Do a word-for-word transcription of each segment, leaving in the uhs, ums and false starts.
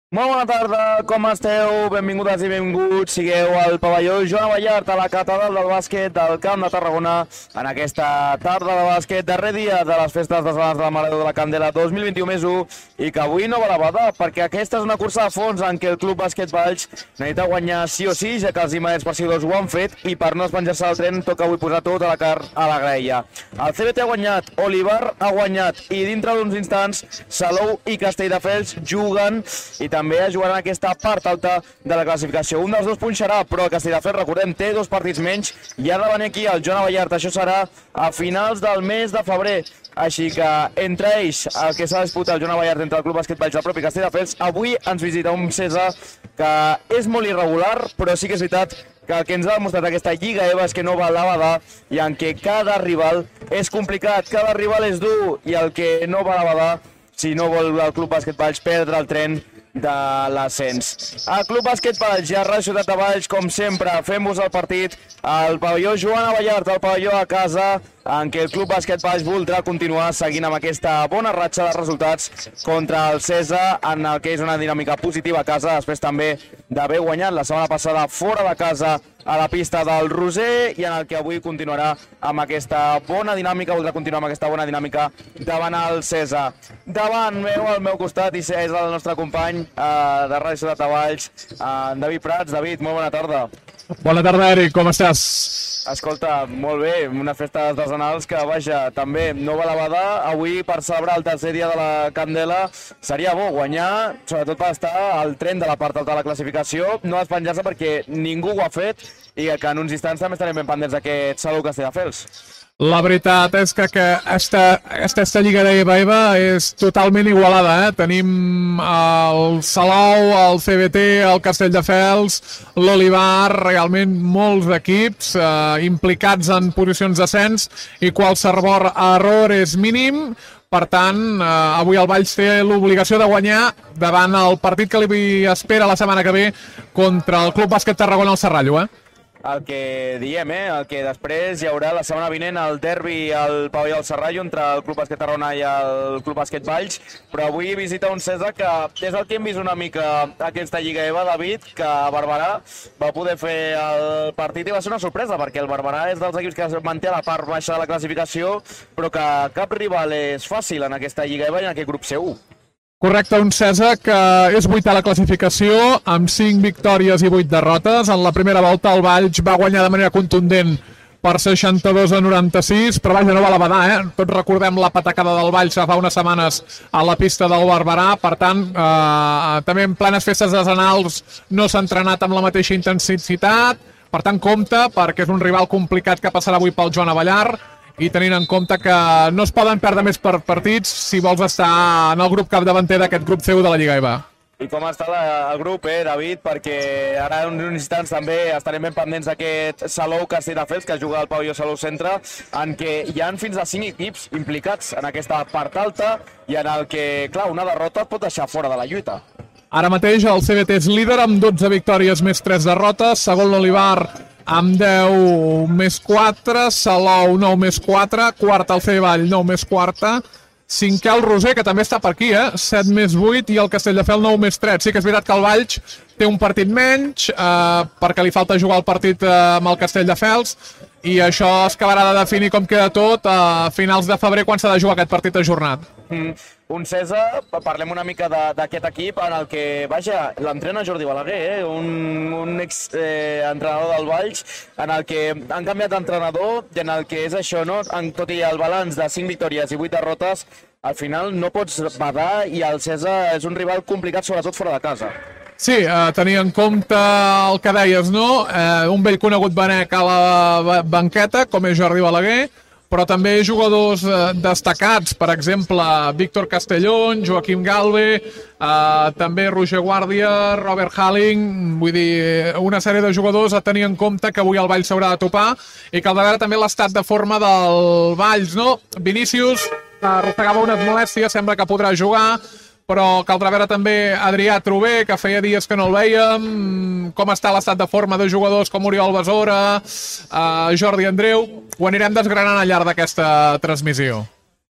Molt bona tarda, com esteu? Benvingudes i benvinguts. Sigueu al pavelló Joan Ballart, a la catedral del bàsquet del Camp de Tarragona, en aquesta tarda de bàsquet, darrer dia de les festes de Salans de la Mare de la Candela dos mil vint-i-u més u, i que avui no va la bada, perquè aquesta és una cursa de fons en què el Club Bàsquet Valls necessita guanyar sí o sí, ja que els immediats perseguidors ho han fet, i per no espenjar-se del tren toca avui posar tot a la car a la graella. El C B T ha guanyat, Olivar ha guanyat, i dintre d'uns instants Salou i Castelldefels juguen, i també jugaran aquesta part alta de la classificació. Un dels dos punxarà, però el Castelldefels, recordem, té dos partits menys i ha de venir aquí al Joan Ballart. Això serà a finals del mes de febrer. Així que entre ells, el que s'ha disputat al Joan Ballart entre el Club Bàsquet Valls i el propi Castelldefels, avui ens visita un César que és molt irregular, però sí que és veritat que el que ens ha demostrat aquesta Lliga EVA és que no va a l'abadà i en què cada rival és complicat, cada rival és dur, i el que no va a l'abadà, si no vol el Club Bàsquet Valls perdre el tren de l'ascens. El Club Bàsquet Valls i el Ràdio Ciutat de Valls, com sempre, fem-vos el partit al pavelló Joan Ballart, el pavelló a casa, en què el Club Bàsquet Valls voldrà continuar seguint amb aquesta bona ratxa de resultats contra el César, en el que és una dinàmica positiva a casa, després també d'haver guanyat la setmana passada fora de casa a la pista del Roser, i en el que avui continuarà amb aquesta bona dinàmica, voldrà continuar amb aquesta bona dinàmica davant el César. Davant meu, al meu costat, i és el nostre company eh, de Ràdio Ciutat de Valls, en David Prats. David, molt bona tarda. Bona tarda, Eric, com estàs? Escolta, molt bé, una festa artesanals que, vaja, també no va a l'abadà. Avui, per celebrar el tercer dia de la Candela, seria bo guanyar, sobretot per estar al tren de la part alta de la classificació, no despenjar-se perquè ningú ho ha fet, i que en uns instants també estarem ben pendents d'aquest Salou Castelldefels. La veritat és que, que esta, esta, esta Lliga d'Eva Eva és totalment igualada. Eh? Tenim el Salou, el C B T, el Castelldefels, l'Olivar, realment molts equips eh, implicats en posicions d'ascens, i qualsevol error és mínim. Per tant, eh, avui el Valls té l'obligació de guanyar davant el partit que li espera la setmana que ve contra el Club Bàsquet Tarragona al Serrallo. Eh? El que diem, eh? El que després hi haurà la setmana vinent el derbi al pavelló del Serrallo entre el Club Bàsquet Tarragona i el Club Bàsquet Valls, però avui visita un César que és el que hem vist una mica aquesta Lliga EVA, David, que a Barberà va poder fer el partit i va ser una sorpresa, perquè el Barberà és dels equips que es manté a la part baixa de la classificació, però que cap rival és fàcil en aquesta Lliga EVA i en aquest grup C u. Correcte, un César que és vuitè a la classificació, amb cinc victòries i vuit derrotes. En la primera volta el Valls va guanyar de manera contundent per seixanta-dos a noranta-sis, però vaja, no va a l'abadà, eh? Tots recordem la patacada del Valls fa unes setmanes a la pista del Barberà. Per tant, eh, també en plenes festes artesanals no s'ha entrenat amb la mateixa intensitat. Per tant, compte, perquè és un rival complicat que passarà avui pel Joan Ballart, i tenint en compte que no es poden perdre més partits si vols estar en el grup capdavanter d'aquest grup C u de la Lliga EVA. I com està la, el grup, eh, David? Perquè ara en uns instants també estarem ben pendents d'aquest Salou Castelldefels, que juga al pavelló Salou Centre, en què hi ha fins a cinc equips implicats en aquesta part alta, i en el que, clar, una derrota et pot deixar fora de la lluita. Ara mateix el C B T és líder amb dotze victòries més tres derrotes, segon l'Olivar amb deu més quatre, Salou nou més quatre, quart el C Vall nou més quatre, cinquè el Roser, que també està per aquí, eh? set més vuit, i el Castelldefels nou més tres. Sí que és veritat que el Valls té un partit menys, eh, perquè li falta jugar el partit eh, amb el Castelldefels, i això es acabarà de definir com queda tot a finals de febrer, quan s'ha de jugar aquest partit ajornat. Mm. Un César, parlem una mica d'aquest equip en el que, vaja, l'entrena Jordi Balaguer, eh? un, un ex-entrenador eh, del Valls, en el que han canviat d'entrenador, i en el que és això, no? En, tot i el balanç de cinc victòries i vuit derrotes, al final no pots badar, i el César és un rival complicat, sobretot fora de casa. Sí, eh, tenir en compte el que deies, no? Eh, un vell conegut benec a la banqueta, com és Jordi Balaguer, però també jugadors eh, destacats, per exemple, Víctor Castellón, Joaquim Galve, eh, també Roger Guàrdia, Robert Halling, vull dir, una sèrie de jugadors a tenir en compte que avui el Valls s'haurà de topar, i que al darrere també l'estat de forma del Valls, no? Vinícius arrossegava unes molèsties, sembla que podrà jugar, però caldrà veure també Adrià Trové, que feia dies que no el vèiem, com està l'estat de forma de jugadors com Oriol Besora, eh, Jordi Andreu. Ho anirem desgranant al llarg d'aquesta transmissió.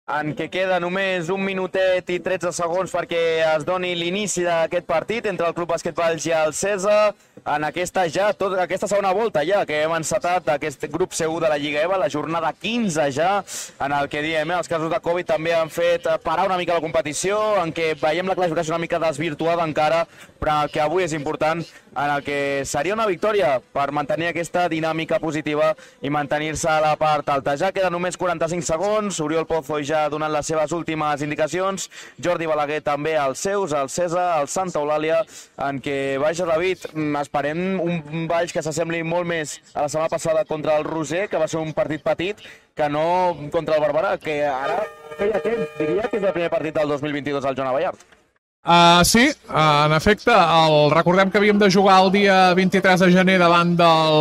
en què queda només un minutet i tretze segons perquè es doni l'inici d'aquest partit entre el Club Bàsquet Valls i el Cesa, en aquesta ja, tot, aquesta segona volta ja, que hem encetat aquest grup C u de la Lliga EVA, la jornada quinze ja, en el que diem, eh, els casos de Covid també han fet parar una mica la competició, en què veiem la classificació una mica desvirtuada encara, però que avui és important, en el que seria una victòria per mantenir aquesta dinàmica positiva i mantenir-se a la part alta. Ja queden només quaranta-cinc segons, Oriol Pozo ja donant les seves últimes indicacions, Jordi Balaguer també als seus, al Cesa, al Santa Eulàlia, en què, vaja, David, esperem un Valls que s'assembli molt més a la setmana passada contra el Roser, que va ser un partit petit, que no contra el Barberà, que ara feia temps, diria que és el primer partit del dos mil vint-i-dos al Joan Abellart. Uh, sí, uh, en efecte, el, recordem que havíem de jugar el dia vint-i-tres de gener davant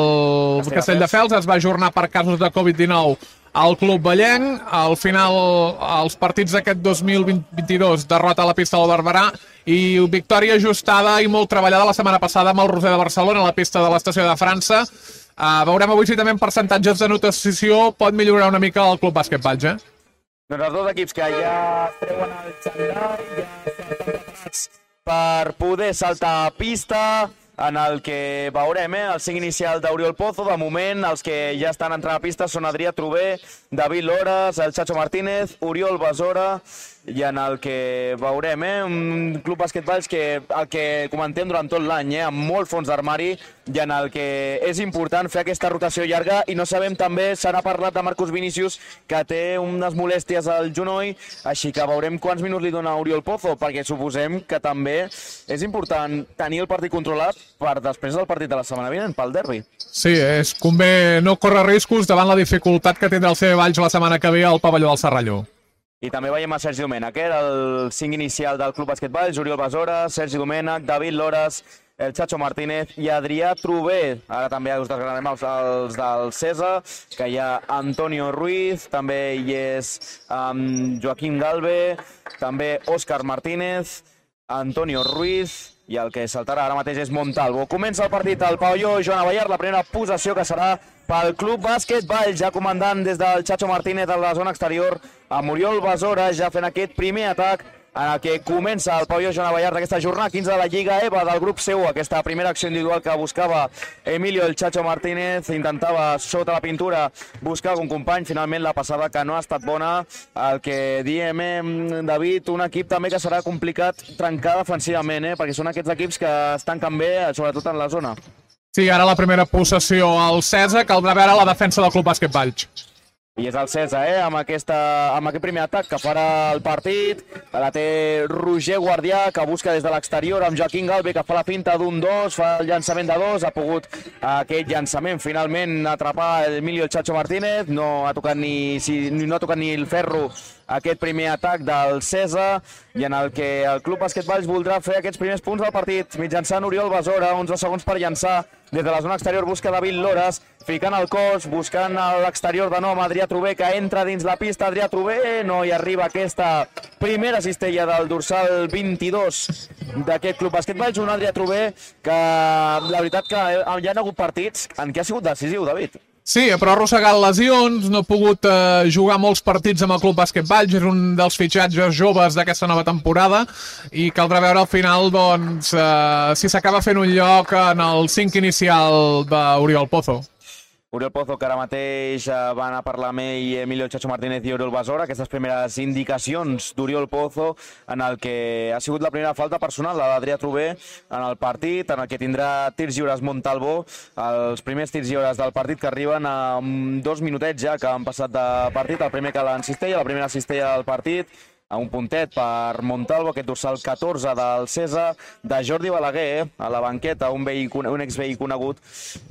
del Castelldefels, es va ajornar per casos de Covid dinou al Club Vallenc, al final els partits d'aquest dos mil vint-i-dos derrota a la pista del Barberà i victòria ajustada i molt treballada la setmana passada amb el Roser de Barcelona a la pista de l'Estació de França. Uh, veurem avui si també en percentatges de notació pot millorar una mica el Club Bàsquet Valls, eh? Doncs els dos equips que ja treuen el xandall, ja estan preparats per poder saltar a pista, en el que veurem, eh, el cinc inicial d'Oriol Pozo. De moment, els que ja estan entrant a pista són Adrià Trober, David Lores, el Chacho Martínez, Oriol Besora, i en el que veurem, eh, un Club Bàsquet Valls que el que comentem durant tot l'any, eh, amb molt fons d'armari, i en el que és important fer aquesta rotació llarga, i no sabem també, se n'ha parlat de Marcus Vinícius, que té unes molèsties al genoll, així que veurem quants minuts li dona Oriol Pozo, perquè suposem que també és important tenir el partit controlat per després del partit de la setmana vinent, pel derbi. Sí, és convé no córrer riscos davant la dificultat que tindrà el C B Valls la setmana que ve al pavelló del Serralló. I també veiem a Sergi Domènech, eh, el cinc inicial del Club Bàsquet Valls, Oriol Besora, Sergi Domènech, David Lores, el Chacho Martínez i Adrià Trober. Ara també us desgranarem els, els del Cesa, que hi ha Antonio Ruiz, també hi és um, Joaquim Galve, també Òscar Martínez, Antonio Ruiz, i el que saltarà ara mateix és Montalvo. Comença el partit al pavelló Joan Abellart, la primera possessió que serà pel Club Bàsquet Valls, ja comandant des del Chacho Martínez a la zona exterior, amb Oriol Besora ja fent aquest primer atac en el que comença el pavelló Joan Abellart d'aquesta jornada quinze de la Lliga EVA del grup C u, aquesta primera acció individual que buscava Emilio el Chacho Martínez, intentava sota la pintura buscar algun company, finalment la passada que no ha estat bona, el que diem, eh, David, un equip també que serà complicat trencar defensivament, eh, perquè són aquests equips que es tanquen bé, sobretot en la zona. Sí, ara la primera possessió al Cesa, caldrà veure la defensa del Club Bàsquet Valls. I és el Cesa, eh, amb, aquesta, amb aquest primer atac que farà el partit. La té Roger Guardià, que busca des de l'exterior amb Joaquim Galve, que fa la finta d'un dos, fa el llançament de dos, ha pogut aquest llançament finalment atrapar Emilio el Chacho Martínez, no ha tocat ni, si, no ha tocat ni el ferro aquest primer atac del Cesa, i en el que el Club Bàsquet Valls voldrà fer aquests primers punts del partit mitjançant Oriol Besora, onze segons per llançar. Des de la zona exterior busca David Lores, ficant el cos, buscant a l'exterior de nou amb Adrià Trober, que entra dins la pista. Adrià Trober, no hi arriba aquesta primera cistella del dorsal vint-i-dos d'aquest Club Bàsquet Valls. Un Adrià Trober que, la veritat, que hi ha hagut partits en què ha sigut decisiu, David. Sí, però ha arrossegat lesions, no ha pogut eh, jugar molts partits amb el Club Bàsquet Valls, és un dels fitxatges joves d'aquesta nova temporada i caldrà veure al final doncs, eh, si s'acaba fent un lloc en el cinc inicial d'Oriol Pozo. Oriol Pozo, que ara mateix va anar a parlar amb ell Emilio Chacho Martínez i Oriol Besora, aquestes primeres indicacions d'Oriol Pozo en el que ha sigut la primera falta personal, la d'Adrià Trober, en el partit, en el que tindrà tirs lliures Montalvo, els primers tirs lliures del partit que arriben a dos minutets ja que han passat de partit, el primer que l'encistella, la primera cistella del partit, a un puntet per Montalvo, aquest dorsal catorze del Cesa, de Jordi Balaguer, a la banqueta, un, veí, un exveí conegut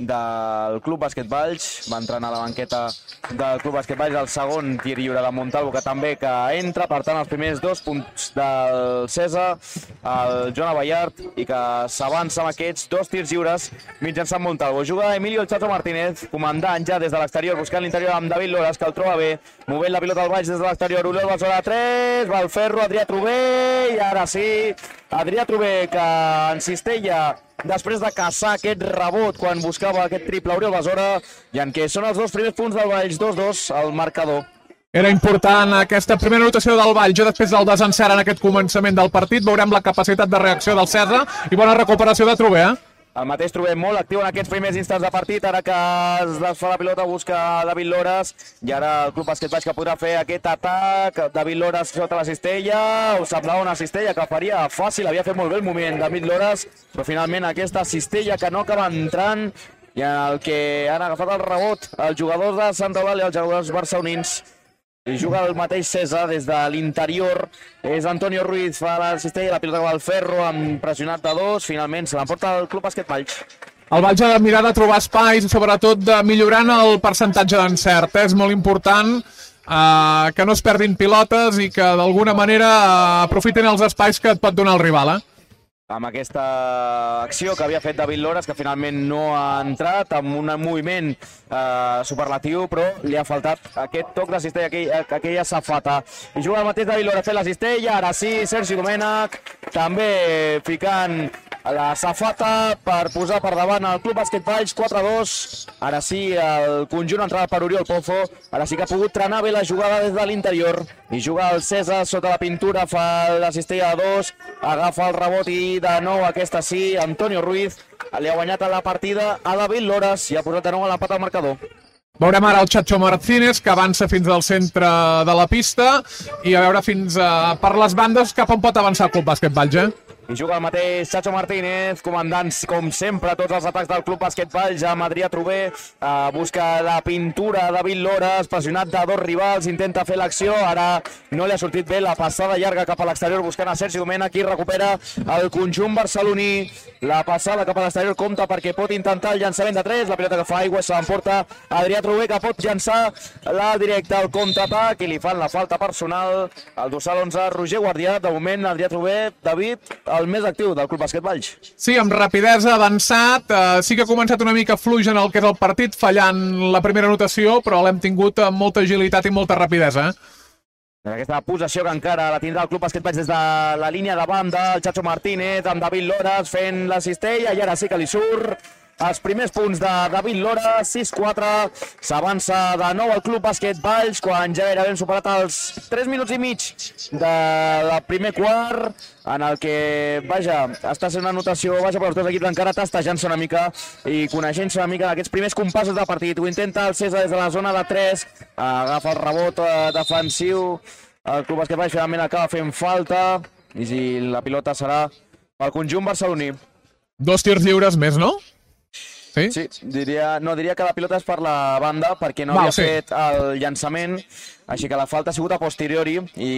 del Club Bàsquet Valls, va entrant a la banqueta del Club Bàsquet Valls, el segon tir lliure de Montalvo, que també que entra, per tant, els primers dos punts del Cesa, el Joan Abellart, i que s'avança amb aquests dos tirs lliures mitjançant Montalvo. Juga Emilio el Chacho Martínez, comandant ja des de l'exterior, buscant l'interior amb David Lores, que el troba bé, movent la pilota al baix des de l'exterior, Oriol Besora, tres, va al ferro, Adrià Trober, i ara sí, Adrià Trober, que encistella després de caçar aquest rebot quan buscava aquest triple Oriol Besora, i en què són els dos primers punts del Valls, dos dos al marcador. Era important aquesta primera anotació del Valls, jo després del desencert en aquest començament del partit. Veurem la capacitat de reacció del César i bona recuperació de Trové, eh? El mateix trobem molt actiu en aquests primers instants de partit, ara que es desfà la pilota busca David Lores, i ara el Club Bàsquet Valls que podrà fer aquest atac. David Lores sota la cistella, o semblava una cistella que faria fàcil, havia fet molt bé el moment David Lores, però finalment aquesta cistella que no acaba entrant, i en el que han agafat el rebot els jugadors de Santa Eulàlia, els jugadors barcelonins. I juga el mateix César des de l'interior. És Antonio Ruiz, fa la cistella, la pilota va al ferro, amb pressionat de dos. Finalment se l'emporta el Club Bàsquet Valls. El Valls ha de mirar de trobar espais, sobretot de millorant el percentatge d'encert. És molt important eh, que no es perdin pilotes i que d'alguna manera eh, aprofitin els espais que et pot donar el rival, eh? Amb aquesta acció que havia fet David Lores, que finalment no ha entrat, amb un moviment eh, superlatiu, però li ha faltat aquest toc de cistella, aquell, aquella safata. I juga el mateix David Lores fent la cistella, ara sí, Sergi Domènech, també ficant la safata per posar per davant el Club Bàsquet Valls, quatre a dos. Ara sí, el conjunt entrava per Oriol Pozo, ara sí que ha pogut trenar bé la jugada des de l'interior. I juga el César sota la pintura, fa la cistella de dos, agafa el rebot i de nou aquesta sí, Antonio Ruiz li ha guanyat a la partida a David Lores i ha posat de nou a l'empat al marcador. Veurem ara el Chacho Martínez, que avança fins al centre de la pista, i a veure fins a, per les bandes cap on pot avançar el Club Bàsquet Valls, eh? I juga el mateix Chacho Martínez, comandant, com sempre, tots els atacs del Club Bàsquet Valls, amb Adrià Trové, eh, busca la pintura de David Lores, pressionat de dos rivals, intenta fer l'acció, ara no li ha sortit bé la passada llarga cap a l'exterior, buscant a Sergi Domènech, qui recupera el conjunt barceloní. La passada cap a l'exterior compta perquè pot intentar el llançament de tres, la pilota que fa aigua se l'emporta Adrià Trové, que pot llançar la directa al contraatac, i li fan la falta personal al dorsal onze, Roger Guardià. De moment, Adrià Trové, David, el més actiu del Club Bàsquet Valls. Sí, amb rapidesa, avançat, eh, sí que ha començat una mica fluix en el que és el partit, fallant la primera anotació, però l'hem tingut amb molta agilitat i molta rapidesa. Aquesta possessió que encara la tindrà el Club Bàsquet Valls des de la línia de banda, el Chacho Martínez amb David Lores fent la cistella, i ara sí que li surt els primers punts de David Lores, sis quatre, s'avança de nou al Club Bàsquet Valls, quan ja gairebé hem superat els tres minuts i mig del primer quart, en el que, vaja, està sent una anotació, vaja, però els dos equips encara tastejant-se una mica i coneixent-se una mica d'aquests primers compassos de partit. Ho intenta el César des de la zona de tres, agafa el rebot eh, defensiu, el Club Bàsquet Valls finalment acaba fent falta, i si la pilota serà pel conjunt barceloní. Dos tirs lliures més, no? Sí? Sí, diria, no, diria que la pilota és per la banda, perquè no Val, havia sí. fet el llançament, així que la falta ha sigut a posteriori,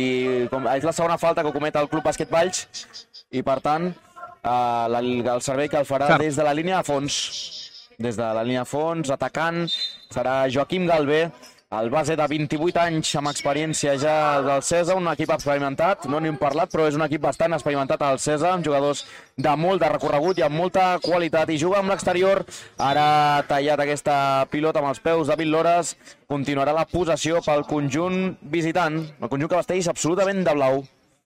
i com, és la segona falta que comet el Club Bàsquet Valls, i per tant, eh, la, el servei que el farà Clar. des de la línia de fons. Des de la línia de fons, atacant, serà Joaquim Galvé, el base de vint-i-vuit anys amb experiència ja del César, un equip experimentat, no n'hem parlat, però és un equip bastant experimentat al César, amb jugadors de molt de recorregut i amb molta qualitat, i juga amb l'exterior. Ara ha tallat aquesta pilota amb els peus David Lores, continuarà la possessió pel conjunt visitant, el conjunt que vesteix absolutament de blau.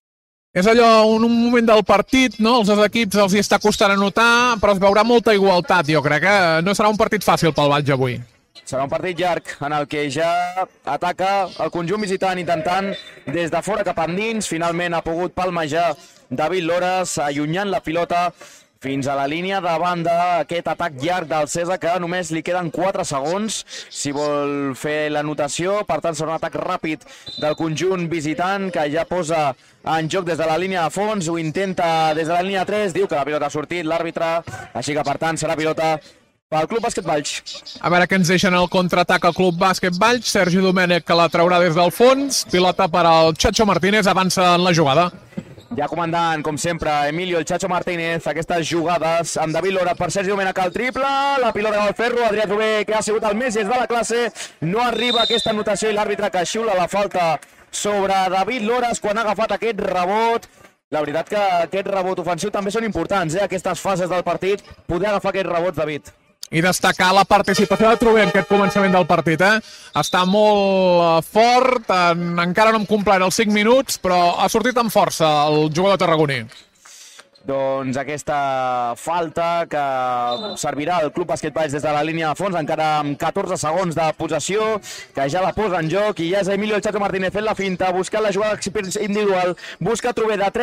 És allò, en un moment del partit, no? Els dos equips els hi està costant anotar, però es veurà molta igualtat, jo crec, que no serà un partit fàcil pel Valls avui. Serà un partit llarg en el que ja ataca el conjunt visitant, intentant des de fora cap endins. Finalment ha pogut palmejar David Lores, allunyant la pilota fins a la línia de banda. Aquest atac llarg del César, que només li queden quatre segons si vol fer l'anotació. Per tant, serà un atac ràpid del conjunt visitant, que ja posa en joc des de la línia de fons. Ho intenta des de la línia tres, diu que la pilota ha sortit l'àrbitre, així que per tant serà pilota pel Club Bàsquet Valls. A veure què ens deixen el contraatac al Club Bàsquet Valls. Sergi Domènech, que la traurà des del fons. Pilota per al Chacho Martínez, avança en la jugada. Ja comandant, com sempre, Emilio, el Chacho Martínez, aquestes jugades amb David Lores per Sergi Domènech al triple, la pilota del ferro, Adrià Trové, que ha sigut el més llest de la classe, no arriba aquesta anotació, i l'àrbitre que xiula la falta sobre David Lores quan ha agafat aquest rebot. La veritat que aquest rebot ofensiu també són importants, eh? Aquestes fases del partit, poder agafar aquests rebots, David. I destacar la participació de Trové en aquest començament del partit, eh? Està molt fort, en, encara no hem complert els cinc minuts, però ha sortit amb força el jugador tarragoní. doncs aquesta falta que servirà al Club Bàsquet Valls des de la línia de fons, encara amb catorze segons de possessió, que ja la posa en joc, i ja és Emilio El Chacho Martínez fent la finta, buscant la jugada individual, busca Trubé de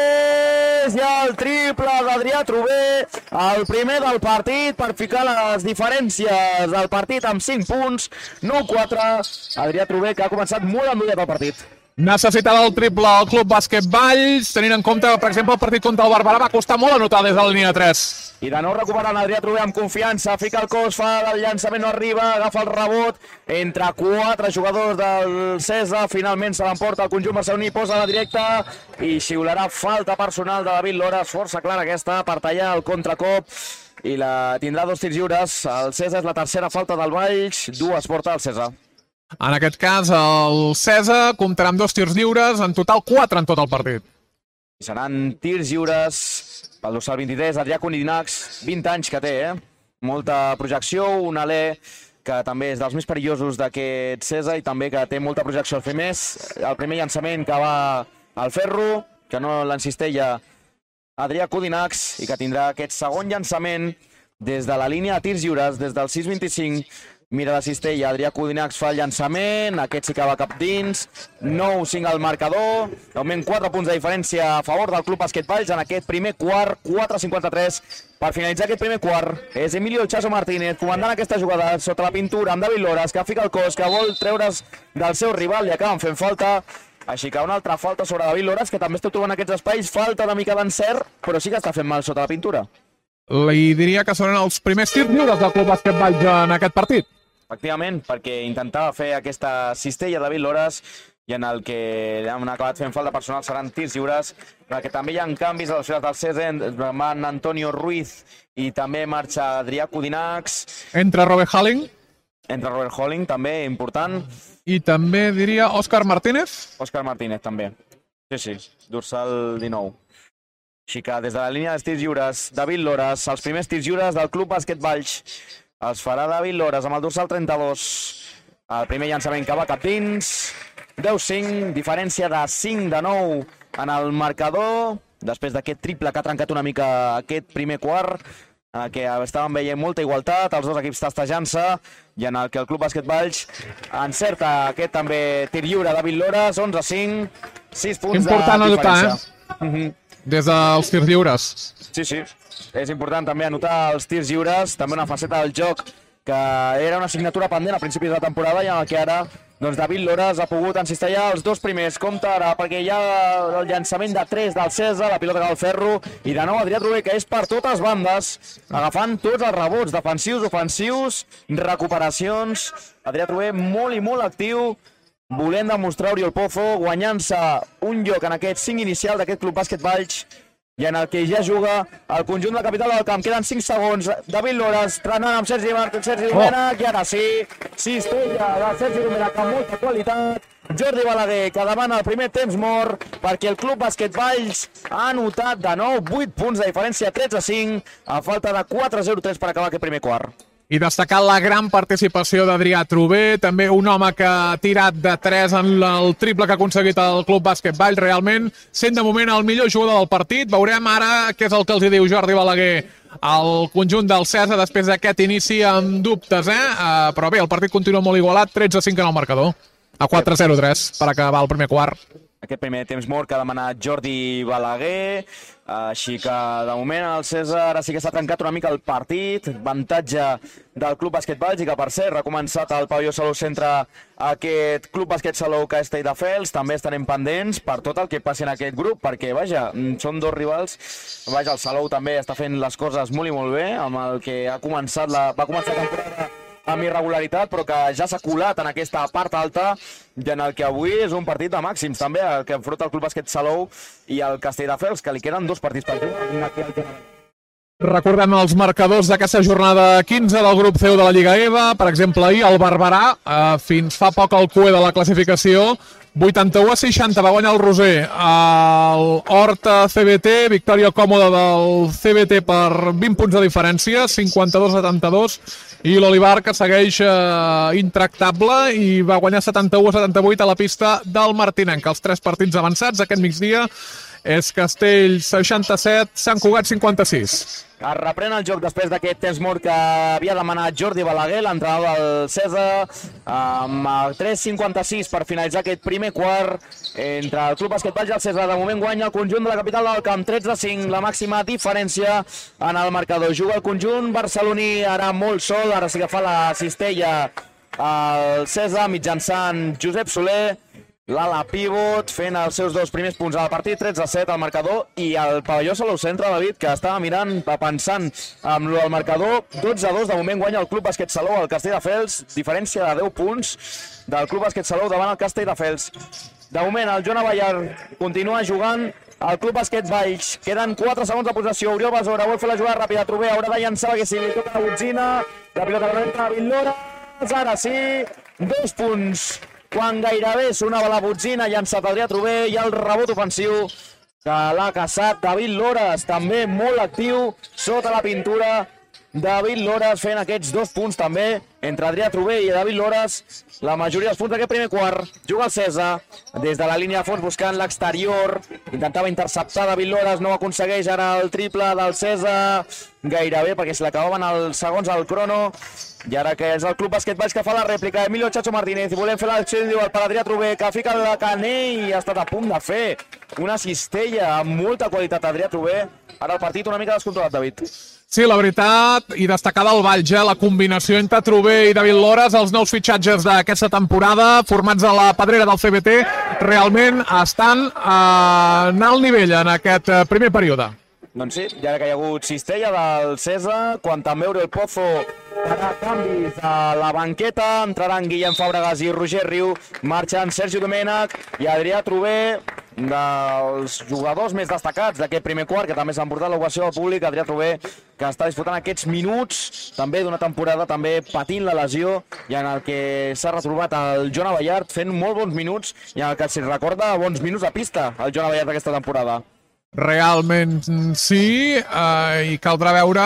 tres, i el triple d'Adrià Trubé, el primer del partit per ficar les diferències del partit amb cinc punts, nou quatre, Adrià Trubé, que ha començat molt endollat el partit. Necessitat el triple al Club Bàsquet Valls, tenint en compte que, per exemple, el partit contra el Barberà va costar molt anotar des de la línia tres. I de nou recuperant Adrià Trubé amb confiança, fica el cos, fa el llançament, no arriba, agafa el rebot, entre quatre jugadors del Cesa, finalment se l'emporta el conjunt barceloní, posa la directa i xiularà falta personal de David Loras, força clara aquesta per tallar el contracop, i la tindrà dos tirs lliures. El Cesa és la tercera falta del Valls, dues porta el Cesa. En aquest cas, el Cesa comptarà amb dos tirs lliures, en total quatre en tot el partit. Seran tirs lliures pel dorsal vint-i-tres, Adrià Codinacs, vint anys que té, eh? Molta projecció, un alè que també és dels més perillosos d'aquest Cesa i també que té molta projecció. El primer, el primer llançament que va al ferro, que no l'encistella Adrià Codinacs, i que tindrà aquest segon llançament des de la línia de tirs lliures, des del sis vint-i-cinc, mira la cistella, Adrià Codinacs fa el llançament, aquest sí que va cap dins, nou cinc al marcador, de moment quatre punts de diferència a favor del Club Bàsquet Valls en aquest primer quart, quatre cinquanta-tres. Per finalitzar aquest primer quart, és Emilio El Chacho Martínez comandant aquesta jugada sota la pintura amb David Loras, que fica el cos, que vol treure's del seu rival i acaben fent falta. Així que una altra falta sobre David Loras, que també està trobant aquests espais, falta una mica d'encert, però sí que està fent mal sota la pintura. Li diria que seran els primers tirs lliures del Club Bàsquet Valls en aquest partit. Efectivament, perquè intentava fer aquesta cistella de David Loras i en el que han acabat fent falta personal seran tirs lliures, perquè també hi ha canvis a les files del Cesa, van Antonio Ruiz i també marxa Adrià Codinacs. Entre Robert Halling. Entre Robert Halling, també, important. I també diria Òscar Martínez. Òscar Martínez, també. Sí, sí, dorsal dinou. Així que des de la línia dels tirs lliures, David Loras, els primers tirs lliures del Club Bàsquet Valls. Els farà David Loras amb el dorsal trenta-dos. El primer llançament que va cap dins. deu cinc, diferència de cinc de nou en el marcador. Després d'aquest triple que ha trencat una mica aquest primer quart, en el que estàvem veient molta igualtat, els dos equips tastejant-se, i en el que el Club Bàsquet Valls encerta aquest també tir lliure David Loras, onze a cinc, sis punts important de diferència. Important anotar, eh? Des dels tirs lliures. Sí, sí. És important també anotar els tirs lliures, també una faceta del joc que era una assignatura pendent a principis de la temporada i en el que ara doncs, David Loras ha pogut encistellar els dos primers. Compte ara, perquè hi ha el llançament de tres del Cesa, la pilota que va al ferro, i de nou Adrià Trubé, que és per totes bandes, agafant tots els rebots, defensius, ofensius, recuperacions. Adrià Trubé molt i molt actiu, volent demostrar Oriol Pozo, guanyant-se un lloc en aquest cinc inicial d'aquest Club Bàsquet Valls, i en el que ja juga el conjunt de la capital del camp. Queden cinc segons. David Loras trenant amb Sergi Martín, Sergi Domènech, i ara sí, cistella de Sergi Domènech amb molta qualitat. Jordi Balaguer, que demana el primer temps mort, perquè el Club Bàsquet Valls ha anotat de nou vuit punts de diferència, tretze a cinc, a falta de quatre a zero tres per acabar aquest primer quart. I destacar la gran participació d'Adrià Trubé, també un home que ha tirat de tres en el triple que ha aconseguit el Club Bàsquet Valls, realment sent de moment el millor jugador del partit. Veurem ara què és el que els diu Jordi Balaguer al conjunt del Cesa després d'aquest inici amb dubtes, eh? Uh, però bé, el partit continua molt igualat, tretze a cinc en el marcador, a quatre a zero tres per acabar el primer quart. Aquest primer temps mort que ha demanat Jordi Balaguer, així que de moment el Cesa ara sí que s'ha trencat una mica el partit, avantatge del Club Bàsquet Valls, i que per cert ha començat el pavelló Salou Centre aquest Club Bàsquet Salou Castelldefels. També estarem pendents per tot el que passi en aquest grup, perquè vaja, són dos rivals. Vaja, el Salou també està fent les coses molt i molt bé, amb el que ha començat la, va començar la temporada amb irregularitat, però que ja s'ha colat en aquesta part alta, i en el que avui és un partit de màxims també, el que enfronta el Club Bàsquet Salou i el Castelldefels, que li queden dos partits per jugar. Recordem els marcadors d'aquesta jornada quinze del grup C u de la Lliga E V A. Per exemple, ahir el Barberà, eh, fins fa poc al cue de la classificació, vuitanta-u a seixanta va guanyar el Roser. El Horta C B T, victòria còmoda del C B T per vint punts de diferència, cinquanta-dos a setanta-dos, i l'Olivar, que segueix eh, intractable i va guanyar setanta-u a setanta-vuit a la pista del Martinenc. Els tres partits avançats aquest migdia és Castell seixanta-set, Sant Cugat cinquanta-sis. Es reprèn el joc després d'aquest temps mort que havia demanat Jordi Balaguer, l'entrenador del Cèsar, amb tres cinquanta-sis per finalitzar aquest primer quart entre el Club Bàsquet Valls i el Cèsar. De moment guanya el conjunt de la capital del camp, tretze a cinc, la màxima diferència en el marcador. Juga el conjunt barceloní ara molt sol, ara sí que fa la cistella el Cèsar mitjançant Josep Soler, l'ala pivot, fent els seus dos primers punts al partit, tretze a set al marcador, i el pavelló Salou Centre, David, que estava mirant, pensant amb el marcador, dotze a dos, de moment guanya el Club Bàsquet Salou al Castelldefels, diferència de deu punts del Club Bàsquet Salou davant el Castelldefels. De moment el Joan Abellar continua jugant, el Club Bàsquet Valls, queden quatre segons de possessió, Oriol Besora vol fer la jugada ràpida, Trober haurà de llançar que si li toca la botzina, la pilota la renta Villora, ara sí, dos punts, quan gairebé sonava la botzina, llançat Adrià Trober, i el rebot ofensiu que l'ha caçat David Lores, també molt actiu sota la pintura. David Lores fent aquests dos punts també, entre Adrià Trober i David Lores, la majoria dels punts d'aquest primer quart. Juga el Cèsar, des de la línia de fons buscant l'exterior, intentava interceptar David Lores, no ho aconsegueix, ara el triple del Cèsar, gairebé, perquè se l'acabaven els segons al crono, i ara que és el Club Bàsquet Valls que fa la rèplica, Emilio Chacho Martínez, i volem fer l'acció individual per Adrià Trober, que fica la canell i ha estat a punt de fer una cistella amb molta qualitat Adrià Trober. Ara el partit una mica descontrolat, David. Sí, la veritat, i destacar del Valls, eh? La combinació entre Trober i David Lores, els nous fitxatges d'aquesta temporada, formats a la pedrera del C B T, realment estan a alt nivell en aquest primer període. Doncs sí, ja que hi ha hagut cistella del Cèsar, quan també Oriol Pozo farà canvis a la banqueta, entraran Guillem Fàbregas i Roger Riu, marxen Sergi Domènech i Adrià Trober, dels jugadors més destacats d'aquest primer quart, que també s'ha emportat l'ovació del públic. Adrià Trober, que està disputant aquests minuts, també d'una temporada, també patint la lesió, i en el que s'ha retrobat el Joan Abellart fent molt bons minuts, i en el que s'hi recorda bons minuts a pista, el Joan Abellart d'aquesta temporada. Realment sí, eh, i caldrà veure,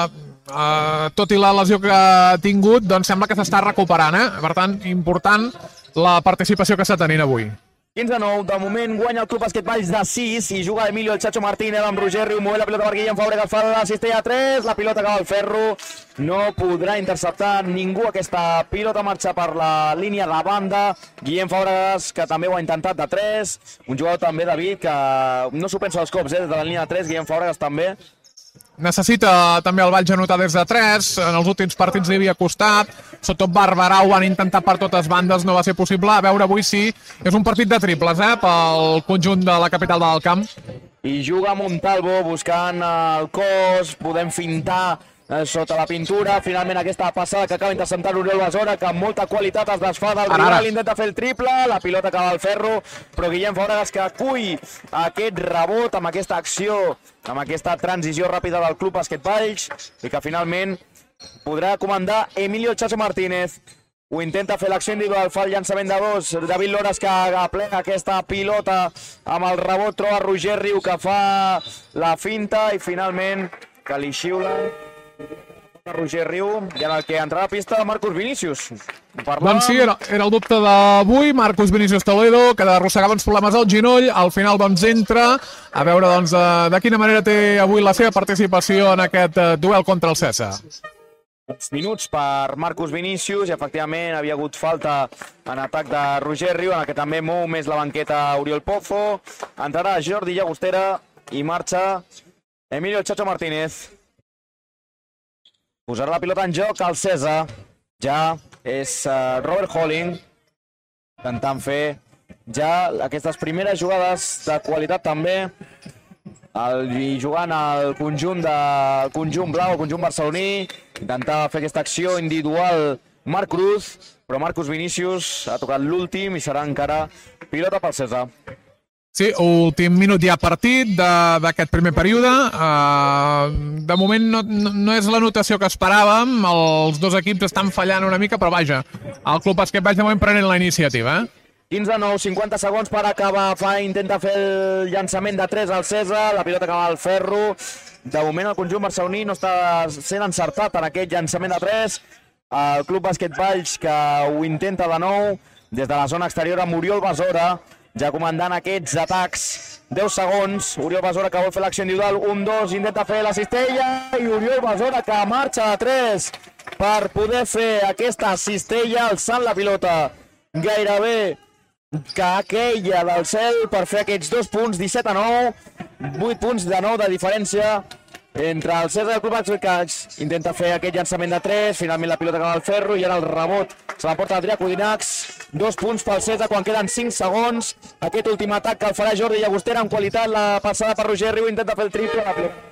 eh, tot i la lesió que ha tingut, doncs sembla que s'està recuperant, eh? Per tant, important la participació que està tenint avui. quinze a nou, de moment guanya el Club Bàsquet Valls de sis i juga Emilio el Chacho Martínez amb Roger Riu, mou la pilota per Guillem Fàbregas, fa la cistella a tres, la pilota acaba al ferro, no podrà interceptar ningú aquesta pilota, marxa per la línia de banda, Guillem Fàbregas, que també ho ha intentat de tres, un jugador també, David, que no s'ho pensa els cops, eh, des de la línia de tres, Guillem Fàbregas també. Necessita també el Valls anotar des de tres, en els últims partits li havia costat, sobretot Barberà ho van intentar per totes bandes, no va ser possible. A veure avui sí, és un partit de triples, eh, pel conjunt de la capital del camp. I juga Montalvo buscant el cos, podem fintar eh, sota la pintura, finalment aquesta passada que acaba interceptant Oriol Besora, que amb molta qualitat es desfà del rival, intenta fer el triple, la pilota acaba al ferro, però Guillem Fàbregas que acull aquest rebot amb aquesta acció, amb aquesta transició ràpida del Club Bàsquet Valls, i que finalment podrà comandar Emilio Chacho Martínez. Ho intenta fer l'acció individual, fa el llançament de dos, David Lores que aplega aquesta pilota amb el rebot, troba Roger Riu que fa la finta, i finalment que li xiula Roger Riu, i en el que entrarà a pista Marcus Vinícius. Parlàvem... Doncs sí, era, era el dubte d'avui, Marcus Vinícius Toledo, que arrossegava uns problemes al ginoll, al final doncs entra, a veure doncs de, de quina manera té avui la seva participació en aquest uh, duel contra el Cèsar. Minuts per Marcus Vinícius, i efectivament havia hagut falta en atac de Roger Riu, en el que també mou més la banqueta Oriol Pozo. Entrarà Jordi Llagostera i marxa Emilio Chacho Martínez. Posarà la pilota en joc al Cèsar. Ja és uh, Robert Holling intentant fer ja aquestes primeres jugades de qualitat també, el, i jugant al conjunt, de, el conjunt blau, el conjunt barceloní, intentar fer aquesta acció individual Marc Cruz, però Marcus Vinícius ha tocat l'últim i serà encara pilota pel Cèsar. Sí, últim minut ja partit d'aquest primer període. Uh, de moment no, no, no és la notació que esperàvem, els dos equips estan fallant una mica, però vaja, el Club Bàsquet Valls de moment prenent la iniciativa. Eh? quinze a nou, cinquanta segons per acabar, fa, intenta fer el llançament de tres al Cèsar, la pilota acaba al ferro. De moment el conjunt barceloní no està sent encertat en aquest llançament de tres. El Club Bàsquet Valls que ho intenta de nou des de la zona exterior amb Oriol Besora, ja comandant aquests atacs. deu segons, Oriol Besora que vol fer l'acció individual, un dos, intenta fer la cistella, i Oriol Besora que marxa de tres per poder fer aquesta cistella alçant la pilota gairebé que aquella del cel per fer aquests dos punts, disset a nou, vuit punts de nou de diferència entre el César i el Club Bàsquet Valls. Intenta fer aquest llançament de tres, finalment la pilota acaba al ferro i ara el rebot se la porta Adrià Codinacs. Dos punts pel César quan queden cinc segons. Aquest últim atac que el farà Jordi Llagostera, amb qualitat la passada per Roger Riu, intenta fer el triple. La pilota.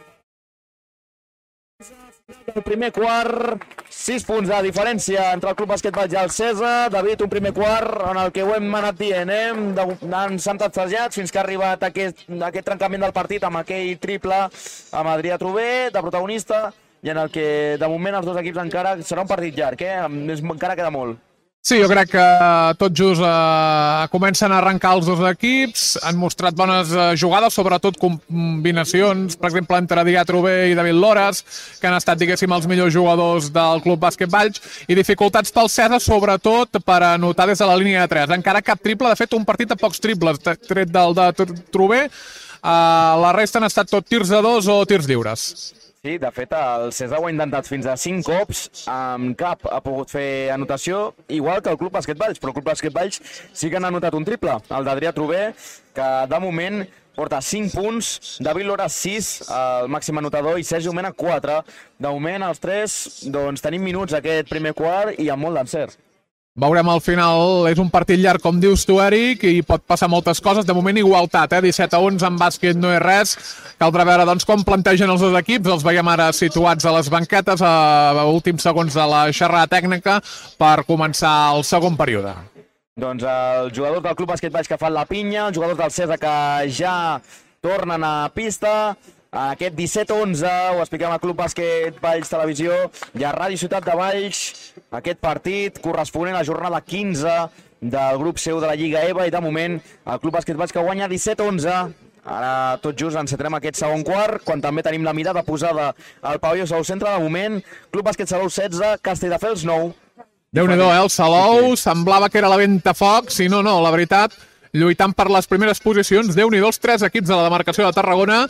El primer quart, sis punts de diferència entre el Club Bàsquet Valls i el César. David, un primer quart en el que ho hem anat dient, eh? Han santatsejats fins que ha arribat aquest, aquest trencament del partit amb aquell triple amb Adrià Trover de protagonista, i en el que de moment els dos equips encara serà un partit llarg, eh? Encara queda molt. Sí, jo crec que tot just eh, comencen a arrencar els dos equips, han mostrat bones eh, jugades, sobretot combinacions, per exemple, entre Adrià Trover i David Lores, que han estat, diguéssim, els millors jugadors del Club Bàsquet Valls, i dificultats pel César, sobretot per anotar des de la línia de tres. Encara cap triple, de fet, un partit de pocs triples, tret del de Trover, eh, la resta han estat tot tirs de dos o tirs lliures. Sí, de fet, el César ho ha intentat fins a cinc cops, amb cap ha pogut fer anotació, igual que el Club Bàsquet Valls, però el Club Bàsquet Valls sí que han anotat un triple, el d'Adrià Trover, que de moment porta cinc punts, David Lora sis, el màxim anotador, i Sergi Omena quatre. De moment, els tres, doncs, tenim minuts aquest primer quart i amb molt d'encert. Veurem al final, és un partit llarg, com dius tu, Eric, i pot passar moltes coses. De moment, igualtat, eh? disset a onze en bàsquet no és res. Caldrà veure doncs, com plantegen els dos equips. Els veiem ara situats a les banquetes, a últims segons de la xerrada tècnica, per començar el segon període. Doncs els jugadors del Club Bàsquet Valls que fan la pinya, els jugadors del César que ja tornen a pista. Aquest disset a onze, ho expliquem al Club Bàsquet Valls Televisió i a Ràdio Ciutat de Valls, aquest partit corresponent a la jornada quinze del grup seu de la Lliga E V A, i de moment el Club Bàsquet Valls que guanya disset a onze. Ara tot just encetarem aquest segon quart, quan també tenim la mirada posada al pavelló Salou Centre. De moment, Club Bàsquet Salou setze, Castelldefels nou. Déu-n'hi-do, eh? El Salou semblava que era la ventafocs, i no, no, la veritat, lluitant per les primeres posicions. Déu-n'hi-do, els tres equips de la demarcació de Tarragona.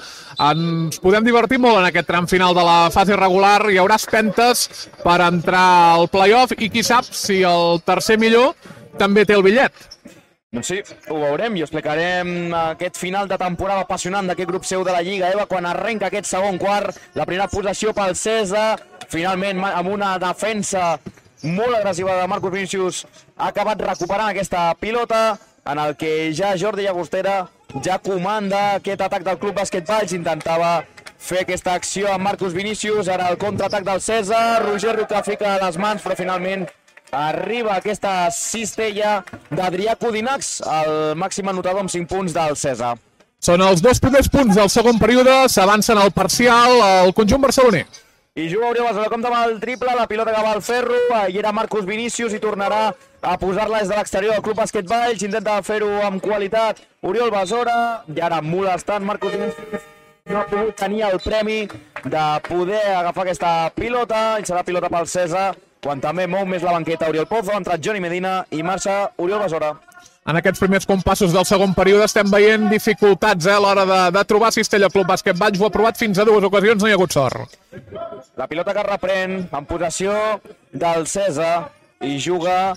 Ens podem divertir molt en aquest tram final de la fase regular. Hi haurà espentes per entrar al play-off i qui sap si el tercer millor també té el bitllet. Doncs sí, ho veurem i explicarem aquest final de temporada apassionant d'aquest grup seu de la Lliga E V A quan arrenca aquest segon quart. La primera possessió pel César, finalment amb una defensa molt agressiva de Marcos Vinícius ha acabat recuperant aquesta pilota, en el que ja Jordi Llagostera ja comanda aquest atac del Club Bàsquet Valls. Intentava fer aquesta acció amb Marcos Vinícius, ara el contraatac del César, Roger Riu que fica les mans, però finalment arriba aquesta cistella d'Adrià Codinacs, el màxim anotador amb cinc punts del César. Són els dos primers punts del segon període, s'avancen al parcial el conjunt barceloní. I juga Oriol Besora, compta amb el triple, la pilota que va al ferro, hi era Marcos Vinícius i tornarà a posar-la des de l'exterior del Club Bàsquet Valls, intenta fer-ho amb qualitat Oriol Besora, i ara molestant Marcos Vinícius, no ha pogut tenir el premi de poder agafar aquesta pilota, i serà pilota pel César, quan també mou més la banqueta Oriol Pozo, ha entrat Johnny Medina i marxa Oriol Besora. En aquests primers compassos del segon període estem veient dificultats eh, a l'hora de, de trobar cistella al Club Bàsquet Valls. Ho ha provat fins a dues ocasions, no hi ha hagut sort. La pilota que reprèn en possessió del César i juga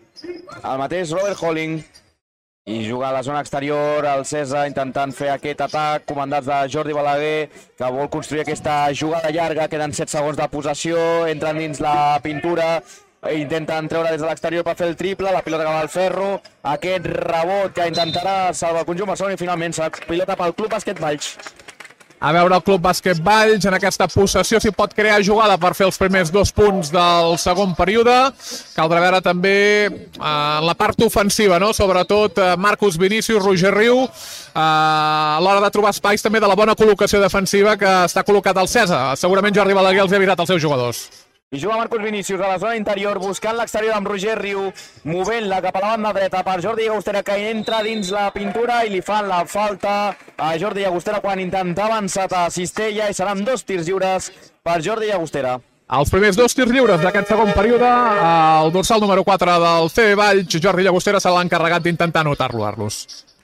el mateix Robert Holling. I juga a la zona exterior el César intentant fer aquest atac, comandats de Jordi Balaguer, que vol construir aquesta jugada llarga. Queden set segons de possessió, entren dins la pintura, intenten treure des de l'exterior per fer el triple, la pilota que va al ferro, aquest rebot que intentarà salvar el conjunt barceloní i finalment serà pilota pel Club Bàsquet Valls. A veure el Club Bàsquet Valls, en aquesta possessió s'hi pot crear jugada per fer els primers dos punts del segon període. Caldrà veure també eh, la part ofensiva, no? Sobretot eh, Marcos Vinícius, Roger Riu, eh, a l'hora de trobar espais també de la bona col·locació defensiva que està col·locat al César. Segurament Jordi Balaguer els ha avisat als seus jugadors. I juga Marcos Vinícius a la zona interior, buscant l'exterior amb Roger Riu, movent-la cap a la banda dreta per Jordi Llagostera, que entra dins la pintura i li fan la falta a Jordi Llagostera quan intentava encetar cistella, i seran dos tirs lliures per Jordi Llagostera. Els primers dos tirs lliures d'aquest segon període, el dorsal número quatre del C B Valls, Jordi Llagostera, se l'ha encarregat d'intentar anotar-los.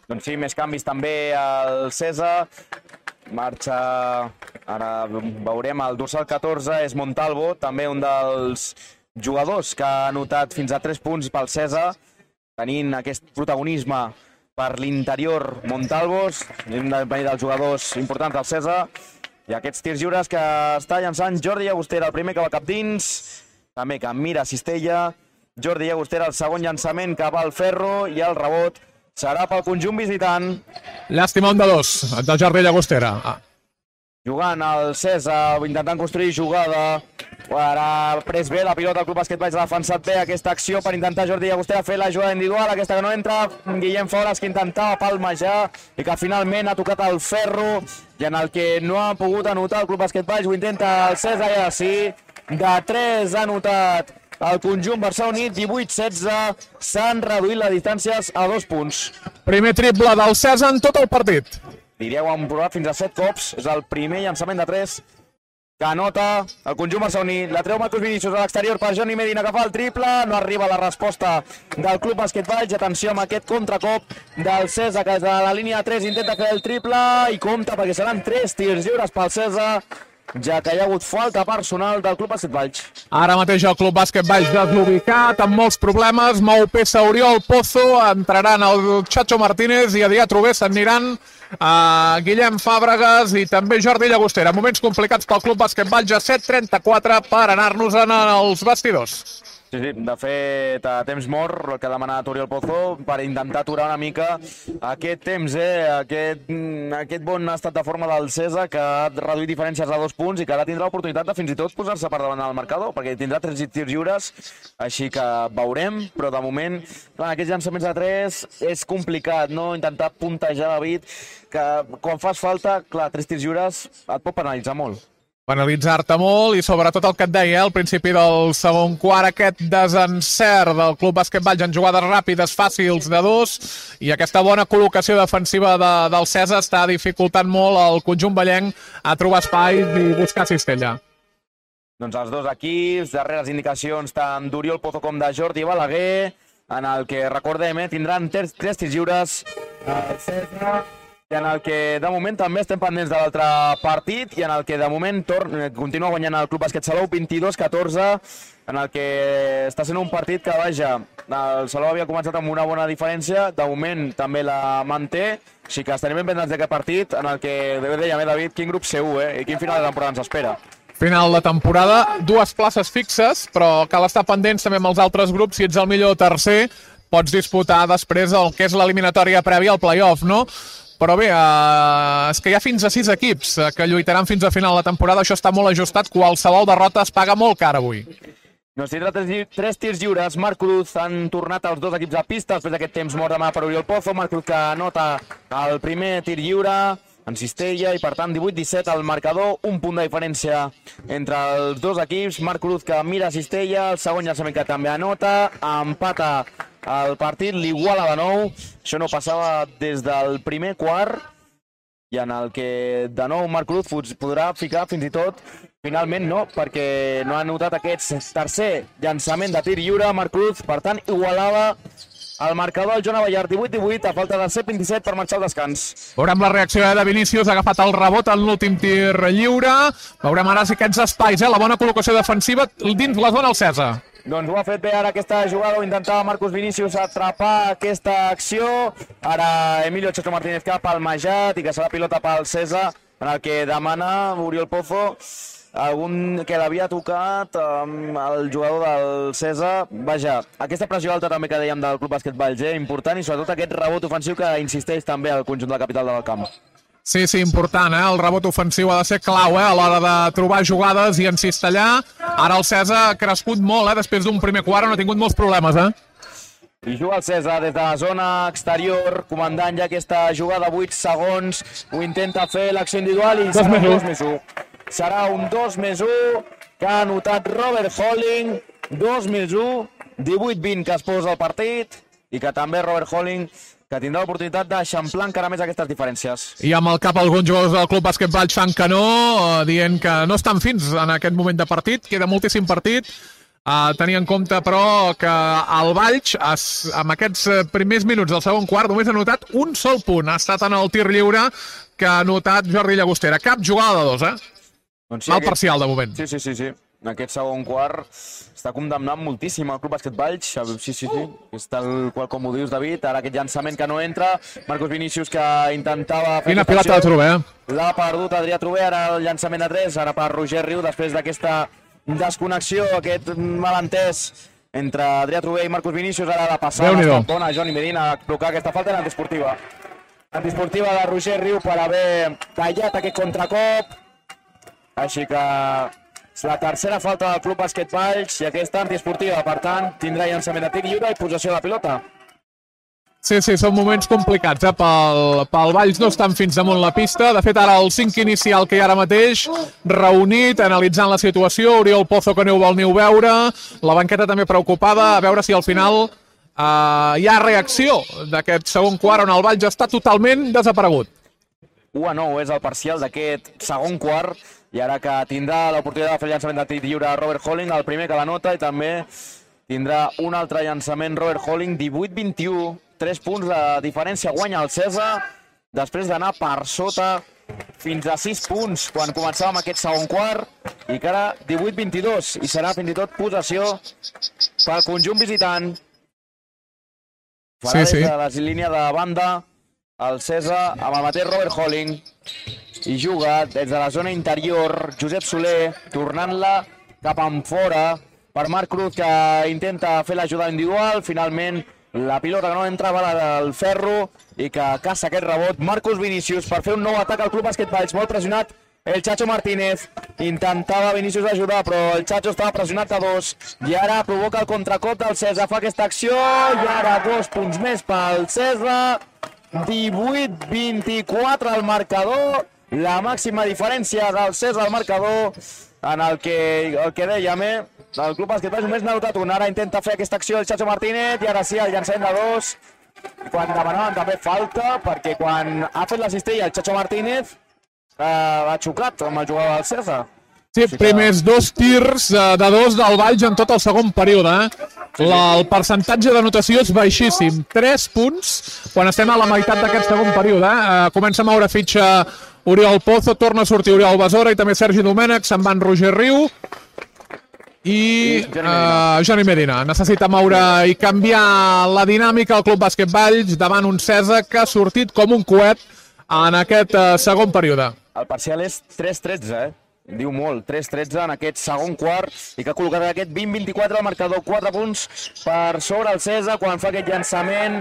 Doncs sí, més canvis també al Cesa. Marxa, ara veurem, el dorsal catorze és Montalvo, també un dels jugadors que ha anotat fins a tres punts pel Cesa, tenint aquest protagonisme per l'interior Montalvos, un dels jugadors importants del Cesa, i aquests tirs lliures que està llançant Jordi Llagostera, el primer que va cap dins, també que mira Cistella, Jordi Llagostera el segon llançament que va al ferro i el rebot serà pel conjunt visitant. Llàstima, un de dos, de Jordi Llagostera. Ah. Jugant el Cesa, intentant construir jugada. Ara ha pres bé la pilota, el Club Bàsquet Valls ha defensat bé aquesta acció per intentar Jordi Llagostera fer la jugada individual, aquesta que no entra. Guillem Fores, que intentava palmejar i que finalment ha tocat el ferro, i en el que no ha pogut anotar el Club Bàsquet Valls. Ho intenta el Cesa i ara sí, de tres ha anotat el conjunt barceloní, divuit setze, s'han reduït les distàncies a dos punts. Primer triple del Cesa en tot el partit. Diria que ho han provat fins a set cops, és el primer llançament de tres que anota el conjunt barceloní. La treu Marcos Vinícius a l'exterior per Johnny Medina, que fa el triple, no arriba la resposta del Club Bàsquet Valls. Atenció amb aquest contracop del Cesa, que des de la línia de tres intenta fer el triple i compta perquè seran tres tirs lliures pel Cesa, ja que hi ha hagut falta personal del Club Bàsquet Valls. Ara mateix el Club Bàsquet Valls desubicat, amb molts problemes, mou peça Oriol Pozo, entraran el Chacho Martínez i Adrià Trové, s'aniran a Guillem Fàbregas i també Jordi Llagostera. Moments complicats pel Club Bàsquet Valls, a set trenta-quatre per anar-nos-en als vestidors. Sí, sí, de fet, a temps mort, el que ha demanat Oriol Pozo per intentar aturar una mica aquest temps, eh? aquest, aquest bon estat de forma del Cesa, que ha reduït diferències a dos punts i que ara tindrà l'oportunitat de fins i tot posar-se per davant del marcador, perquè tindrà tres tirs lliures, així que veurem, però de moment, clar, aquests llançaments de tres és complicat, no? Intentar puntejar, David, que quan fas falta, clar, tres tirs lliures et pot penalitzar molt. Penalitzar-te molt i sobretot el que et deia al principi del segon quart, aquest desencert del Club Bàsquet Valls en jugades ràpides, fàcils de dos, i aquesta bona col·locació defensiva de, del Cesa està dificultant molt el conjunt vallenc a trobar espais i buscar cistella. Doncs els dos equips, darreres indicacions tant d'Oriol Pozo com de Jordi Balaguer, en el que, recordem, eh, tindran tres, tres tirs lliures el Cesa, i en el que de moment també estem pendents de l'altre partit i en el que de moment torn, continua guanyant el Club Bàsquet Salou vint-i-dos catorze, en el que està sent un partit que, vaja, el Salou havia començat amb una bona diferència, de moment també la manté, així que estarem ben pendents d'aquest partit, en el que, dèiem, eh, David, quin grup C u, eh, i quin final de temporada ens espera. Final de temporada, dues places fixes, però cal estar pendents també amb els altres grups. Si ets el millor tercer, pots disputar després el que és l'eliminatòria prèvia al play-off, no? Però bé, eh, és que hi ha fins a sis equips eh, que lluitaran fins a final de temporada. Això està molt ajustat. Qualsevol derrota es paga molt car avui. Doncs tindrà tres, tres tirs lliures. Marc Cruz, han tornat els dos equips a pista després d'aquest temps mort demà per Oriol Pozo. Marc Cruz que anota el primer tir lliure en cistella i per tant divuit disset al marcador, un punt de diferència entre els dos equips. Marc Cruz que mira cistella, el segon llançament que també anota, empata el partit, l'iguala de nou. Això no passava des del primer quart i en el que de nou Marc Cruz podrà ficar fins i tot, finalment no, perquè no ha notat aquest tercer llançament de tir lliure. Marc Cruz, per tant, igualava el marcador al Joan Abellar, divuit divuit, a falta de set vint-i-set per marxar al descans. Veurem la reacció de Vinícius, ha agafat el rebot en l'últim tir lliure. Veurem ara si aquests espais, eh, la bona col·locació defensiva dins la zona al Cesa. Doncs ho ha fet bé ara aquesta jugada, ho intentava Marcos Vinícius atrapar aquesta acció. Ara Emilio Chacho Martínez que ha palmejat i que serà pilota pel Cesa, en el que demana Oriol Pozo algun que l'havia tocat amb el jugador del Cesa. Vaja, aquesta pressió alta també que dèiem del Club Bàsquet Valls, eh, important, i sobretot aquest rebot ofensiu que insisteix també al conjunt de la capital del camp. Sí, sí, important, eh? El rebot ofensiu ha de ser clau, eh? A l'hora de trobar jugades i encistellar. Ara el Cesa ha crescut molt, eh? Després d'un primer quart no ha tingut molts problemes, eh? I juga el Cesa des de la zona exterior, comandant ja aquesta jugada, vuit segons, ho intenta fer l'acció individual i serà un dos més u. Serà un dos més u que ha anotat Robert Holling, dos més u, divuit vint que es posa el partit i que també Robert Holling que tindrà l'oportunitat d'eixamplar encara més aquestes diferències. I amb el cap alguns jugadors del Club Bàsquet Valls fan que no, dient que no estan fins en aquest moment de partit, queda moltíssim partit. Uh, tenir en compte, però, que el Valls, es, amb aquests primers minuts del segon quart, només ha notat un sol punt. Ha estat en el tir lliure que ha notat Jordi Llagostera. Cap jugada de dos, eh? Doncs sí, Mal aquest... parcial, de moment. Sí, sí, sí, sí. En aquest segon quart està condemnant moltíssim el Club Bàsquet Valls. Sí, sí, sí. És tal qual com ho dius, David. Ara aquest llançament que no entra. Marcos Vinícius que intentava fer... Quina pilota de Trober, eh? L'ha perdut Adrià Trober, ara el llançament a tres, ara per Roger Riu, després d'aquesta desconnexió, aquest malentès entre Adrià Trober i Marcos Vinícius. Ara la passada està bona Johnny Medina a blocar aquesta falta en antiesportiva. Antiesportiva de Roger Riu per haver tallat aquest contracop. Així que és la tercera falta del Club Bàsquet Valls i aquesta antiesportiva. Per tant, tindrà llançament de tir lliure i possessió de pilota. Sí, sí, són moments complicats, eh? Pel, pel Valls no estan fins damunt la pista. De fet, ara el cinc inicial que hi ha ara mateix, reunit, analitzant la situació. Oriol Pozo que no ho vol ni ho veure. La banqueta també preocupada, a veure si al final eh, hi ha reacció d'aquest segon quart on el Valls està totalment desaparegut. u a nou és el parcial d'aquest segon quart i ara que tindrà l'oportunitat de fer el llançament de tir lliure a Robert Holling, el primer que la nota, i també tindrà un altre llançament Robert Holling, divuit vint i u. tres punts de diferència guanya el Cesa després d'anar per sota fins a sis punts quan començàvem aquest segon quart i que ara divuit vint i dos i serà fins i tot possessió pel conjunt visitant. Farà sí, sí. Des de la línia de banda el Cesa amb el mateix Robert Holling i juga des de la zona interior Josep Soler tornant-la cap enfora per Marc Cruz que intenta fer l'ajuda individual. Finalment la pilota que no entrava al ferro i que caça aquest rebot Marcos Vinícius per fer un nou atac al Club Bàsquet Valls. Molt pressionat el Chacho Martínez. Intentava Vinícius ajudar, però el Chacho estava pressionat a dos. I ara provoca el contracop del Cesa. Fa aquesta acció i ara dos punts més pel Cesa. divuit vint-i-quatre al marcador. La màxima diferència del Cesa al marcador en el que, el que dèiem, eh? El Club Bàsquet Valls només n'ha notat un. Ara intenta fer aquesta acció el Chacho Martínez i ara sí, el llançament de dos. Quan demanaven també falta, perquè quan ha fet la cistella el Chacho Martínez eh, ha xocat amb el jugador del Cesa. Sí, primers dos tirs de dos del Valls en tot el segon període. Eh? La, el percentatge d'anotació és baixíssim. tres punts quan estem a la meitat d'aquest segon període. Eh? Comença a moure fitxa Oriol Pozo, torna a sortir Oriol Besora i també Sergi Domènech, se'n van Roger Riu i uh, Johnny Medina. Necessita moure i canviar la dinàmica al Club Bàsquet Valls davant un Cesa que ha sortit com un coet en aquest uh, segon període. El parcial és tres tretze, eh? Diu molt, tres tretze en aquest segon quart i que ha col·locat aquest vint vint-i-quatre al marcador, quatre punts per sobre el Cesa quan fa aquest llançament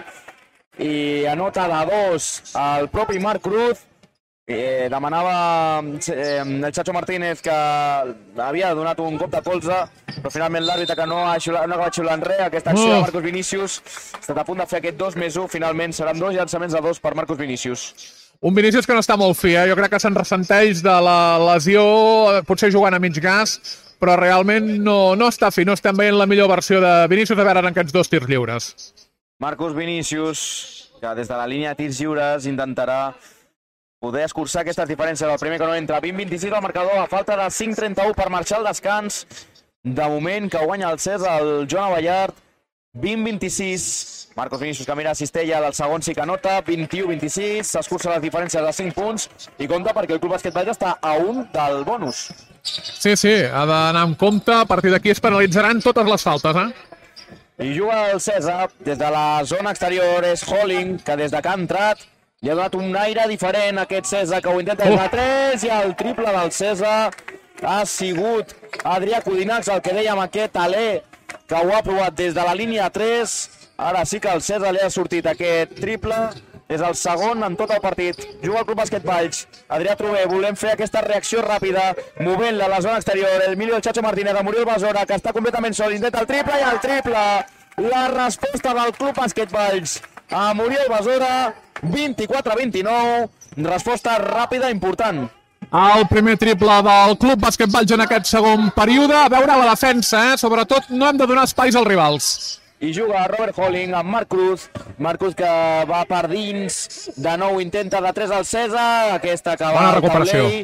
i anota de dos el propi Marc Cruz. Eh, demanava eh, el Chacho Martínez que havia donat un cop de colze, però finalment l'àrbitre que no ha xiulat, no ha xiulat res. Aquesta acció de Marcos Vinícius ha estat a punt de fer aquest dos més u, finalment seran dos llançaments de dos per Marcos Vinícius. Un Vinícius que no està molt fi, eh? Jo crec que se'n ressenteix de la lesió, potser jugant a mig gas, però realment no, no està fi, no estem veient la millor versió de Vinícius a veure en aquests dos tirs lliures. Marcos Vinícius, que des de la línia de tirs lliures intentarà poder escurçar aquestes diferències. El primer que no entra, vint vint-i-sis al marcador, a falta de cinc trenta-u per marxar al descans. De moment que guanya el Cesa, el Joan Abellart, vint vint-i-sis. Marcos Vinícius que mira a cistella, del segon sí que nota, vint i u vint-i-sis, s'escurça les diferències de cinc punts i compta perquè el Club Bàsquet Valls està a un del bonus. Sí, sí, ha d'anar amb compte, a partir d'aquí es penalitzaran totes les faltes, eh? I juga el Cesa, des de la zona exterior és Holling, que des de que ha entrat li ha donat un aire diferent a aquest Cesa, que ho intenta des de tres, i el triple del Cesa ha sigut Adrià Codinacs, el que dèiem, aquest alè que ho ha provat des de la línia tres. Ara sí que el Cesa li ha sortit aquest triple, és el segon en tot el partit. Juga el Club Bàsquet Valls, Adrià Trober, volem fer aquesta reacció ràpida, movent-la a la zona exterior, el Emilio el Chacho Martínez, amb Oriol Besora, que està completament sol, intenta el triple, i el triple, la resposta del Club Bàsquet Valls, amb Oriol Besora, vint-i-quatre a vint-i-nou, resposta ràpida important. El primer triple del Club Bàsquet Valls en aquest segon període. A veure la defensa, eh? Sobretot no hem de donar espais als rivals. I juga Robert Holling amb Marc Cruz. Marc Cruz que va per dins, de nou intenta de tres al Cesa, aquesta que va al taulell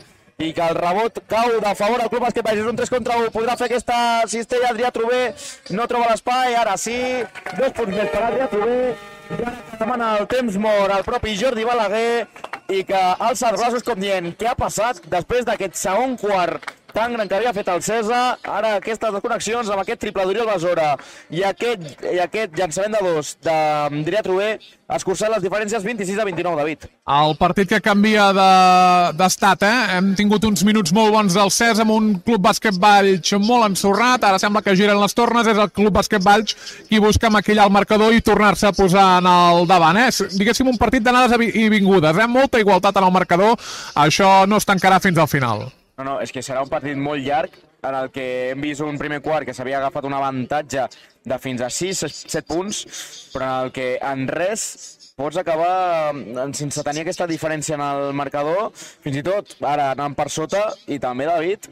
i que el rebot cau de favor al Club Bàsquet Valls. És un tres contra u, podrà fer aquesta cistella Adrià Trover, no troba l'espai, ara sí, dos punts més per Adrià Trover, i ara que demana el temps mort al propi Jordi Balaguer i que alça els braços com dient què ha passat després d'aquest segon quart tan gran que havia fet el César. Ara aquestes desconnexions amb aquest triple d'Oriol Besora i aquest, i aquest llançament de dos d'Adrià Trover ha escurçat les diferències vint-i-sis a vint-i-nou, David. El partit que canvia d'estat, eh? Hem tingut uns minuts molt bons del César amb un Club Bàsquet Valls molt ensorrat, ara sembla que giren les tornes, és el Club Bàsquet Valls qui busca maquillar el marcador i tornar-se a posar en el davant, eh? Diguéssim un partit d'anades i vingudes, eh? Molta igualtat en el marcador, això no es tancarà fins al final. No, no, és que serà un partit molt llarg en el que hem vist un primer quart que s'havia agafat un avantatge de fins a sis set punts, però en el que en res pots acabar sense tenir aquesta diferència en el marcador, fins i tot ara anant per sota, i també, David,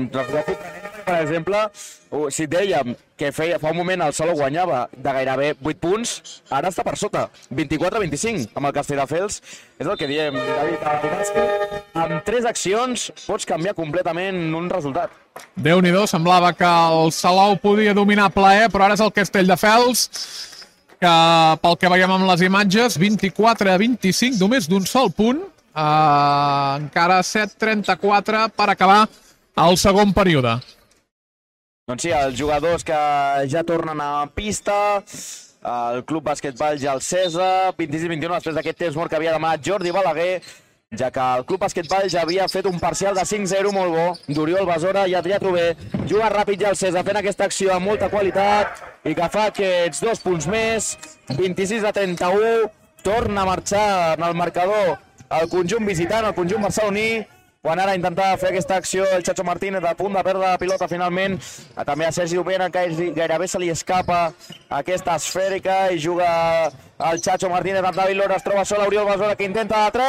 per exemple, si et dèiem que feia, fa un moment el Salou guanyava de gairebé vuit punts, ara està per sota, vint-i-quatre a vint-i-cinc amb el Castelldefels. És el que diem, David, al bàsquet, amb tres accions pots canviar completament un resultat. Déu-n'hi-do, semblava que el Salou podia dominar plaer, però ara és el Castelldefels, que pel que veiem amb les imatges, vint-i-quatre a vint-i-cinc, només d'un sol punt, uh, encara set trenta-quatre per acabar el segon període. Doncs sí, els jugadors que ja tornen a pista, el Club Bàsquet Valls i el César, vint-i-sis a vint-i-u després d'aquest temps mort que havia demanat Jordi Balaguer, ja que el Club Bàsquet Valls havia fet un parcial de cinc zero molt bo, d'Oriol Besora i Adrià Trover. Juga ràpid ja el César fent aquesta acció amb molta qualitat i que fa aquests dos punts més, vint-i-sis a trenta-u, torna a marxar en el marcador el conjunt visitant, el conjunt barceloní, quan ara intentava fer aquesta acció el Chacho Martínez a punt de perdre la pilota finalment. També a Sergi Domena, que gairebé se li escapa aquesta esfèrica i juga el Chacho Martínez amb David Lora, es troba sola Oriol Besora que intenta de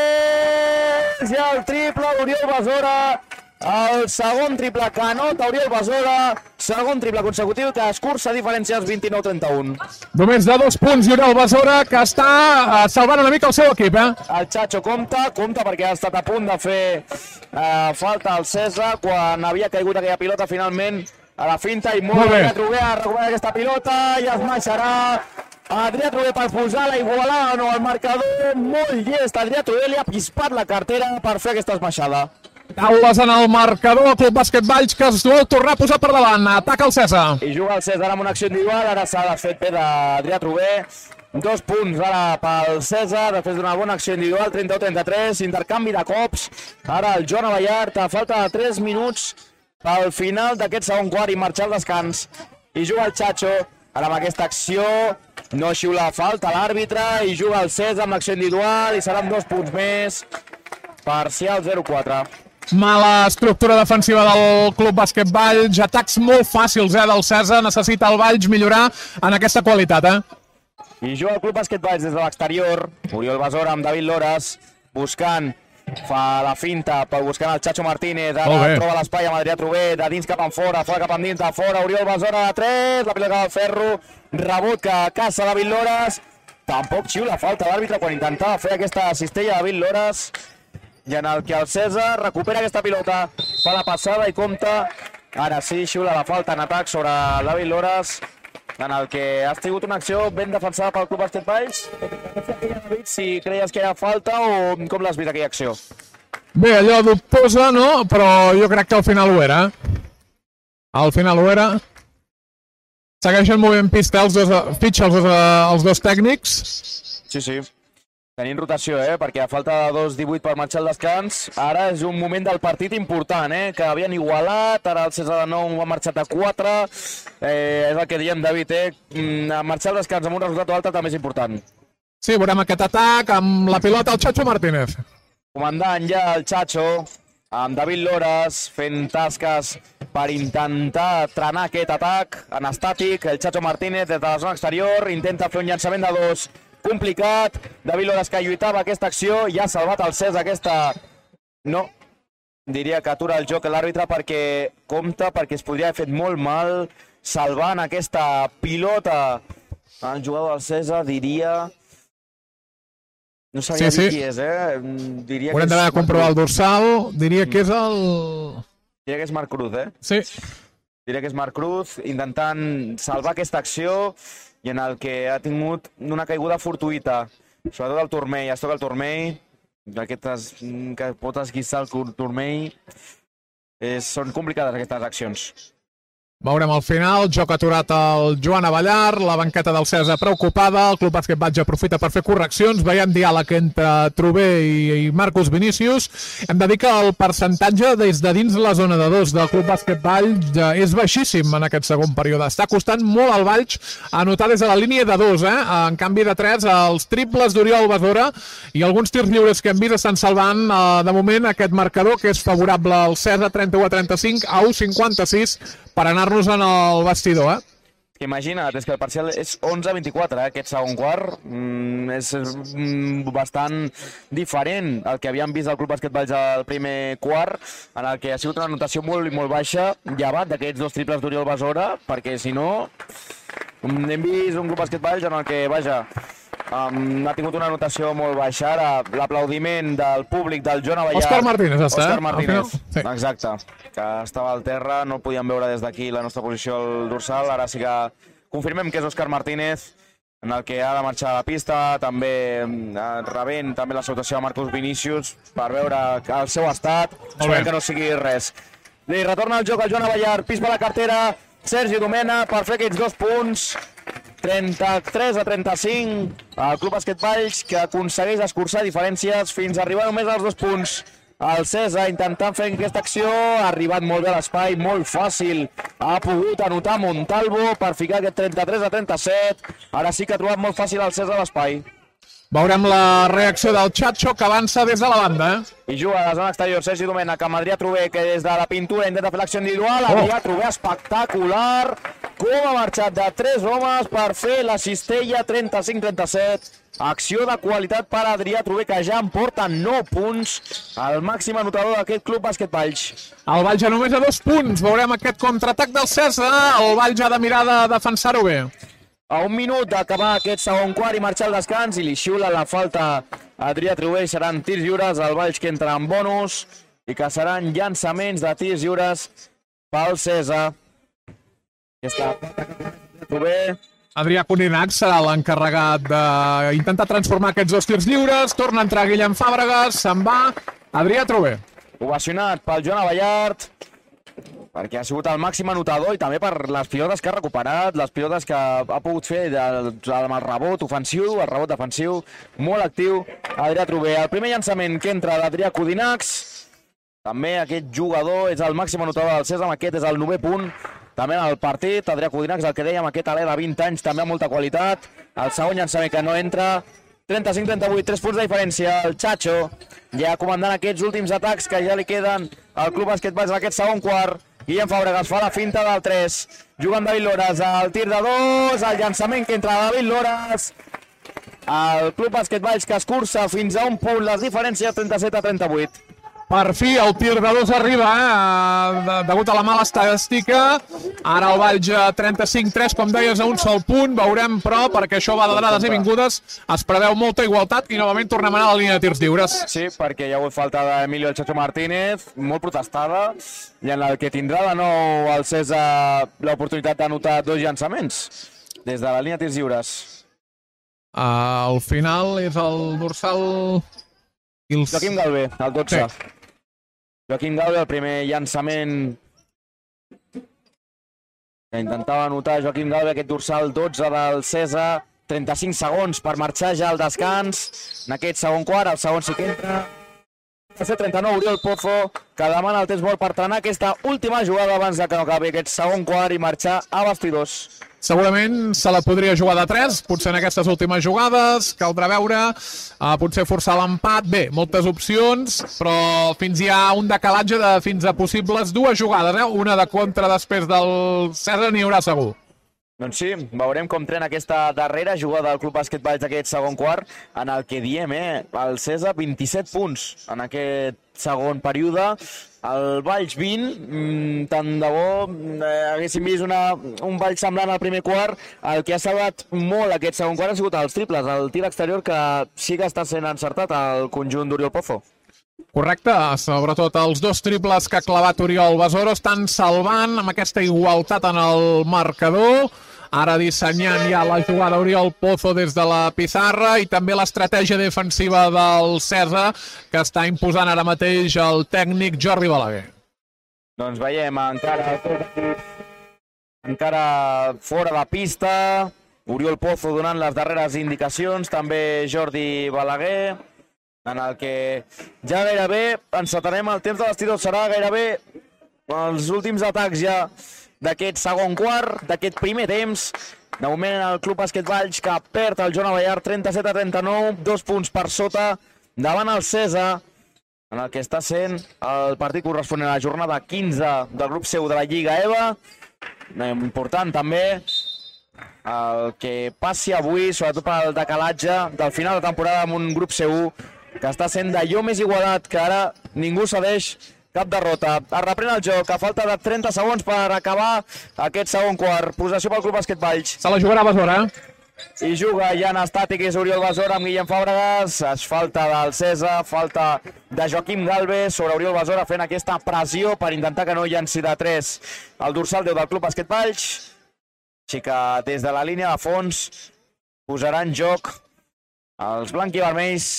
tres i el triple d'Oriol Besora, el segon triple que anota Oriol Besora, segon triple consecutiu que escurça diferències vint-i-nou a trenta-u. Només de dos punts i Oriol Besora que està salvant una mica el seu equip, eh? El Chacho compta, compta perquè ha estat a punt de fer eh, falta al César quan havia caigut aquella pilota finalment a la finta i molt bé. Adrià Trover a recuperar aquesta pilota i es marxarà. Adrià Trover per posar la igualada no al marcador, molt llest. Adrià Trover li ha pispat la cartera per fer aquesta esmaixada. Taules en el marcador, el Club Bàsquet Valls que es vol tornar a posar per davant. Ataca el César. I juga el César amb una acció individual, ara s'ha desfet bé d'Adrià Trover. Dos punts ara pel César, després d'una bona acció individual, trenta-u a trenta-tres, intercanvi de cops. Ara el Joan Abellart, a falta de tres minuts pel final d'aquest segon quart i marxar al descans. I juga el Chacho, ara amb aquesta acció, no xiula falta l'àrbitre, i juga el César amb l'acció individual i seran dos punts més. Parcial zero quatre. Mala estructura defensiva del Club Bàsquet Valls, atacs molt fàcils eh, del César, necessita el Valls millorar en aquesta qualitat. Eh? I juga el Club Bàsquet Valls des de l'exterior, Oriol Besora amb David Loras, buscant, fa la finta, per buscant el Chacho Martínez, ara troba l'espai amb Adrià Trover, de dins cap en fora, fora cap endins, de fora, Oriol Besora de tres, la pilota del ferro, rebot que caça David Loras, tampoc xiula falta l'àrbitre quan intentava fer aquesta cistella de David Loras, i en el que el César recupera aquesta pilota, fa la passada i compta, ara sí, xiula la falta en atac sobre David Loras, en el que ha sigut una acció ben defensada pel Club Bàsquet Valls. Si creies que era falta o com l'has vist aquella acció? Bé, allò dubtosa, no? Però jo crec que al final ho era. Al final ho era. Segueixen movent pista els dos, fitxa els dos, els dos tècnics. Sí, sí. Tenim rotació, eh? Perquè a falta de dos divuit per marxar al descans, ara és un moment del partit important, eh? Que havien igualat, ara el César de nou ha marxat a quatre, eh, és el que diem, David, eh? Marxar al descans amb un resultat altre també és important. Sí, veurem aquest atac amb la pilota el Chacho Martínez. Comandant ja el Chacho, amb David Loras, fent tasques per intentar trenar aquest atac en estàtic. El Chacho Martínez des de la zona exterior intenta fer un llançament de dos complicat. David Loras que lluitava aquesta acció i ha salvat el César aquesta... No, diria que atura el joc l'àrbitre perquè compta, perquè es podria haver fet molt mal salvant aquesta pilota. El jugador del César diria No sabia Sí, dir sí. qui és, eh? Diria que Haurem és d'haver de Marc comprovar el Cruz. dorsal. Diria que és el... Diria que és Marc Cruz, eh? Sí. Diria que és Marc Cruz, intentant salvar aquesta acció i en el que ha tingut una caiguda fortuïta, sobretot al turmell. Es toca el turmell, aquestes, que pot esguissar el turmell. És, són complicades aquestes accions. Veurem al final, joc aturat el Joan Avellar, la banqueta del César preocupada, el Club Bàsquet Valls aprofita per fer correccions, veiem diàleg entre Trubé i, i Marcus Vinícius. Hem de dir que el percentatge des de dins la zona de dos del Club Bàsquet Valls és baixíssim en aquest segon període. Està costant molt al Valls anotar des de la línia de dos, eh? En canvi de tres, els triples d'Oriol Besora i alguns tirs lliures que hem vist estan salvant eh, de moment aquest marcador que és favorable al César, trenta-u a trenta-cinc a u cinquanta-sis per anar-nos en el vestidor, eh? Imagina't, és que el parcial és onze a vint-i-quatre, eh, aquest segon quart. Mm, és mm, bastant diferent al que havíem vist al Club Bàsquet Valls al primer quart, en el que ha sigut una anotació molt i molt baixa, llevat d'aquests dos triples d'Oriol Besora, perquè si no, hem vist un Club Bàsquet Valls en el que, vaja, Um, ha tingut una anotació molt baixa. Ara l'aplaudiment del públic del Joan Avellar. Òscar Martínez està, Òscar eh? Martínez, Sí. exacte, que estava al terra, no el podíem veure des d'aquí la nostra posició al dorsal. Ara sí que confirmem que és Òscar Martínez, en el que ha de marxar a la pista, també eh, rebent també la salutació de Marcus Vinícius per veure el seu estat, esperem que no sigui res. Li retorna el joc al Joan Avellar, pis per la cartera, Sergi Domena per fer aquests dos punts. trenta-tres a trenta-cinc, el Club Bàsquet Valls, que aconsegueix escurçar diferències fins a arribar només als dos punts. El César intentant fer aquesta acció, ha arribat molt bé a l'espai, molt fàcil, ha pogut anotar Montalvo per ficar aquest trenta-tres a trenta-set, ara sí que ha trobat molt fàcil el César a l'espai. Veurem la reacció del Chacho, que avança des de la banda, eh? I juga a la zona exterior Sergi Domènech amb Adrià Trubé, que des de la pintura intenta fer l'acció individual. Oh. Adrià Trubé espectacular, com ha marxat de tres homes per fer la cistella trenta-cinc trenta-set. Acció de qualitat per Adrià Trubé, que ja en porta nou punts, el màxim anotador d'aquest Club Bàsquet Valls. El Valls ja només a dos punts, veurem aquest contraatac del César, el Valls ha de mirar de defensar-ho bé. A un minut d'acabar aquest segon quart i marxar al descans, i li xiula la falta a Adrià Trubé. Seran tirs lliures, el Valls que entra en bonus i que seran llançaments de tirs lliures pel César. Aquesta Trubé. Adrià Coninac serà l'encarregat d'intentar transformar aquests dos tirs lliures. Torna a entrar Guillem Fàbregas, se'n va Adrià Trubé. Ovacionat pel Joan Avellart, perquè ha sigut el màxim anotador i també per les pilotes que ha recuperat, les pilotes que ha pogut fer amb el rebot ofensiu, el rebot defensiu, molt actiu Adrià Trubé. El primer llançament que entra d'Adrià Codinacs, també aquest jugador és el màxim anotador del César, aquest és el novè punt també en el partit. Adrià Codinacs, el que dèiem, aquest alè de vint anys, també amb molta qualitat. El segon llançament que no entra, trenta-cinc trenta-vuit, tres punts de diferència. El Chacho ja comandant aquests últims atacs que ja li queden al Club Bàsquet Valls en aquest segon quart. Guillem Fàbregas fa la finta del tres, jugant David Loras, el tir de dos, el llançament que entra David Loras. El Club Bàsquet Valls que escurça fins a un punt les diferències, trenta-set a trenta-vuit. Per fi el tir de dos arriba, eh? Degut a la mala estadística. Ara el Valls trenta-cinc tres, com deies, a un sol punt. Veurem, però, perquè això va de d'anades i vingudes, es preveu molta igualtat i novament tornem a anar a la línia de tirs lliures. Sí, perquè hi ha hagut falta d'Emilio el Chacho Martínez, molt protestada, i en el que tindrà de nou el César l'oportunitat d'anotar dos llançaments des de la línia de tirs lliures. Uh, al final és el dorsal... Els... Joaquim Galvé, el dotze. Sí. Joaquim Galvé, el primer llançament que intentava anotar Joaquim Galvé, aquest dorsal dotze del César. trenta-cinc segons per marxar ja al descans. En aquest segon quart, el segon sí que entra. trenta-nou, Oriol Pozo, que demana el temps mort per trenar aquesta última jugada abans de que no acabi aquest segon quart i marxar a vestidors. Segurament se la podria jugar de tres, potser en aquestes últimes jugades, caldrà veure, uh, potser forçar l'empat, bé, moltes opcions, però fins hi ha un decalatge de fins a possibles dues jugades, eh? Una de contra després del César n'hi haurà segur. Doncs sí, veurem com tren aquesta darrera jugada del Club Bàsquet Valls d'aquest segon quart, en el que diem, eh, el Cesa vint-i-set punts en aquest segon període, el Valls vint, mmm, tant de bo eh, haguéssim vist una, un Valls semblant al primer quart. El que ha salvat molt aquest segon quart ha sigut els triples, el tir exterior, que sí que està sent encertat al conjunt d'Oriol Pozo. Correcte, sobretot els dos triples que ha clavat Oriol Besora estan salvant amb aquesta igualtat en el marcador. Ara dissenyant ja la jugada Oriol Pozo des de la pissarra i també l'estratègia defensiva del Cesa, que està imposant ara mateix el tècnic Jordi Balaguer. Doncs veiem encara encara fora de pista, Oriol Pozo donant les darreres indicacions, també Jordi Balaguer, en el que ja gairebé encetarem el temps de vestidor. Serà gairebé els últims atacs ja d'aquest segon quart, d'aquest primer temps. De moment el Club Bàsquet Valls, que perd el Joan Abellar trenta-set a trenta-nou, dos punts per sota, davant el Cesa, en el que està sent el partit corresponent a la jornada quinze del grup seu de la Lliga E V A. Important també el que passi avui, sobretot pel decalatge del final de temporada amb un grup C u que està sent d'allò més igualat, que ara ningú cedeix cap derrota. Es reprèn el joc, a falta de trenta segons per acabar aquest segon quart. Possessió pel Club Bàsquet Valls. Se la jugarà Besora. I juga ja en estàtic, és Oriol Besora amb Guillem Fàbregas. Es falta del Cesa, falta de Joaquim Galvez sobre Oriol Besora, fent aquesta pressió per intentar que no llenci de tres el dorsal deu del Club Bàsquet Valls. Així que des de la línia de fons posarà en joc els blanc-i-vermells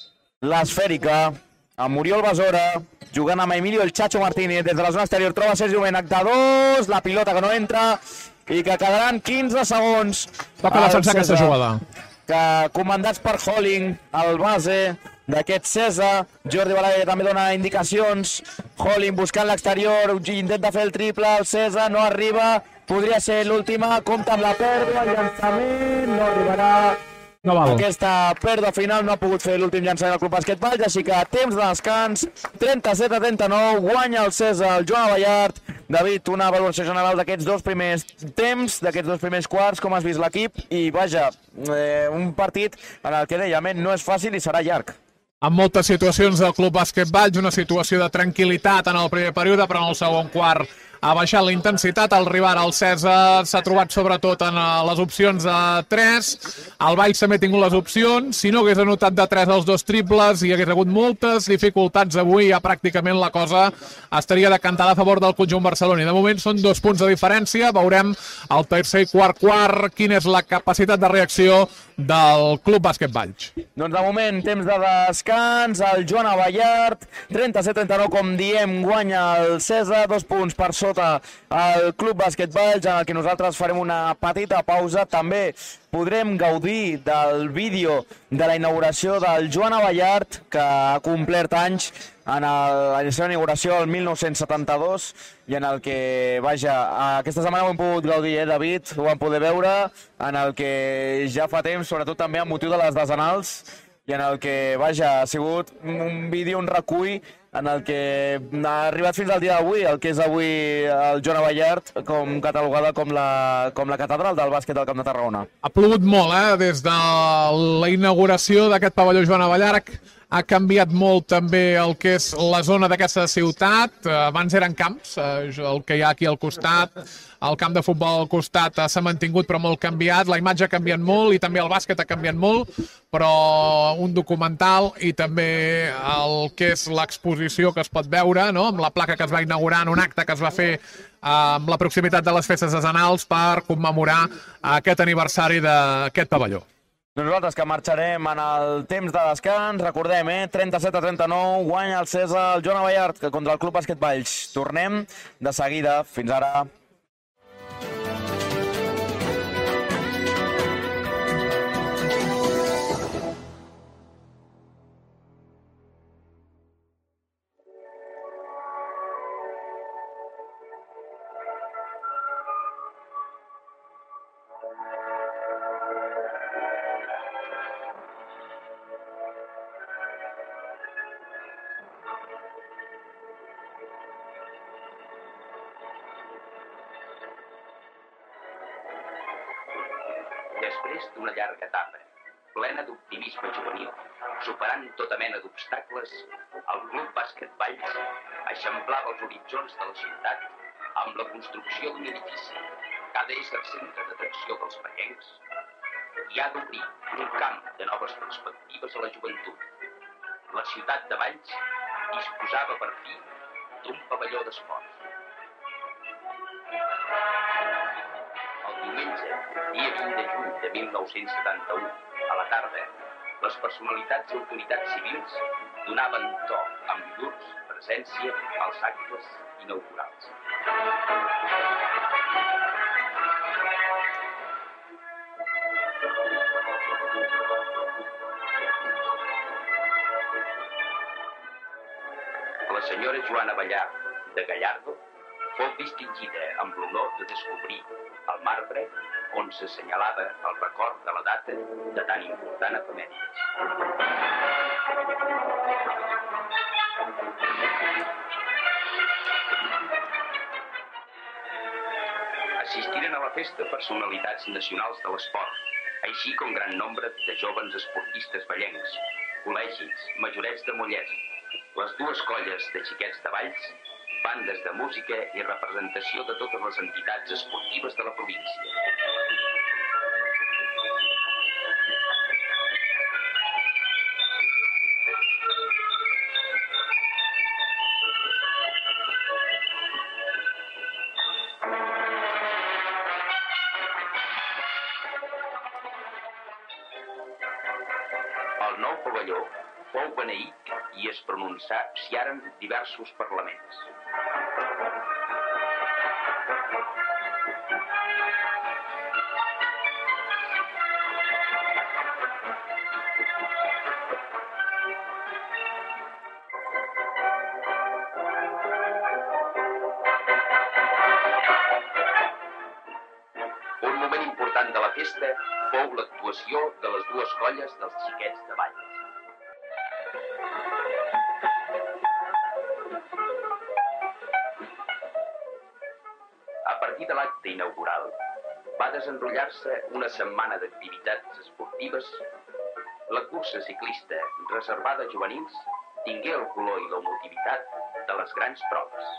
l'esfèrica, amb Oriol Besora, jugant amb Emilio el Chacho Martínez des de la zona exterior. Troba Sergi Domènech de dos, la pilota que no entra i que quedaran quinze segons. Toca defensar aquesta jugada. Que comandats per Holling, el base d'aquest Cesa. Jordi Balaguer també dona indicacions. Holling buscant l'exterior, intenta fer el triple, el Cesa no arriba, podria ser l'última, compta amb la pèrdua, el llançament, no arribarà. No val. Aquesta pèrdua final no ha pogut fer l'últim llançament del Club Bàsquet Valls, així que temps de descans, trenta-set a trenta-nou, guanya el Cesa, el Joan Abellart. David, una valoració general d'aquests dos primers temps, d'aquests dos primers quarts, com has vist l'equip, i vaja, eh, un partit en el que dèiem, no és fàcil i serà llarg. Amb moltes situacions del Club Bàsquet Valls, una situació de tranquil·litat en el primer període, però en el segon quart ha baixat la intensitat. El rival, el Cesa, s'ha trobat sobretot en les opcions de tres. El Valls també ha tingut les opcions. Si no hagués anotat de tres els dos triples i hagués hagut moltes dificultats avui, ja pràcticament la cosa estaria decantada a favor del conjunt barceloní. De moment són dos punts de diferència. Veurem el tercer i quart quart quina és la capacitat de reacció del Club Bàsquet Valls. Doncs de moment, temps de descans, el Joan Abellart, trenta-set a trenta-nou, com diem, guanya el Cesa, dos punts per sota el Club Bàsquet Valls, en el que nosaltres farem una petita pausa. També podrem gaudir del vídeo de la inauguració del Joan Abellart, que ha complert anys en el, la seva inauguració el mil nou-cents setanta-dos, i en el que, vaja, aquesta setmana ho hem pogut gaudir, eh, David? Ho vam poder veure, en el que ja fa temps, sobretot també amb motiu de les decenals, i en el que, vaja, ha sigut un vídeo, un recull, en el que ha arribat fins al dia d'avui, el que és avui el Joan Abellart, com catalogada com la, com la catedral del bàsquet del Camp de Tarragona. Ha plogut molt, eh? Des de la inauguració d'aquest pavelló Joan Abellart. Ha canviat molt també el que és la zona d'aquesta ciutat. Abans eren camps, el que hi ha aquí al costat, el camp de futbol al costat s'ha mantingut però molt canviat, la imatge ha canviat molt i també el bàsquet ha canviat molt, però un documental i també el que és l'exposició que es pot veure, no? Amb la placa que es va inaugurar en un acte que es va fer amb la proximitat de les festes decenals per commemorar aquest aniversari d'aquest pavelló. Nosaltres que marxarem en el temps de descans, recordem, eh? trenta-set a trenta-nou, guanya el Cesa, el Joan Abellart, que contra el Club Bàsquet Valls. Tornem de seguida. Fins ara. Després d'una llarga etapa, plena d'optimisme juvenil, superant tota mena d'obstacles, el Club Bàsquet Valls eixamplava els horitzons de la ciutat amb la construcció d'un edifici que ha d'ésser centre d'atracció dels vallencs i ha d'obrir un camp de noves perspectives a la joventut. La ciutat de Valls disposava per fi d'un pavelló d'esports. El diumenge, dia vint de juny de mil nou-cents setanta-u, a la tarda, les personalitats i autoritats civils donaven to amb llurs presència als actes inaugurals. La senyora Joana Ballart de Gallardo fou distingida amb l'honor de descobrir el marbre on s'assenyalava el record de la data de tan important efemèrides. Assistiren a la festa personalitats nacionals de l'esport, així com gran nombre de jovens esportistes vallencs, col·legis, majorets de Mollet, les dues colles de xiquets de Valls, bandes de música i representació de totes les entitats esportives de la província. El nou pavelló fou beneït i es pronunciaren diversos parlaments. Un moment important de la festa fou l'actuació de les dues colles dels xiquets de Valls. A partir de l'acte inaugural, va desenrotllar-se una setmana d'activitats esportives. La cursa ciclista reservada a juvenils tingué el color i l'emotivitat de les grans proves.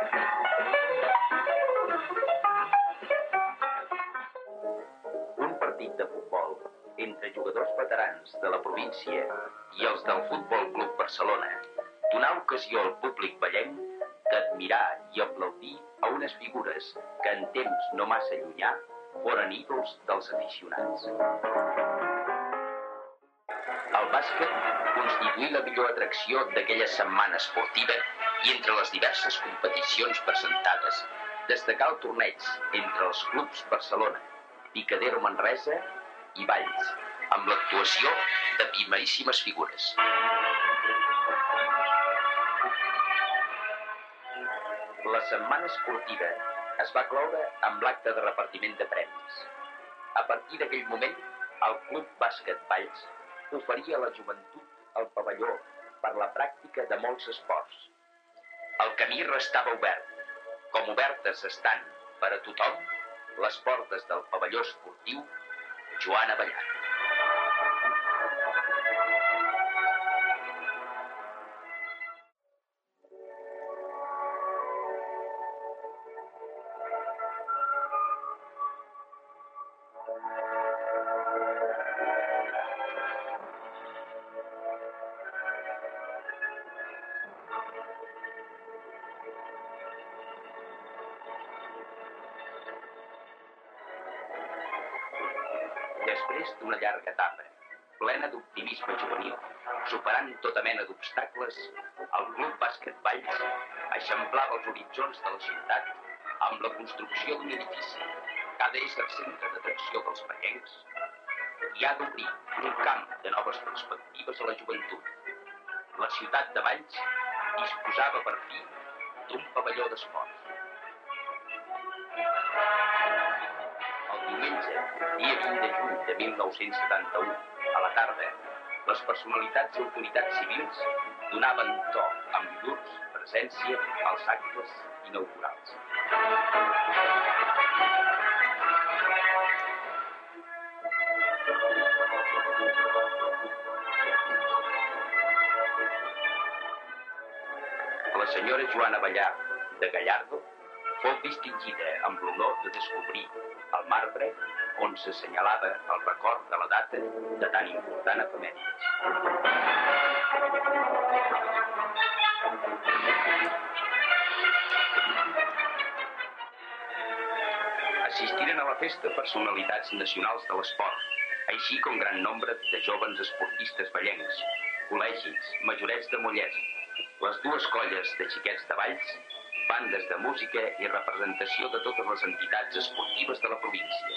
Un partit de futbol entre jugadors veterans de la província i els del Futbol Club Barcelona donà ocasió al públic vallenc d'admirar i aplaudir a unes figures que en temps no massa llunyà foren ídols dels aficionats. El bàsquet constituí la millor atracció d'aquella setmana esportiva i entre les diverses competicions presentades destacà el torneig entre els clubs Barcelona, Picadero Manresa i Valls, amb l'actuació de primeríssimes figures. La setmana esportiva es va cloure amb l'acte de repartiment de premis. A partir d'aquell moment, el Club Bàsquet Valls oferia a la joventut el pavelló per la pràctica de molts esports. El camí restava obert, com obertes estan per a tothom les portes del pavelló esportiu Joana Ballart. Després d'una llarga etapa, plena d'optimisme juvenil, superant tota mena d'obstacles, el Club Bàsquet Valls eixamplava els horitzons de la ciutat amb la construcció d'un edifici que ha d'ésser centre d'atracció dels vallencs i ha d'obrir un camp de noves perspectives a la joventut. La ciutat de Valls disposava per fi d'un pavelló d'esports. El diumenge, dia vint de juny de mil nou-cents setanta-u, a la tarda, les personalitats i autoritats civils donaven to amb llurs presència als actes inaugurals. senyora Joana Ballar de Gallardo fou distingida amb l'honor de descobrir el marbre on s'assenyalava el record de la data de tan important efemèrides. Assistiren a la festa personalitats nacionals de l'esport, així com gran nombre de joves esportistes ballencs, col·legis, majorets de Mollet, les dues colles de xiquets de Valls, bandes de música i representació de totes les entitats esportives de la província.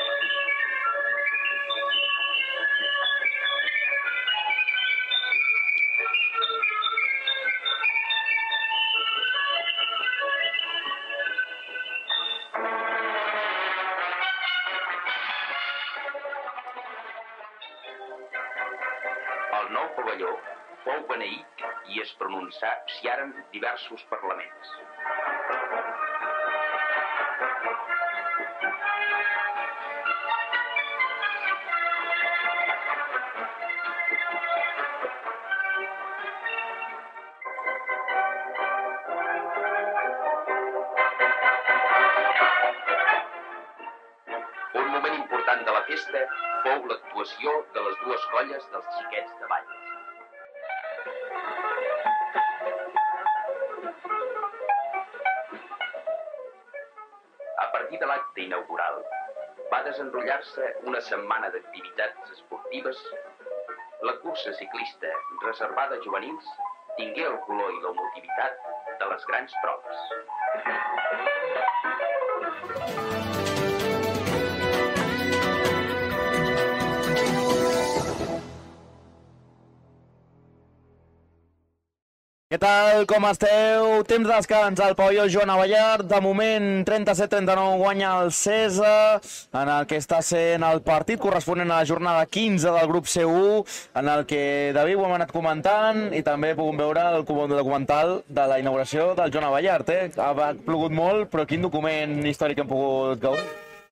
El nou pavelló fou beneït i es pronunciaren diversos parlaments. Un moment important de la festa fou l'actuació de les dues colles dels xiquets de Valls. A partir de l'acte inaugural, va desenrotllar-se una setmana d'activitats esportives. La cursa ciclista reservada a juvenils tingué el color i l'emotivitat de les grans proves. Què tal, com esteu? Temps de descans al pavelló Joana Ballar. De moment, trenta-set trenta-nou guanya el Cesa, en el que està sent el partit corresponent a la jornada quinze del grup C u, en el que, David, ho hem anat comentant i també he pogut veure el documental de la inauguració del Joana Ballar. Eh? Ha plogut molt, però quin document històric hem pogut gaudir.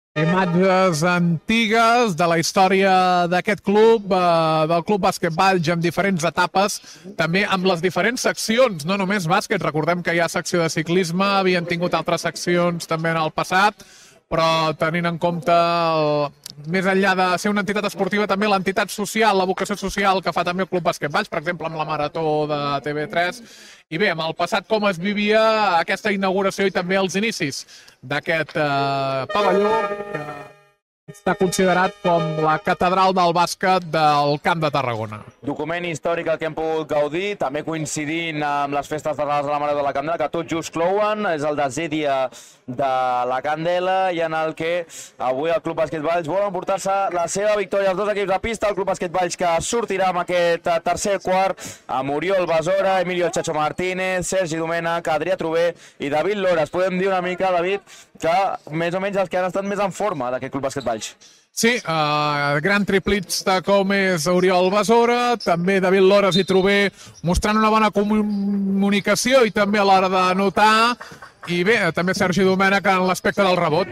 Imatges antigues de la història d'aquest club, eh, del Club Bàsquet Valls, amb diferents etapes, també amb les diferents seccions, no només bàsquet. Recordem que hi ha secció de ciclisme, havien tingut altres seccions també en el passat, però tenint en compte, el, més enllà de ser una entitat esportiva, també l'entitat social, la vocació social que fa també el Club Bàsquet Valls, per exemple, amb la Marató de T V tres. I bé, amb el passat com es vivia aquesta inauguració i també els inicis d'aquest eh, pavelló, que està considerat com la catedral del bàsquet del Camp de Tarragona. Document històric el que hem pogut gaudir, també coincidint amb les festes de la Mare de la Candela, que tot just clouen, és el desè dia de la Candela, i en el que avui el Club Bàsquet Valls vol emportar-se la seva victòria. Els dos equips de pista, el Club Bàsquet Valls que sortirà amb aquest tercer quart amb Oriol Besora, Emilio Chacho Martínez, Sergi Domènech, Adrià Trober i David Lores. Podem dir una mica, David, que més o menys els que han estat més en forma d'aquest Club Bàsquet Valls. Sí, uh, gran triplista com és Oriol Besora, també David Lores i Trober mostrant una bona comunicació i també a l'hora d'anotar, i bé, també Sergi Domènech en l'aspecte del rebot.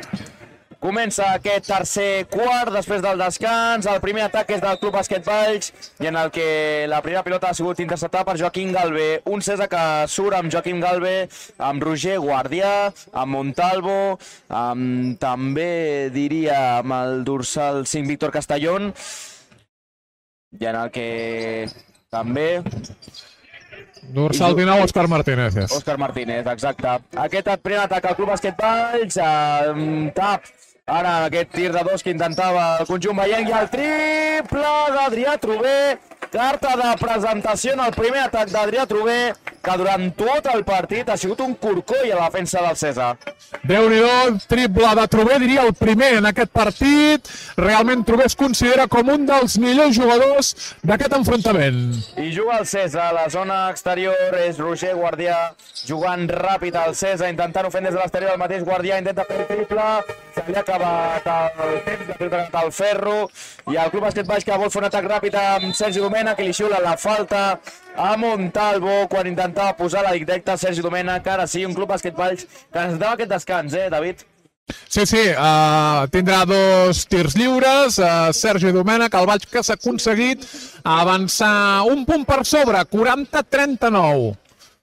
Comença aquest tercer quart després del descans. El primer atac és del Club Bàsquet Valls i en el que la primera pilota ha sigut interceptada per Joaquim Galvé. Un Cesa que surt amb Joaquim Galvé, amb Roger Guardià, amb Montalvo, amb, també diria amb el dorsal cinc Víctor Castellón, i en el que també... Dorsal dinou, Òscar Martínez. Òscar Martínez, exacte. Aquest primer atac al Club Bàsquet Valls, amb tap. Ara aquest tir de dos que intentava el conjunt vallenc i el triple d'Adrià Trober. Carta de presentació en el primer atac d'Adrià Trober, que durant tot el partit ha sigut un corcoll a la defensa del Cesa. Déu-n'hi-do, triple de Trober, diria el primer en aquest partit. Realment Trober es considera com un dels millors jugadors d'aquest enfrontament. I juga el Cesa, a la zona exterior és Roger Guardià, jugant ràpid al Cesa, intentant ho fer des de l'exterior. El mateix Guardià intenta fer el triple, se li ha acabat el temps de triple al ferro, i el Club Bàsquet Valls que vol fer un atac ràpid amb Sergi Domènech, que li xiula la falta a Montalvo quan intentava posar la directa. Sergi Domènech, ara sí, un Club Bàsquet Valls que necessitava aquest descans, eh, David? Sí, sí, uh, tindrà dos tirs lliures, uh, Sergi Domènech, el Valls que s'ha aconseguit avançar un punt per sobre, quaranta a trenta-nou.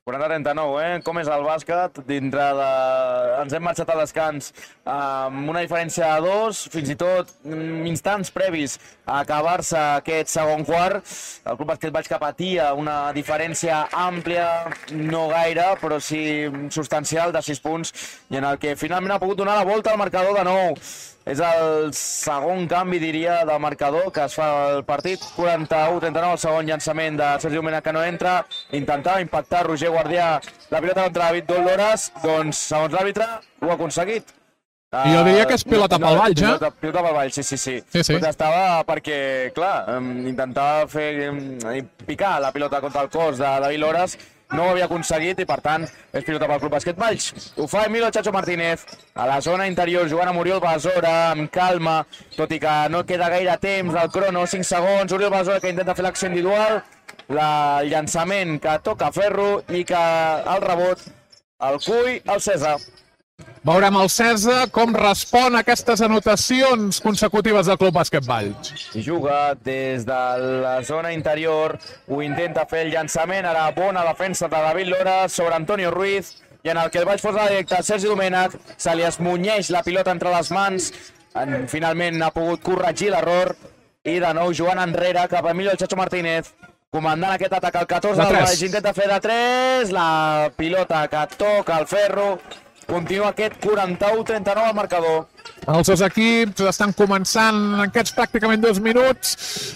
quaranta trenta-nou, eh? Com és el bàsquet? Dintre de... Ens hem marxat a descans amb una diferència de dos, fins i tot instants previs a acabar-se aquest segon quart. El Club Bàsquet Valls que patia una diferència àmplia, no gaire, però sí substancial, de sis punts, i en el que finalment ha pogut donar la volta al marcador de nou. És el segon canvi, diria, del marcador que es fa el partit. quaranta-u trenta-nou, el segon llançament de Sergi Domènech que no entra. Intentava impactar Roger Guardià la pilota contra David Dolores. Doncs, segons l'àrbitre, ho ha aconseguit. I jo diria que és pilota pel Valls, eh? Pilota, pilota pel Valls, sí, sí, sí. sí, sí. Estava perquè, clar, intentava fer picar la pilota contra el cos de David Dolores. No ho havia aconseguit i, per tant, és pilota pel Club Bàsquet Valls. Ho fa Emilio Chacho Martínez a la zona interior, jugant amb Oriol Besora, amb calma, tot i que no queda gaire temps del crono, cinc segons. Oriol Besora que intenta fer l'acció individual, el llançament que toca Ferro i que el rebot el cull el César. Veurem el César com respon a aquestes anotacions consecutives del Club Bàsquet Valls. I juga des de la zona interior, ho intenta fer el llançament, ara bona defensa de David Lora sobre Antonio Ruiz, i en el que el Valls posa la directa Sergi Domènech, se li esmunyeix la pilota entre les mans, en, finalment ha pogut corregir l'error, i de nou jugant enrere cap a Emilio el Chacho Martínez, comandant aquest atac al catorze del Valls, intenta fer de tres, la pilota que toca el Ferro. Continua aquest quaranta-u trenta-nou al marcador. Els dos equips estan començant en aquests pràcticament dos minuts.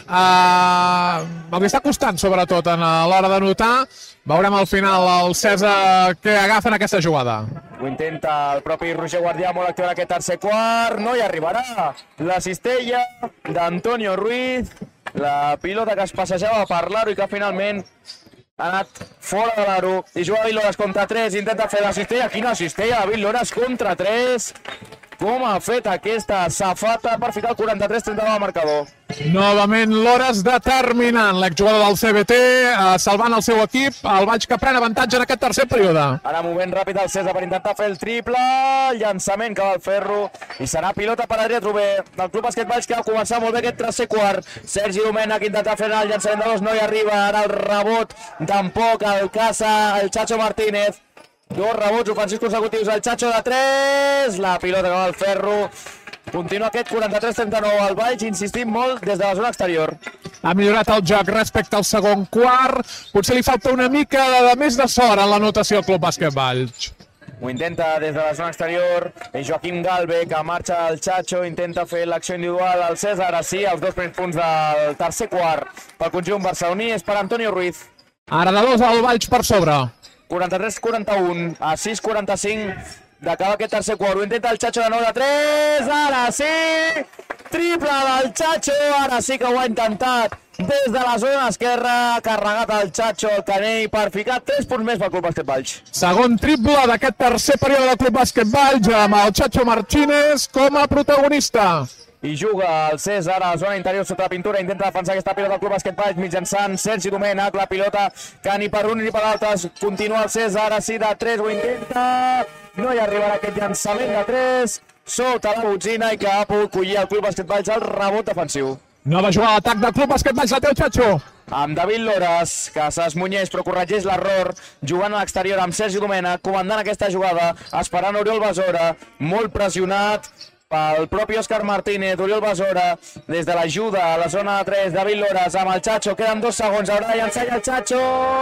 Uh, els està costant, sobretot, a l'hora d'anotar. Veurem al final el César que agafa en aquesta jugada. Ho intenta el propi Roger Guardià, molt actiu en aquest tercer quart. No hi arribarà. La cistella d'Antonio Ruiz. La pilota que es passejava per l'aro i que finalment ha anat fora de l'aro i juga David Lores contra tres, intenta fer la cistella. Quina cistella, David Lores contra tres. Com ha fet aquesta safata per ficar el quaranta-tres trenta-nou al marcador. Novament Lores determinant, l'exjugador del C B T, eh, salvant el seu equip, el Valls que pren avantatge en aquest tercer període. Ara movent ràpid el César per intentar fer el triple, el llançament que va al Ferro, i serà pilota per Adrià Trober, del Club Bàsquet Valls que ha començat molt bé aquest tercer quart. Sergi Domènech intenta fer el llançament de dos, no hi arriba, ara el rebot tampoc el caça el Chacho Martínez. Dos rebots ofensius consecutius, el Chacho de tres, la pilota que va al Ferro. Continua aquest quaranta-tres trenta-nou, el Valls insistint molt des de la zona exterior. Ha millorat el joc respecte al segon quart, potser li falta una mica de, de més de sort en l'anotació al Club Bàsquet Valls. Ho intenta des de la zona exterior, és Joaquim Galve que marxa al Chacho, intenta fer l'acció individual al César, ara sí, els dos primers punts del tercer quart pel conjunt barceloní és per Antonio Ruiz. Ara de dos el Valls per sobre. quaranta-tres quaranta-u, a sis quaranta-cinc d'acaba aquest tercer quart. Ho intenta el Chacho de nou de tres, ara sí! Triple del Chacho, ara sí que ho ha intentat. Des de la zona esquerra, ha carregat el Chacho, el canell, per ficar tres punts més pel Club Bàsquet Valls. Segon triple d'aquest tercer període del Club Bàsquet Valls, amb el Chacho Martínez com a protagonista. I juga el César a la zona interior sota la pintura, intenta defensar aquesta pilota del Club Bàsquet Valls mitjançant Sergi Domènech, la pilota que ni per un ni per l'altre continua el César, ara sí de tres, ho intenta, no hi arribarà aquest llançament de tres, sota la botzina i que ha pogut collir el Club Bàsquet Valls el rebot defensiu. Nova jugada d'atac del Club Bàsquet Valls, la té el Chacho. Amb David Lores, que s'esmunyeix però corregeix l'error, jugant a l'exterior amb Sergi Domènech, comandant aquesta jugada, esperant Oriol Besora, molt pressionat pel propi Òscar Martínez. Oriol Besora des de l'ajuda a la zona de tres, David Lores amb el Chacho, queden dos segons, haurà de llançar el Chacho,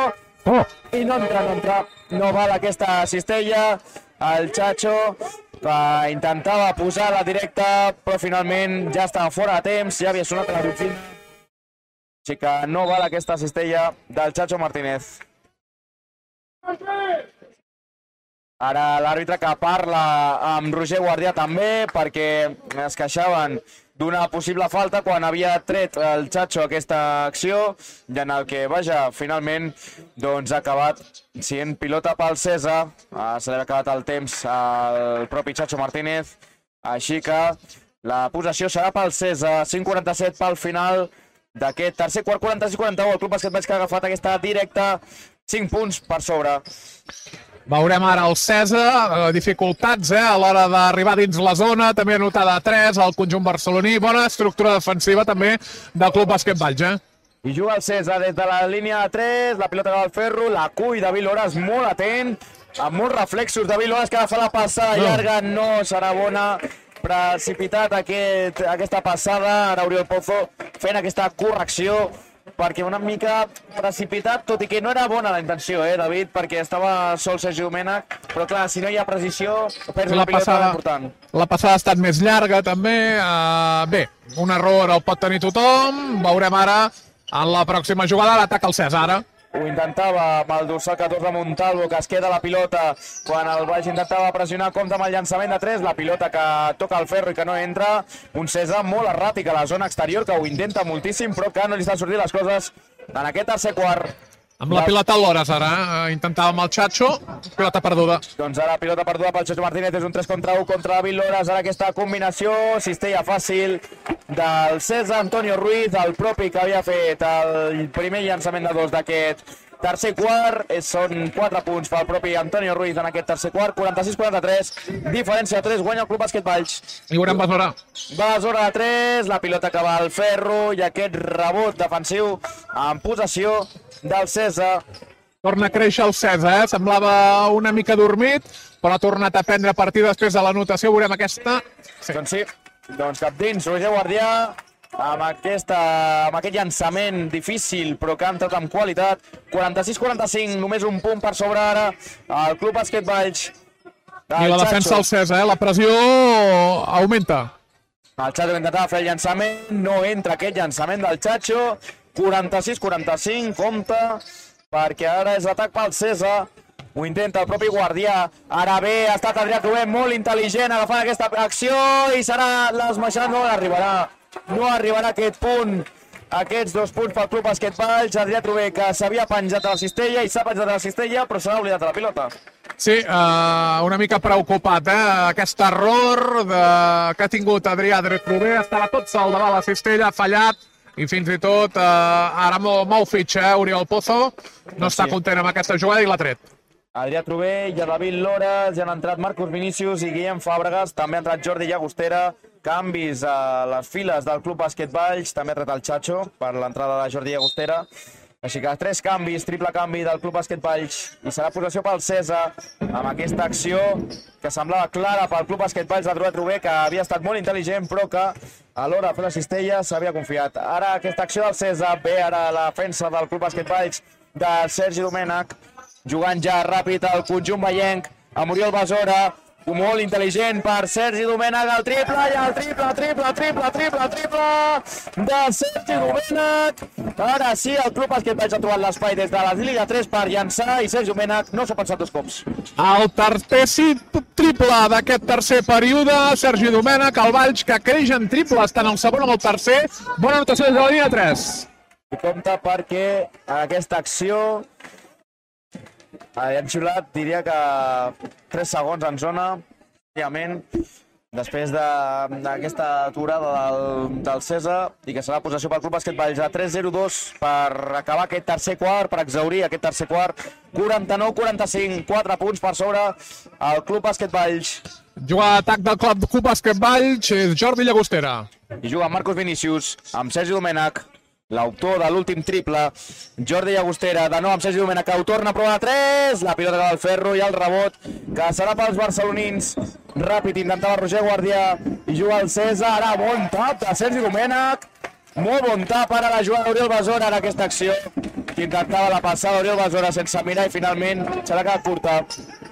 oh. I no entra, no entra, no val aquesta cistella, el Chacho que intentava posar la directa però finalment ja estava fora de temps, ja havia sonat la botzina, així que no val aquesta cistella del Chacho Martínez. Ara l'àrbitre que parla amb Roger Guardià també, perquè es queixaven d'una possible falta quan havia tret el Chacho aquesta acció, i en el que, vaja, finalment doncs, ha acabat sent pilota pel César. Se li ha acabat el temps al propi Chacho Martínez, així que la possessió serà pel César. Cinc quaranta-set pel final d'aquest tercer quart, quaranta-sis quaranta-u. El Club Bàsquet Valls que ha agafat aquesta directa, cinc punts per sobre. Veurem ara el César, dificultats eh, a l'hora d'arribar dins la zona, també anotada a tres, al conjunt barceloní, bona estructura defensiva també del Club Bàsquet Valls. Eh? I juga el César des de la línia de tres, la pilota acaba al ferro, la cull David Loras molt atent, amb molts reflexos. David Loras que ha de fer la passada No. llarga, no serà bona. Precipitat aquest, aquesta passada, ara Oriol Pozo fent aquesta correcció, perquè una mica precipitat, tot i que no era bona la intenció, eh, David, perquè estava sol Sergi Domènech, però clar, si no hi ha precisió, perds La una pilota passada- important. La passada ha estat més llarga, també. Uh, bé, un error el pot tenir tothom. Veurem ara, en la pròxima jugada, l'atac al César. Ara. Ho intentava amb el dorsal catorze Montalvo, que es queda la pilota quan el Valls intentava pressionar, compta amb el llançament de tres, la pilota que toca el ferro i que no entra, un César molt erràtic a la zona exterior, que ho intenta moltíssim, però que no li estan sortint les coses en aquest tercer quart. Amb la pilota al Loras, ara. Uh, intentava amb el Chacho, pilota perduda. Doncs ara pilota perduda pel Chacho Martínez, és un tres contra u contra David Loras, ara aquesta combinació, cistella fàcil del César Antonio Ruiz, el propi que havia fet el primer llançament de dos d'aquest tercer quart, és, són quatre punts pel propi Antonio Ruiz en aquest tercer quart, quaranta-sis quaranta-tres, diferència de tres, guanya el Club Bàsquet Valls. I veurem Besora. Besora de tres, la pilota que va al ferro i aquest rebot defensiu en possessió del César. Torna a créixer el César, eh? Semblava una mica dormit, però ha tornat a prendre partit després de l'anotació. Veurem aquesta. Sí. Doncs sí, doncs cap dins, Roger Guardià, amb, aquesta, amb aquest llançament difícil, però que ha entrat amb qualitat. quaranta-sis quaranta-cinc, només un punt per sobre ara, el Club Bàsquet Valls. I la defensa del César, eh? La pressió augmenta. El Chacho intentava fer el llançament, no entra aquest llançament del Chacho. quaranta-sis quaranta-cinc, compta, perquè ara és atac pel César. Ho intenta el propi Guardià. Ara bé, ha estat Adrià Trubé molt intel·ligent agafant aquesta acció i serà l'esmaixat, no arribarà. No arribarà aquest punt, aquests dos punts pel Club Bàsquet Valls. Adrià Trubé, que s'havia penjat a la cistella i s'ha penjat a la cistella, però se n'ha oblidat de la pilota. Sí, uh, una mica preocupat, eh? Aquest error de... que ha tingut Adrià Trubé, estava tot sol davant la cistella, ha fallat, i fins i tot uh, ara mou fitxa, eh? Oriol Pozo no està content amb aquesta jugada i l'ha tret. Adrià Trubé i David Loras, ja han entrat Marcos Vinícius i Guillem Fàbregas, també ha entrat Jordi Llagostera, canvis a les files del Club Bàsquet Valls, també ha entrat el Chacho per l'entrada de Jordi Llagostera. Així que tres canvis, triple canvi del Club Bàsquet Valls i serà possessió pel César amb aquesta acció que semblava clara pel Club Bàsquet Valls d'Adrià Trubé, que havia estat molt intel·ligent però que a l'hora de fer la cistella s'havia confiat. Ara aquesta acció del César, ve ara la defensa del Club Bàsquet Valls de Sergi Domènech, jugant ja ràpid al conjunt vallenc amb Oriol Besora, molt intel·ligent per Sergi Domènech, el triple i el triple, triple, triple, triple, triple de Sergi Domènech. Ara sí, el Club Bàsquet Valls ha trobat l'espai des de la línia tres per llançar i Sergi Domènech no s'ha pensat dos cops. El tercer triple d'aquest tercer període, Sergi Domènech, el Valls que creix en triples, tant el segon com el tercer. Bona anotació des de la línia tres. I compte perquè aquesta acció han xiulat, diria que tres segons en zona, òbviament, després d'aquesta aturada del, del César, i que serà possessió pel Club Bàsquet Valls a tres zero dos per acabar aquest tercer quart, per exaurir aquest tercer quart. quaranta-nou quaranta-cinc, quatre punts per sobre el Club Bàsquet Valls. Juga d'atac del Club Bàsquet Valls, és Jordi Llagostera. I juga Marcos Vinícius amb Sergi Domènech, l'autor de l'últim triple, Jordi Llagostera, de nou amb Sergi Domènech, que ho torna a provar a tres, la pilota del ferro i el rebot, que serà pels barcelonins. Ràpid, intentava Roger Guardià, i juga el César, ara bon tap de Sergi Domènech, molt bon tap, ara la jugada d'Oriol Besora, ara aquesta acció, que intentava la passada d'Oriol Besora sense mirar i finalment se l'ha quedat curta.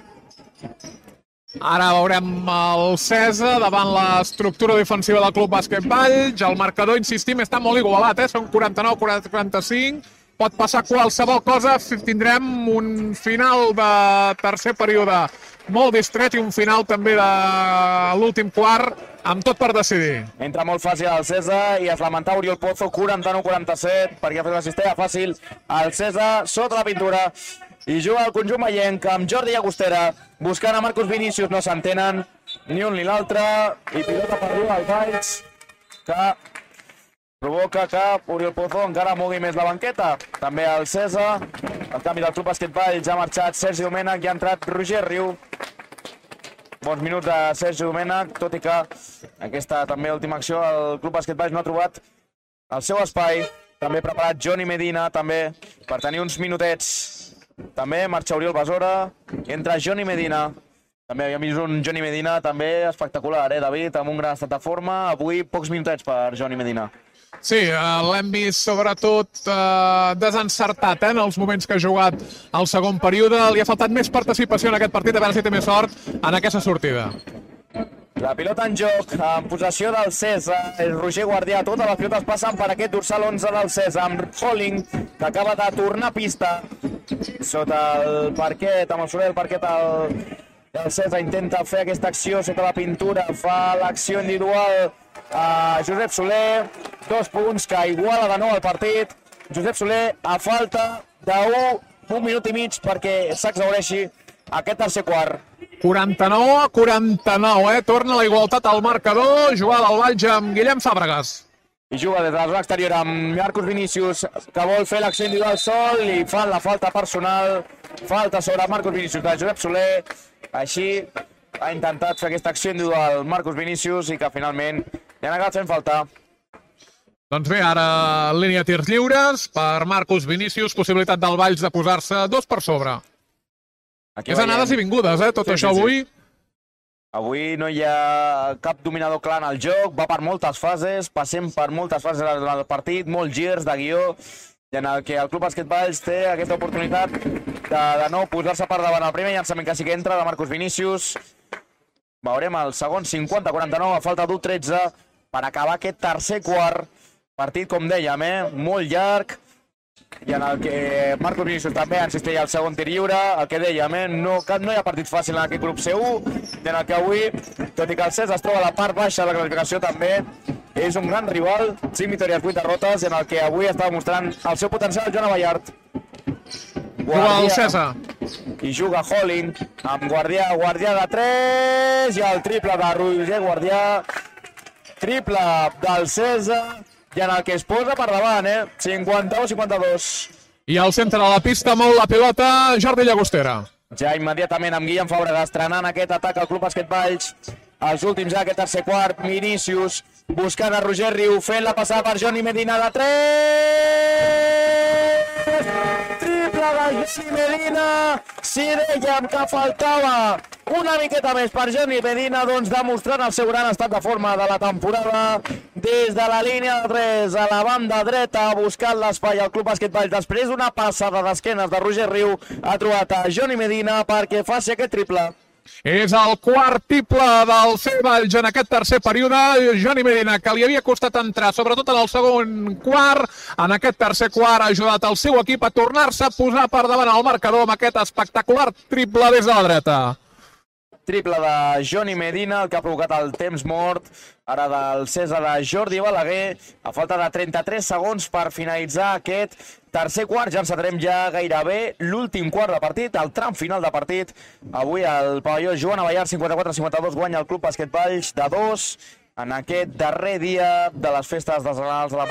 Ara veurem el César davant l'estructura defensiva del Club Bàsquet Valls. El marcador, insistim, està molt igualat, eh? Són quaranta-nou quaranta-cinc. Pot passar qualsevol cosa. Tindrem un final de tercer període molt distret i un final també de l'últim quart amb tot per decidir. Entra molt fàcil el César i es lamenta Oriol Pozo, quaranta-nou quaranta-set, perquè ha fet una cistella fàcil. El César sota la pintura i juga el conjunt vallenc amb Jordi Llagostera, buscant a Marcos Vinícius, no s'entenen ni un ni l'altre, i pilota perduda al Valls, que provoca que Oriol Pozo encara mogui més la banqueta. També el César, el canvi del Club Bàsquet Valls, ha marxat Sergi Domènech i ha entrat Roger Riu. Bons minuts de Sergi Domènech, tot i que aquesta també última acció el Club Bàsquet Valls no ha trobat el seu espai. també preparat Johnny Medina, també per tenir uns minutets. També marxa Oriol Besora, entra Johnny Medina. També havíem vist un Johnny Medina també espectacular, eh, David, amb un gran estat de forma. Avui pocs minutets per Johnny Medina. Sí, eh, l'hem vist sobretot eh, desencertat eh, en els moments que ha jugat al segon període. Li ha faltat més participació en aquest partit, a veure si té més sort en aquesta sortida. La pilota en joc, en possessió del César, el Roger Guardià, totes les pilotes passen per aquest dorsal onze del César, amb Holling, que acaba de tornar a pista sota el parquet, amb el soler del parquet el, el César intenta fer aquesta acció sota la pintura, fa l'acció individual a Josep Soler, dos punts que iguala de nou el partit. Josep Soler a falta d'un un minut i mig perquè s'exhaureixi aquest tercer quart. quaranta-nou a quaranta-nou, eh? Torna la igualtat al marcador, jugada al Valls amb Guillem Fàbregas. I juga des de la zona exterior amb Marcos Vinícius, que vol fer l'acció individual sol i fan la falta personal. Falta sobre Marcos Vinícius de Josep Soler. Així ha intentat fer aquesta acció individual Marcos Vinícius i que finalment li han acabat fent falta. Doncs bé, ara línia de tirs lliures per Marcos Vinícius, possibilitat del Valls de posar-se dos per sobre. Aquí és anades i vingudes, eh, tot sí, això sí, avui. Sí. Avui no hi ha cap dominador clar en el joc, va per moltes fases, passem per moltes fases del partit, molts girs de guió, en el que el Club Bàsquet Valls té aquesta oportunitat de, de nou posar-se per davant. El primer llançament que sí que entra de Marcos Vinícius. Veurem el segon cinquanta a quaranta-nou, a falta d'un tretze, per acabar aquest tercer quart. Partit, com dèiem, eh, molt llarg, i en el que Marcos Vinícius també insisteix al segon tir lliure, el que dèiem, eh? no, no hi ha partit fàcil en aquest grup C u, i en el que avui, tot i que el Cés es troba a la part baixa de la classificació també, és un gran rival, cinc victòries, vuit derrotes, i en el que avui està demostrant el seu potencial Joan Abellart. Juga el César. I juga Holling, amb Guardià, Guardià de tres, i el triple de Roger Guardià, triple del César, i en el que es posa per davant, eh? cinquanta-u a cinquanta-dos. I al centre de la pista mou la pilota Jordi Llagostera. Ja immediatament amb Guillem Fàbregas estrenant aquest atac al Club Bàsquet Valls. Els últims ja, aquest tercer quart, Vinícius buscant a Roger Riu, fent la passada per Johnny Medina de tres! Triple de Johnny Medina! Si dèiem que faltava una miqueta més per Johnny Medina, doncs demostrant el seu gran estat de forma de la temporada. Des de la línia de tres a la banda dreta, buscant l'espai al Club Bàsquet Valls. Després d'una passada d'esquenes de Roger Riu, ha trobat a Johnny Medina perquè faci aquest triple. És el quart triple del C Valls en aquest tercer període. Johnny Medina, que li havia costat entrar, sobretot en el segon quart, en aquest tercer quart ha ajudat el seu equip a tornar-se a posar per davant al marcador amb aquest espectacular triple des de la dreta. Triple de Johnny Medina, el que ha provocat el temps mort, ara del César de Jordi Balaguer, a falta de trenta-tres segons per finalitzar aquest tercer quart. Ja ens centrem ja gairebé l'últim quart de partit, el tram final de partit. Avui el pavelló Joan Abellart, cinquanta-quatre a cinquanta-dos, guanya el Club Bàsquet Valls de dos en aquest darrer dia de les festes decenals de la...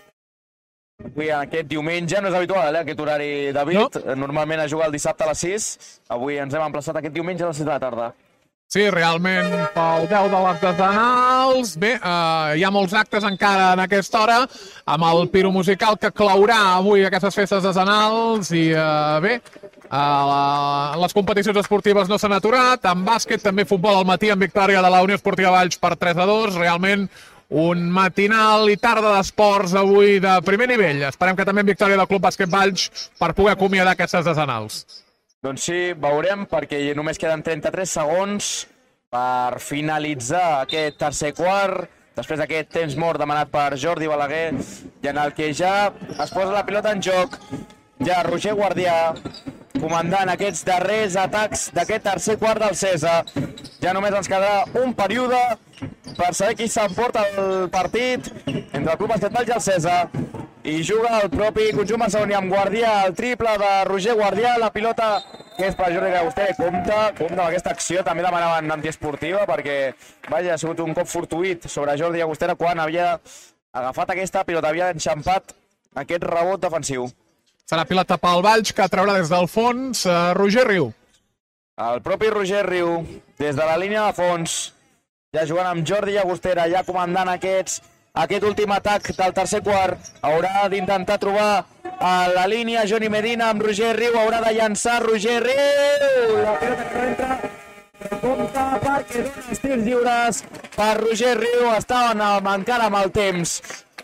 Avui, aquest diumenge, no és habitual, eh, aquest horari, David. No. Normalment es juga el dissabte a les sis. Avui ens hem emplaçat aquest diumenge a les sis de la tarda. Sí, realment, pel deu de les decenals. Bé, eh, hi ha molts actes encara en aquesta hora, amb el piro musical que claurà avui aquestes festes decenals. I eh, bé, eh, la, les competicions esportives no s'han aturat. En bàsquet, també futbol al matí, amb victòria de la Unió Esportiva Valls per tres a dos. Realment, un matinal i tarda d'esports avui de primer nivell. Esperem que també en victòria del Club Bàsquet Valls per poder acomiadar aquestes decenals. Doncs sí, veurem, perquè només queden trenta-tres segons per finalitzar aquest tercer quart, després d'aquest temps mort demanat per Jordi Balaguer, i en el que ja es posa la pilota en joc. Ja Roger Guardià comandant aquests darrers atacs d'aquest tercer quart del César. Ja només ens quedarà un període per saber qui s'emporta el partit entre el Club Bàsquet Valls i el César. I juga el propi conjunt barceloní amb Guardià, el triple de Roger Guardià, la pilota que és per Jordi Llagostera. Compte, compte amb aquesta acció, també demanaven antiesportiva perquè, vaja, ha sigut un cop fortuït sobre Jordi Llagostera quan havia agafat aquesta pilota, havia enxampat aquest rebot defensiu. Serà pilota pel Valls, que traurà des del fons uh, Roger Riu. El propi Roger Riu, des de la línia de fons, ja jugant amb Jordi Llagostera, ja comandant aquests aquest últim atac del tercer quart. Haurà d'intentar trobar a la línia Johnny Medina amb Roger Riu, haurà de llançar Roger Riu. La pilota que entra, però compta perquè dona els tirs lliures per Roger Riu. Estaven encara amb el temps,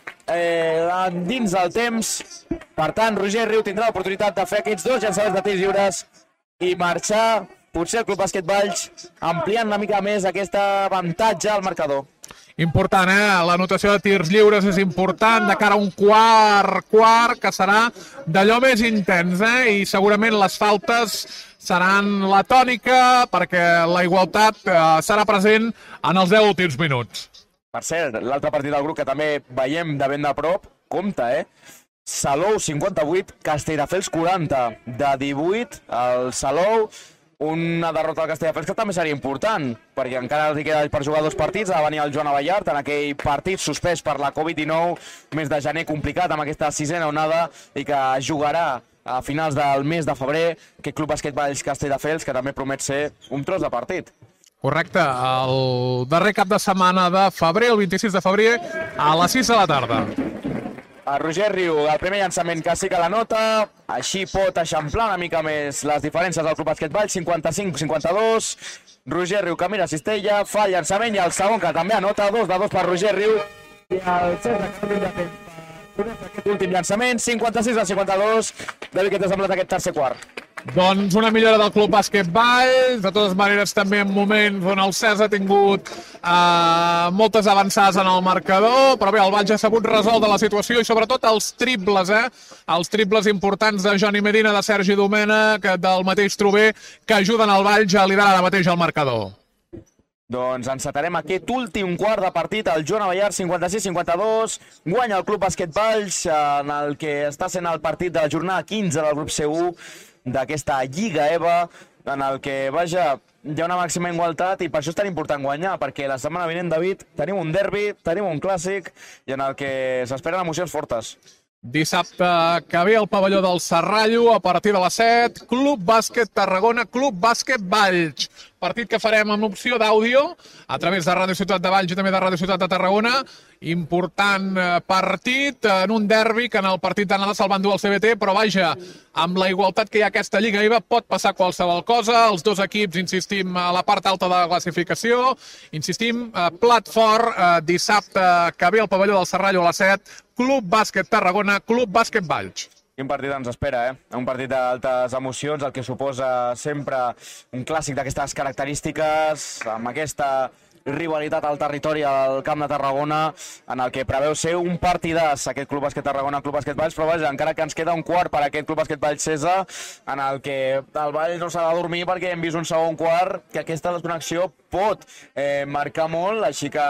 eh, dins del temps. Per tant, Roger Riu tindrà l'oportunitat de fer aquests dos llançaments de tirs lliures i marxar, potser el Club Bàsquet Valls, ampliant una mica més aquest avantatge al marcador. Important, eh? La notació de tirs lliures és important de cara a un quart, quart, que serà d'allò més intens, eh? I segurament les faltes seran la tònica perquè la igualtat eh, serà present en els deu últims minuts. Per cert, l'altre partit del grup que també veiem de ben de prop, compte, eh? Salou cinquanta-vuit, Castelldefels quaranta, de divuit el Salou. Una derrota al Castelldefels que també seria important, perquè encara els queda per jugar dos partits. Ha de venir el Joan Abellart en aquell partit suspès per la Covid dinou, mes de gener complicat amb aquesta sisena onada, i que jugarà a finals del mes de febrer aquest Club Bàsquet Valls Castelldefels, que també promet ser un tros de partit. Correcte, el darrer cap de setmana de febrer, el vint-i-sis de febrer, a les sis de la tarda. A Roger Riu, el primer llançament que sí que la nota, així pot eixamplar una mica més les diferències del Club Bàsquet Valls, cinquanta-cinc cinquanta-dos. Roger Riu que mira cistella, fa el llançament i el segon que també anota, dos de dos per Roger Riu. I el César que també ja aquest últim llançament, cinquanta-sis a cinquanta-dos. David, què t'ha semblat aquest tercer quart? Doncs una millora del Club Bàsquet Valls, de totes maneres també en moments on el César ha tingut eh, moltes avançades en el marcador, però bé, el Valls ha sabut resoldre la situació i sobretot els triples, eh? Els triples importants de Johnny Medina, de Sergi Domènech, del mateix Trober, que ajuden el Valls a liderar ara mateix el marcador. Doncs encetarem aquest últim quart de partit, el Joan Abellart cinquanta-sis cinquanta-dos, guanya el Club Bàsquet Valls en el que està sent el partit de la jornada quinze del grup C u d'aquesta Lliga E V A, en el que, vaja, hi ha una màxima igualtat i per això és tan important guanyar, perquè la setmana vinent, David, tenim un derbi, tenim un clàssic i en el que s'esperen emocions fortes. Dissabte que ve al pavelló del Serrallo a partir de les set, Club Bàsquet Tarragona, Club Bàsquet Valls. Partit que farem amb opció d'àudio a través de Ràdio Ciutat de Valls i també de Ràdio Ciutat de Tarragona. Important partit en un derbi que en el partit d'anada se'l van dur al C B T, però vaja, amb la igualtat que hi ha aquesta Lliga E V A pot passar qualsevol cosa. Els dos equips, insistim, a la part alta de la classificació. Insistim, plat fort, dissabte que ve al pavelló del Serrallo a les set, Club Bàsquet Tarragona, Club Bàsquet Valls. Quin partit ens espera, eh? Un partit d'altes emocions, el que suposa sempre un clàssic d'aquestes característiques, amb aquesta rivalitat al territori al Camp de Tarragona, en el que preveu ser un partidàs aquest Club Bàsquet Tarragona, Club Bàsquet Valls, però vaja, encara que ens queda un quart per aquest Club Bàsquet Valls César, en el que el Valls no s'ha de dormir perquè hem vist un segon quart que aquesta desconnexió pot eh, marcar molt, així que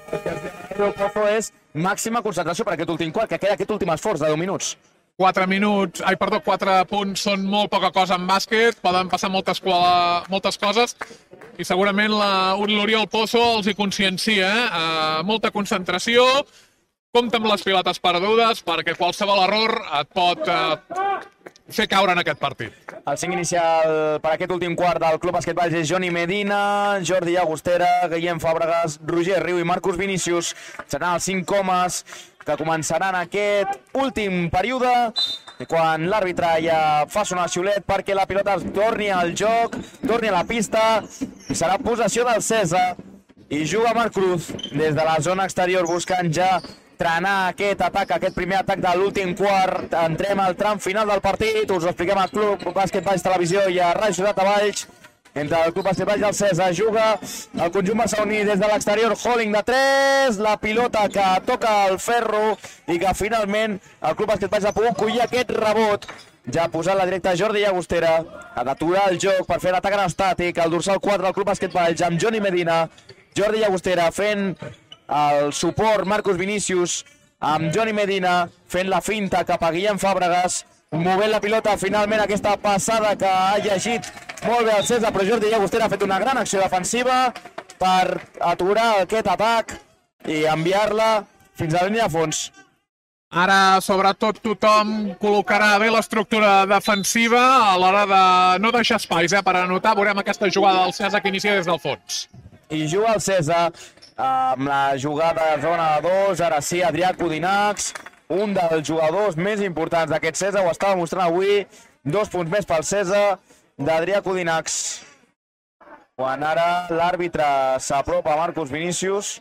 el Pozo és màxima concentració per aquest últim quart, que queda aquest últim esforç de deu minuts. quatre minuts, ai, perdó, quatre punts són molt poca cosa en bàsquet, poden passar moltes, moltes coses i segurament l'Oriol Pozo els hi consciencia, eh? Uh, molta concentració, compta amb les pilotes perdudes perquè qualsevol error et pot uh, fer caure en aquest partit. El cinc inicial per aquest últim quart del Club Bàsquet Valls és Johnny Medina, Jordi Llagostera, Guillem Fàbregas, Roger Riu i Marcus Vinícius. Seran els cinc homes que començaran aquest últim període, quan l'àrbitre ja fa sonar el xiulet perquè la pilota torni al joc, torni a la pista, i serà possessió del César, i juga Marc Cruz des de la zona exterior buscant ja trenar aquest atac, aquest primer atac de l'últim quart. Entrem al tram final del partit, us ho expliquem al Club Bàsquet Valls Televisió i a Ràdio Ciutat de Valls. Entre el Club Bàsquet Valls i el César juga el conjunt barceloní des de l'exterior, Holling de tres, la pilota que toca el ferro i que finalment el Club Bàsquet Valls ha pogut collir aquest rebot. Ja ha posat la directa Jordi Llagostera, ha d'aturar el joc per fer l'atac en estàtic, el dorsal quatre del Club Bàsquet Valls amb Johnny Medina, Jordi Llagostera fent el suport, Marcus Vinícius amb Johnny Medina fent la finta cap a Guillem Fàbregas, movent la pilota finalment aquesta passada que ha llegit molt bé el César, però Jordi Llagostera ha fet una gran acció defensiva per aturar aquest atac i enviar-la fins a la línia de fons. Ara, sobretot, tothom col·locarà bé l'estructura defensiva a l'hora de no deixar espais, eh, per anotar. Veurem aquesta jugada del César que inicia des del fons. I juga el César, amb la jugada de zona dos, ara sí, Adrià Codinacs, un dels jugadors més importants d'aquest Cesa, ho estava mostrant avui, dos punts més pel Cesa d'Adrià Codinacs. Quan ara l'àrbitre s'apropa a Marcos Vinícius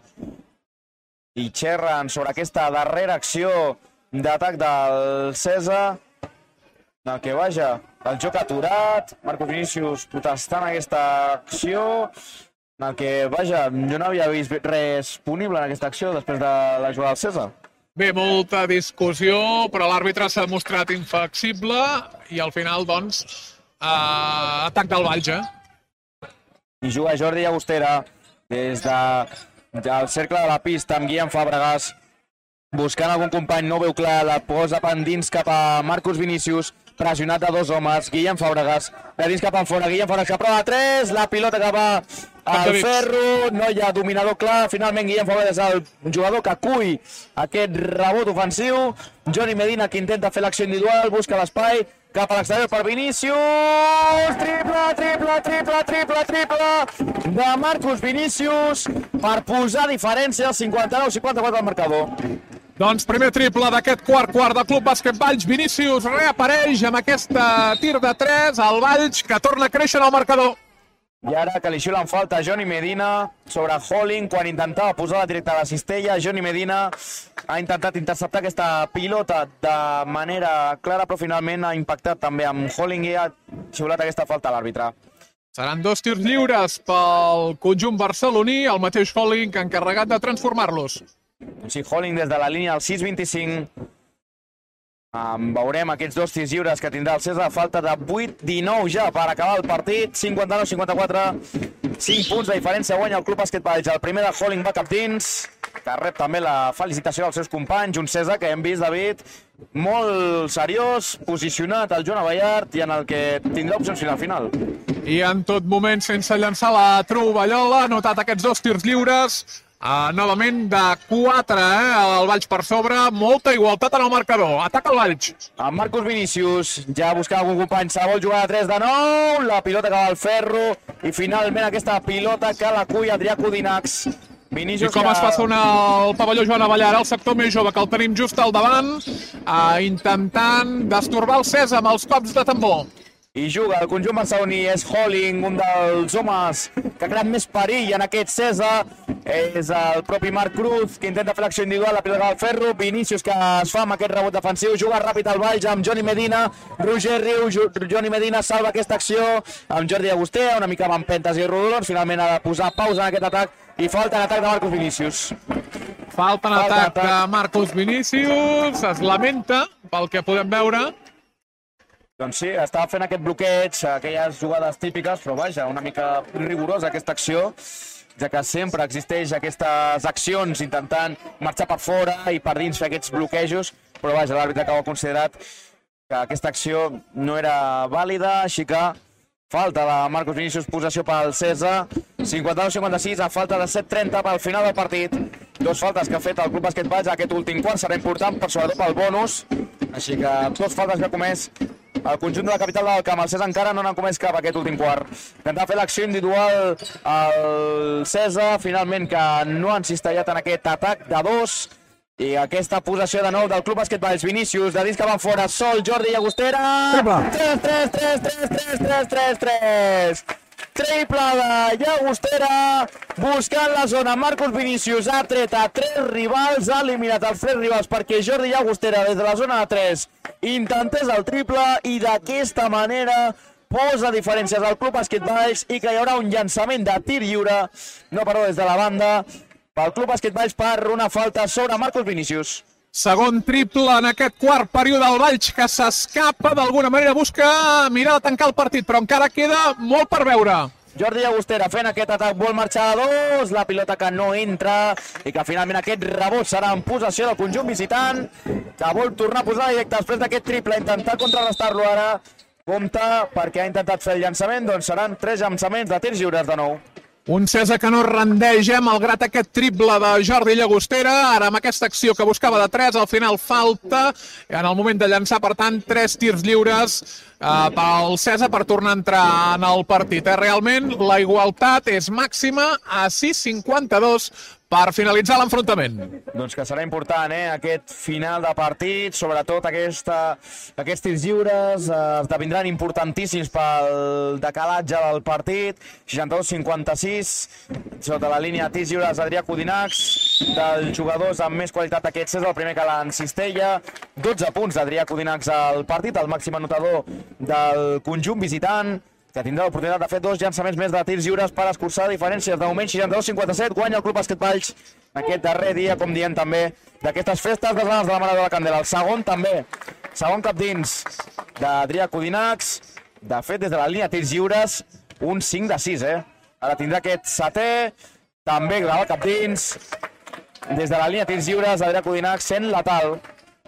i xerren sobre aquesta darrera acció d'atac del Cesa, en el que, vaja, el joc aturat, Marcos Vinícius protestant aquesta acció, en el que, vaja, jo no havia vist res punible en aquesta acció després de la jugada del Cesa. Bé, molta discussió, però l'àrbitre s'ha mostrat inflexible i al final, doncs, eh, atac del Valls, eh? I juga Jordi Llagostera des de, del cercle de la pista amb Guillem Fàbregas, buscant algun company, no veu clar, la posa pendins cap a Marcos Vinícius, pressionat de dos homes, Guillem Fàbregas, de dins cap enfora, Guillem Fàbregas que prova tres, la pilota que va al ferro, no hi ha dominador clar, finalment Guillem Fàbregas és el jugador que acull aquest rebot ofensiu, Johnny Medina que intenta fer l'acció individual, busca l'espai, cap a l'exterior per Vinícius, triple, triple, triple, triple, triple de Marcos Vinícius per posar diferència al cinquanta-nou cinquanta-quatre al marcador. Doncs primer triple d'aquest quart quart del Club Bàsquet Valls. Vinícius reapareix amb aquesta tir de tres, el Valls que torna a créixer en el marcador. I ara que li xiulen falta a Johnny Medina sobre Holling quan intentava posar-la directa a la cistella. Johnny Medina ha intentat interceptar aquesta pilota de manera clara, però finalment ha impactat també amb Holling i ha xiulat aquesta falta a l'àrbitre. Seran dos tirs lliures pel conjunt barceloní, el mateix Holling encarregat de transformar-los. Sí, Holling des de la línia del sis vint-i-cinc. Um, veurem aquests dos tirs lliures que tindrà el Cesa, falta de vuit dinou ja per acabar el partit, cinquanta-nou cinquanta-quatre, cinc punts de diferència guanya el Club Bàsquet Valls. El primer de Holling va cap dins, que rep també la felicitació dels seus companys, un Cesa que hem vist, David, molt seriós, posicionat al Joan Abellart i en el que tindrà opcions fins al final. I en tot moment sense llançar la troballola, ha notat aquests dos tirs lliures, Uh, novament de quatre, eh? El Valls per sobre, molta igualtat en el marcador. Ataca el Valls. En Marcos Vinícius ja buscava algun company, se vol jugar de tres de nou, la pilota que va al ferro i finalment aquesta pilota que l'acull Adrià Codinacs. Vinícius I com que... es fa sonar el pavelló Joan Abellart, el sector més jove que el tenim just al davant, uh, intentant destorbar el Cesa amb els cops de tambor. I juga el conjunt barceloní, és Holling, un dels homes que ha creat més perill en aquest Cesa. És el propi Marc Cruz que intenta fer l'acció individual, la pilota al ferro. Vinícius que es fa amb aquest rebot defensiu, juga ràpid al Valls amb Johnny Medina, Roger Riu, Johnny Medina salva aquesta acció amb Jordi Llagostera, una mica amb empentes i rodolons, finalment ha de posar pausa en aquest atac i falta en atac de Marcos Vinícius. Falta en atac de Marcos Vinícius, es lamenta pel que podem veure. Doncs sí, estava fent aquest bloqueig, aquelles jugades típiques, però vaja, una mica rigorosa aquesta acció, ja que sempre existeix aquestes accions intentant marxar per fora i per dins fer aquests bloquejos, però vaja, l'àrbitre que ho ha considerat que aquesta acció no era vàlida, així que falta de Marcos Vinícius, possessió pel Cesa, cinquanta-nou cinquanta-sis, a falta de set trenta pel final del partit. Dos faltes que ha fet el Club Bàsquet Valls, aquest últim quart serà important, per sobretot pel bonus, així que dos faltes que ha comès el conjunt de la capital del camp. El Cesa encara no n'ha comès cap aquest últim quart. Intentar fer l'acció individual al Cesa, finalment que no han cistellat en aquest atac de dos. I aquesta possessió de nou del Club Bàsquet Valls. Vinícius, de dins que van fora, sol, Jordi Llagostera. tres tres tres tres tres tres tres tres. Triple de Llagostera, buscant la zona. Marcos Vinícius ha tret a tres rivals, ha eliminat els tres rivals perquè Jordi Llagostera des de la zona de tres intentés el triple i d'aquesta manera posa diferències al Club Bàsquet Valls i que hi haurà un llançament de tir lliure, no perdó, des de la banda, pel Club Bàsquet Valls per una falta sobre Marcos Vinícius. Segon triple en aquest quart període del Valls que s'escapa, d'alguna manera busca mirar de tancar el partit, però encara queda molt per veure. Jordi Llagostera fent aquest atac, vol marxar a dos, la pilota que no entra i que finalment aquest rebot serà en possessió del conjunt visitant, que vol tornar a posar directe després d'aquest triple, intentar contrarrestar-lo ara. Compte perquè ha intentat fer el llançament, doncs seran tres llançaments de tirs lliures de nou. Un Cesa que no rendeix, eh, malgrat aquest triple de Jordi Llagostera. Ara amb aquesta acció que buscava de tres, al final falta en el moment de llançar, per tant, tres tirs lliures eh, pel Cesa per tornar a entrar en el partit. Eh? Realment, la igualtat és màxima a sis cinquanta-dos per finalitzar l'enfrontament. Doncs que serà important, eh, aquest final de partit, sobretot aquesta, aquests tirs lliures eh, esdevindran importantíssims pel decalatge del partit. seixanta-dos cinquanta-sis, sota la línia de tirs lliures Adrià Codinacs, dels jugadors amb més qualitat aquest és el primer que l'encistella. dotze punts d'Adrià Codinacs al partit, el màxim anotador del conjunt visitant, que tindrà l'oportunitat de fer dos llançaments més de tirs lliures per escurçar diferències. De moment, seixanta-dos cinquanta-set, guanya el Club Bàsquet Valls aquest darrer dia, com diem també, d'aquestes festes de Blanes de la Mare de la Candela. El segon també, segon cap dins d'Adrià Codinacs. De fet, des de la línia de tirs lliures, un cinc de sis, eh? Ara tindrà aquest setè, també grava cap dins. Des de la línia de tirs lliures, Adrià Codinacs sent letal.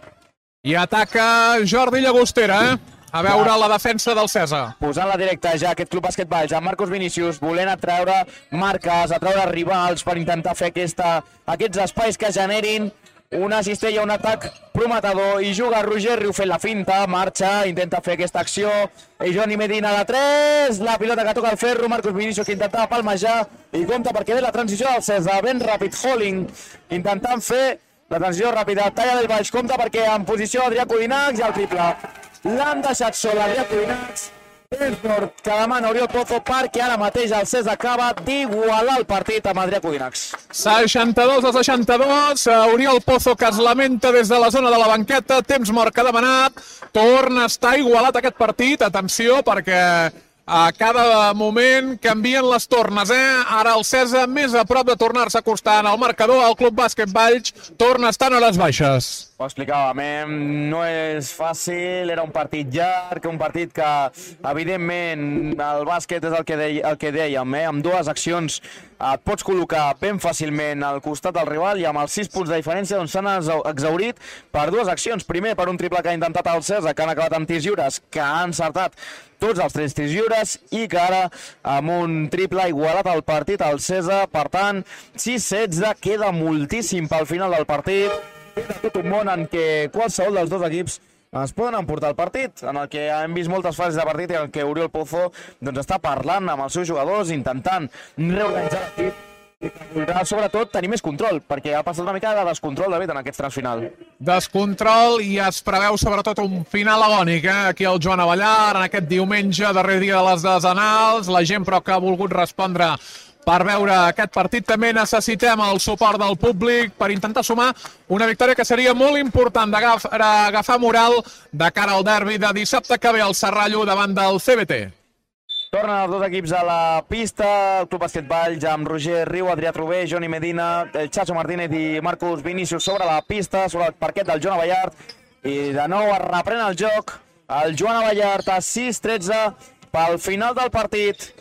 I ataca Jordi Llagostera, eh? A veure la defensa del Cèsar. Posant la directa ja aquest Club Bàsquet Valls amb Marcos Vinícius, volent atraure marques, atraure rivals per intentar fer aquesta, aquests espais que generin una cistella, un atac prometedor, i juga Roger Riu fent la finta, marxa, intenta fer aquesta acció, i Johnny Medina de tres, la pilota que toca el ferro, Marcos Vinícius que intentava palmejar, i compta perquè ve la transició del Cèsar, ben ràpid, Holling, intentant fer la transició ràpida, talla del Valls, compta perquè en posició Adrià Codinacs i el triple. L'han deixat sol Adrià Codinacs, temps nord que demana Oriol Pozo, perquè ara mateix el Cèsar acaba d'igualar el partit amb Adrià Codinacs. seixanta-dos a seixanta-dos, Oriol Pozo que es lamenta des de la zona de la banqueta, temps mort que ha demanat, torna a estar igualat aquest partit, atenció perquè a cada moment canvien les tornes, eh? Ara el Cèsar més a prop de tornar-se acostant al marcador, el Club Bàsquet Valls torna a estar en hores baixes. Ho explicàvem, eh? No és fàcil, era un partit llarg, un partit que, evidentment, el bàsquet és el que, deia, el que dèiem, eh? Amb dues accions et pots col·locar ben fàcilment al costat del rival i amb els sis punts de diferència doncs s'han exhaurit per dues accions. Primer, per un triple que ha intentat el Cèsar, que han acabat amb tirs lliures, que ha encertat tots els tres tirs lliures, i que ara, amb un triple igualat al partit, el Cèsar, per tant, sis setze, queda moltíssim pel final del partit. Queda tot un món en què qualsevol dels dos equips es poden emportar el partit, en el que hem vist moltes fases de partit i en què Oriol Pozo doncs, està parlant amb els seus jugadors, intentant reorganitzar l'equip i voldrà, sobretot, tenir més control, perquè ha passat una mica de descontrol, David, en aquest tram final. Descontrol, i es preveu sobretot un final agònic, eh? Aquí el Joan Avellar, en aquest diumenge, darrer dia de les desenals, la gent però que ha volgut respondre per veure aquest partit. També necessitem el suport del públic per intentar sumar una victòria que seria molt important d'agafar moral de cara al derbi de dissabte que ve al Serrallo davant del C B T. Tornen els dos equips a la pista, el Club Bàsquet Valls amb Roger Riu, Adrià Trové, Johnny Medina, el Chacho Martínez i Marcos Vinícius sobre la pista, sobre el parquet del Joan Abellart, i de nou es reprèn el joc, el Joan Abellart a sis tretze pel final del partit.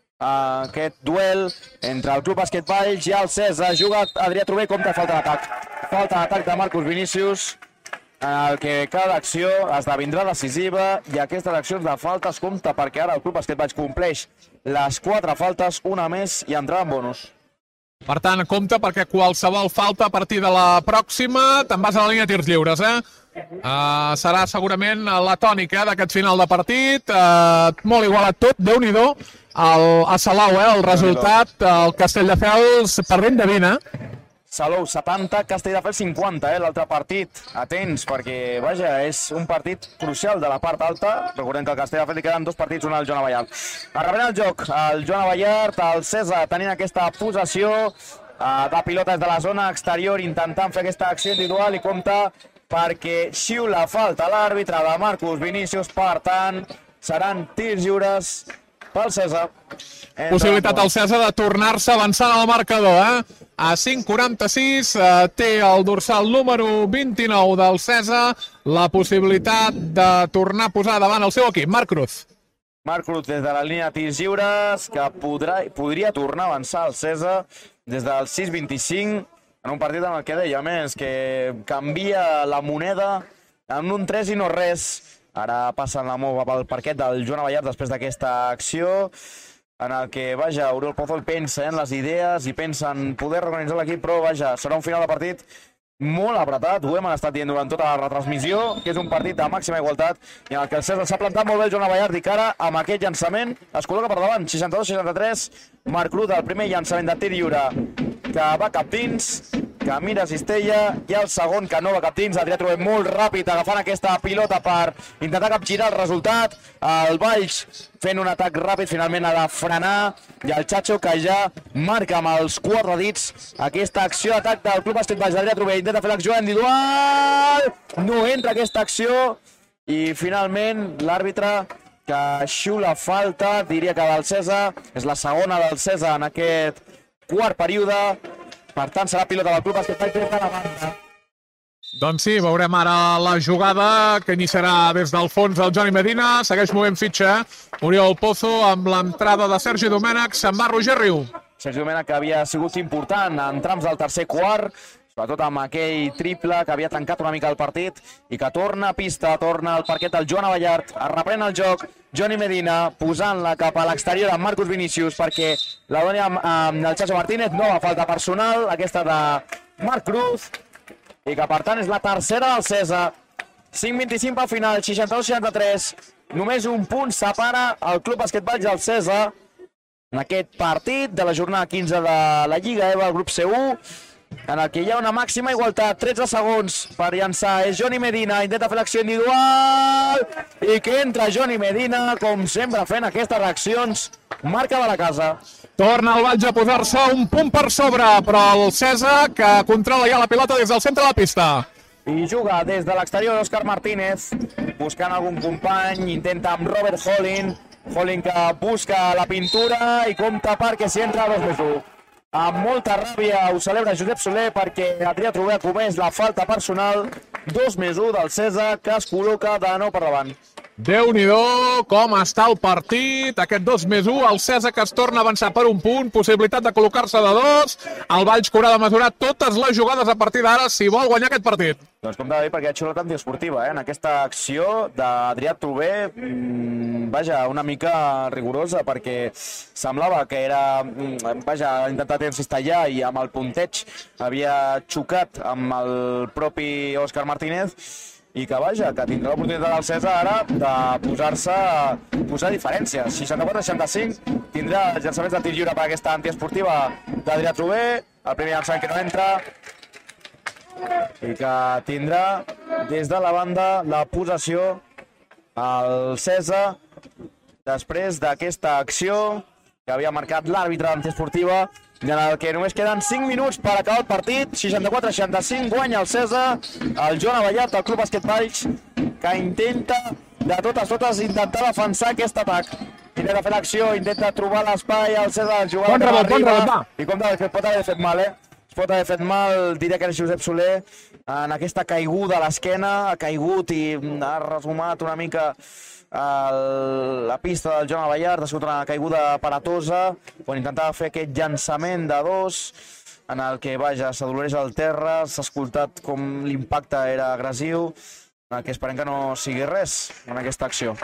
Aquest duel entre el Club Bàsquet Valls i el Cèsar. Juga Adrià Trové, compta falta d'atac. Falta d'atac de Marcos Vinícius, en el que cada acció esdevindrà decisiva, i aquestes accions de faltes compta perquè ara el Club Bàsquet Valls compleix les quatre faltes, una més, i entrarà en bonus. Per tant, compte perquè qualsevol falta a partir de la pròxima te'n vas a la línia de tirs lliures, eh? Uh, serà segurament la tònica eh, d'aquest final de partit. Uh, molt igualat tot, Déu-n'hi-do. El, a Salou, eh, el resultat, el Castelldefels perdent de vint, eh? Salou setanta, Castelldefels cinquanta, eh, l'altre partit. Atents, perquè, vaja, és un partit crucial de la part alta. Recordem que al Castelldefels li queden dos partits, un al Joan Abellart. Arrebrant el joc, el Joan Abellart, el Cèsar tenint aquesta possessió uh, de pilotes de la zona exterior, intentant fer aquesta acció individual, i compta perquè xiula falta l'àrbitre de Marcos Vinícius, per tant, seran tirs lliures pel Cèsar. Possibilitat al Cèsar de tornar-se avançant al marcador, eh? A cinc quaranta-sis eh, té el dorsal número vint-i-nou del Cèsar la possibilitat de tornar a posar davant el seu equip. Marc Cruz. Marc Cruz des de la línia de tirs lliures, que podrà, podria tornar a avançar el Cèsar des del sis vint-i-cinc, en un partit en el que deia més, que canvia la moneda en un tres i no res. Ara passen la mova pel parquet del Joan Abellart després d'aquesta acció, en el que, vaja, Oriol Pozo pensa en les idees i pensa en poder reorganitzar l'equip, però, vaja, serà un final de partit molt apretat. Ho hem estat dient durant tota la retransmissió, que és un partit de màxima igualtat i en el que el Cèsar s'ha plantat molt bé el Joan Abellart, i que ara, amb aquest llançament, es col·loca per davant, seixanta-dos seixanta-tres. Marc Cruz, el primer llançament de tir lliure que va cap dins, que mira Cistella, i el segon que no va cap dins. Adrià Trobé molt ràpid agafant aquesta pilota per intentar capgirar el resultat. El Valls fent un atac ràpid, finalment ha de frenar, i el Chacho que ja marca amb els quatre dits aquesta acció d'atac del Club Bàsquet Valls. Adrià Trobé intenta fer l'acció individual, no entra aquesta acció, i finalment l'àrbitre que xiula falta, diria que del César, és la segona del César en aquest quart període. Per tant, serà pilota del Club Bàsquet Valls des de la banda. Doncs sí, veurem ara la jugada que iniciarà des del fons del Johnny Medina. Segueix movent fitxa Oriol Pozo amb l'entrada de Sergi Domènech. Se'n va Roger Riu. Sergi Domènech, que havia sigut important en trams del tercer quart, sobretot amb aquell triple que havia tancat una mica el partit, i que torna a pista, torna al parquet del Joan Abellart, es reprèn el joc. Johnny Medina posant-la cap a l'exterior amb Marcus Vinícius perquè la doni amb, amb el Chacho Martínez. Nova falta personal, aquesta de Marc Cruz, i que per tant és la tercera del César. cinc vint-i-cinc pel final, seixanta-dos seixanta-tres. Només un punt separa el Club Bàsquet Valls del César en aquest partit de la jornada quinze de la Lliga EVA, el grup C u, en el que hi ha una màxima igualtat. Tretze segons per llançar, és Johnny Medina, intenta fer l'acció individual, i que entra Johnny Medina, com sempre fent aquestes reaccions, marca de la casa. Torna el Valls a posar-se un punt per sobre, però el César, que controla ja la pilota des del centre de la pista. I juga des de l'exterior Òscar Martínez, buscant algun company, intenta amb Robert Hollin, Hollin que busca la pintura i compta perquè s'hi entra a dos més u. Amb molta ràbia ho celebra Josep Soler perquè Adrià Trobé ha comès la falta personal. dos més u del César, que es col·loca de nou per davant. Déu-n'hi-do com està el partit, aquest dos més u, el César que es torna a avançar per un punt, possibilitat de col·locar-se de dos, el Valls que haurà de mesurar totes les jugades a partir d'ara si vol guanyar aquest partit. Doncs com t'ha dit, perquè ha xulat antiesportiva, eh? En aquesta acció d'Adrià Trobé, mmm, vaja, una mica rigorosa, perquè semblava que era, mmm, vaja, ha intentat encistellar i amb el punteig havia xocat amb el propi Òscar Martínez, i que, vaja, que tindrà l'oportunitat del César ara de posar-se, posar diferències. seixanta-quatre seixanta-cinc, tindrà els llançaments de tir lliure per aquesta antiesportiva d'Adrià Trobé, el primer llançament que no entra, i que tindrà des de la banda la possessió el César després d'aquesta acció que havia marcat l'àrbitre antiesportiva, i en el que només queden cinc minuts per acabar el partit. Seixanta-quatre seixanta-cinc, guanya el César, el Joan Abellart, el Club Bàsquet Valls, que intenta de totes totes intentar defensar aquest atac. Intenta fer l'acció, intenta trobar l'espai, el César, el jugador que arriba, i com que es pot haver fet mal, eh? Es pot haver fet mal, diria que és Josep Soler, en aquesta caiguda a l'esquena, ha caigut i ha resumat una mica el, la pista del Joan Abellart, ha sigut una caiguda aparatosa, quan intentava fer aquest llançament de dos, en el que, vaja, s'adoloreix al terra, s'ha escoltat com l'impacte era agressiu, en el que esperem que no sigui res en aquesta acció.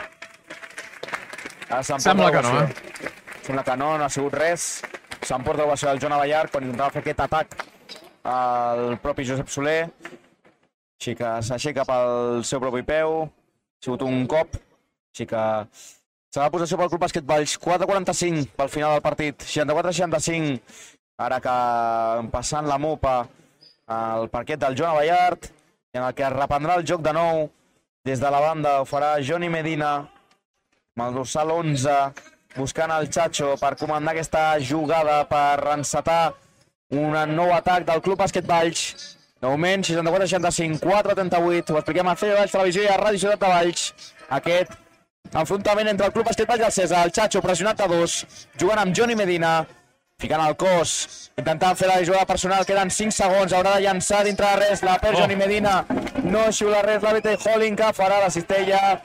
Sembla que no, eh? Sembla que no, no ha sigut res. S'emporta l'ovació del Joan Abellart quan intentava fer aquest atac al propi Josep Soler. Així que s'aixeca pel seu propi peu. Ha sigut un cop. Així que serà la possessió pel Club Bàsquet Valls. quatre quaranta-cinc pel final del partit. seixanta-quatre seixanta-cinc. Ara que passant la mopa al parquet del Joan Abellart, i en el que es reprendrà el joc de nou des de la banda, ho farà Johnny Medina amb el dorsal onze, buscant el Chacho per comandar aquesta jugada, per encetar un nou atac del Club Bàsquet Valls. De moment, seixanta-quatre seixanta-cinc, quatre trenta-vuit, ho expliquem a C B Valls Televisió i a Ràdio Ciutat de Valls. Aquest enfrontament entre el Club Bàsquet Valls i el César, el Chacho pressionat a dos, jugant amb Johnny Medina, ficant el cos, intentant fer la jugada personal, queden cinc segons, haurà de llançar dintre de res, la perd Johnny Medina, no xiula res, l'àrbitre Hollin que farà la cistella.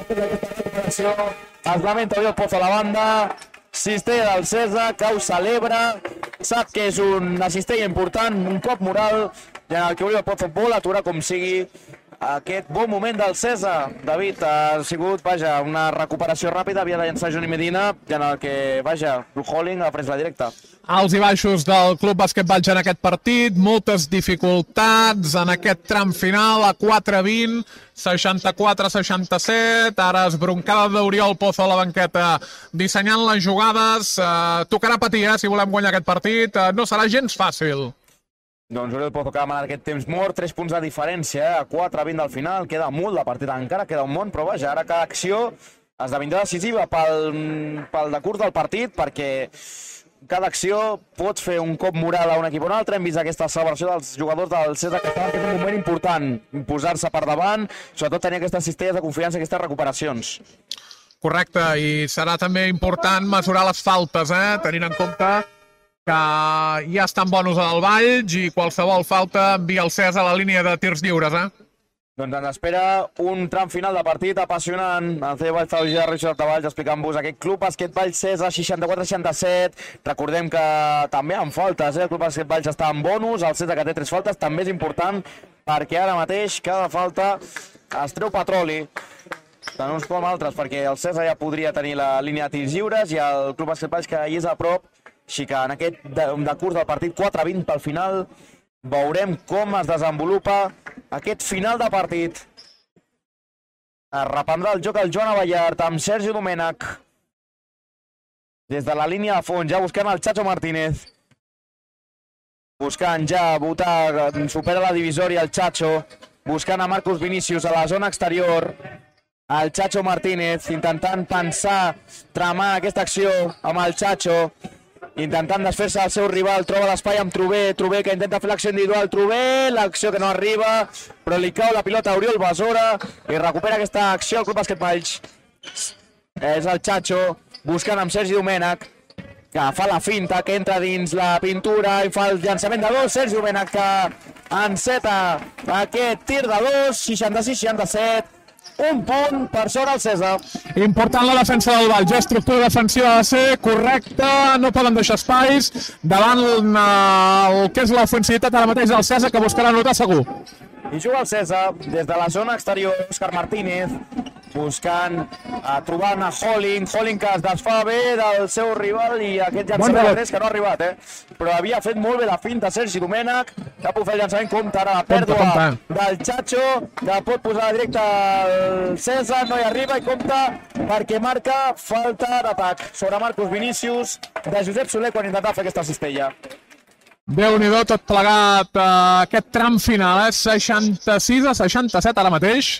Es lamenta Oriol Pozo a la banda, cistella del César, que ho celebra, sap que és una cistella important, un cop moral, i en el que Oriol Pozo vol aturar com sigui aquest bon moment del César. David, ha sigut, vaja, una recuperació ràpida, havia de llançar Johnny Medina, i en el que, vaja, Luke Holling ha pres la directa. Alts i baixos del Club Bàsquet Valls en aquest partit, moltes dificultats en aquest tram final, a quatre vint, seixanta-quatre seixanta-set, ara esbroncada d'Oriol Pozo a la banqueta, dissenyant les jugades, eh, tocarà patir, eh, si volem guanyar aquest partit, eh, no serà gens fàcil. Doncs Oriol Pozo que ha demanat aquest temps mort, tres punts de diferència, eh? A quatre vint del final, queda molt de partit encara, queda un món, però vaja, ara cada acció esdevindrà decisiva pel, pel decurs del partit, perquè cada acció pots fer un cop moral a un equip o un altre. Hem vist aquesta celebració dels jugadors del César que estaven fent un moment important, posar-se per davant, sobretot tenir aquestes cistelles de confiança, aquestes recuperacions. Correcte, i serà també important mesurar les faltes, eh? Tenint en compte que ja estan bonus al Valls i qualsevol falta envia el César a la línia de tirs lliures, eh? Doncs ens espera un tram final de partit apassionant. El C Valls Taugia, Richard Valls, explicant-vos aquest Club Bàsquet Valls César, seixanta-quatre seixanta-set. Recordem que també amb faltes, eh? El Club Bàsquet Valls està en bonus, el César que té tres faltes també és important, perquè ara mateix cada falta es treu petroli. Tant uns com altres, perquè el César ja podria tenir la línia de tirs lliures i el Club Bàsquet Valls que hi és a prop. Així que en aquest decurs del partit, quatre vint pel final, veurem com es desenvolupa aquest final de partit. Es reprendrà el joc el Joan Abellart amb Sergi Domènech. Des de la línia de fons, ja buscant el Chacho Martínez. Buscant ja votar, supera la divisòria el Chacho. Buscant a Marcos Vinícius a la zona exterior. El Chacho Martínez intentant pensar, tramar aquesta acció amb el Chacho. Intentant desfer-se del seu rival, troba l'espai amb Trubé, Trubé que intenta fer l'acció individual, Trubé, l'acció que no arriba, però li cau la pilota a Oriol Besora i recupera aquesta acció al Club Bàsquet Valls. És el Chacho, buscant amb Sergi Domènech, que fa la finta, que entra dins la pintura i fa el llançament de dos, Sergi Domènech que enceta aquest tir de dos, seixanta-sis seixanta-set, un punt per sobre el César. Important la defensa del Valls, estructura defensiva ha de ser correcta, no poden deixar espais davant el que és l'ofensivitat ara mateix del César, que buscarà anotar segur. I juga el César des de la zona exterior, Òscar Martínez, buscant, uh, trobant a Holling, Holling que es desfà bé del seu rival i aquest llançament de tres que no ha arribat, eh? Però havia fet molt bé la finta Sergi Domènech, que pot fer el llançament, compte ara la pèrdua del Chacho, que pot posar directe el César, no hi arriba i compte perquè marca falta d'atac sobre Marcos Vinícius de Josep Soler quan intentava fer aquesta cistella. Déu-n'hi-do tot plegat, uh, aquest tram final, eh? seixanta-sis a seixanta-set ara mateix.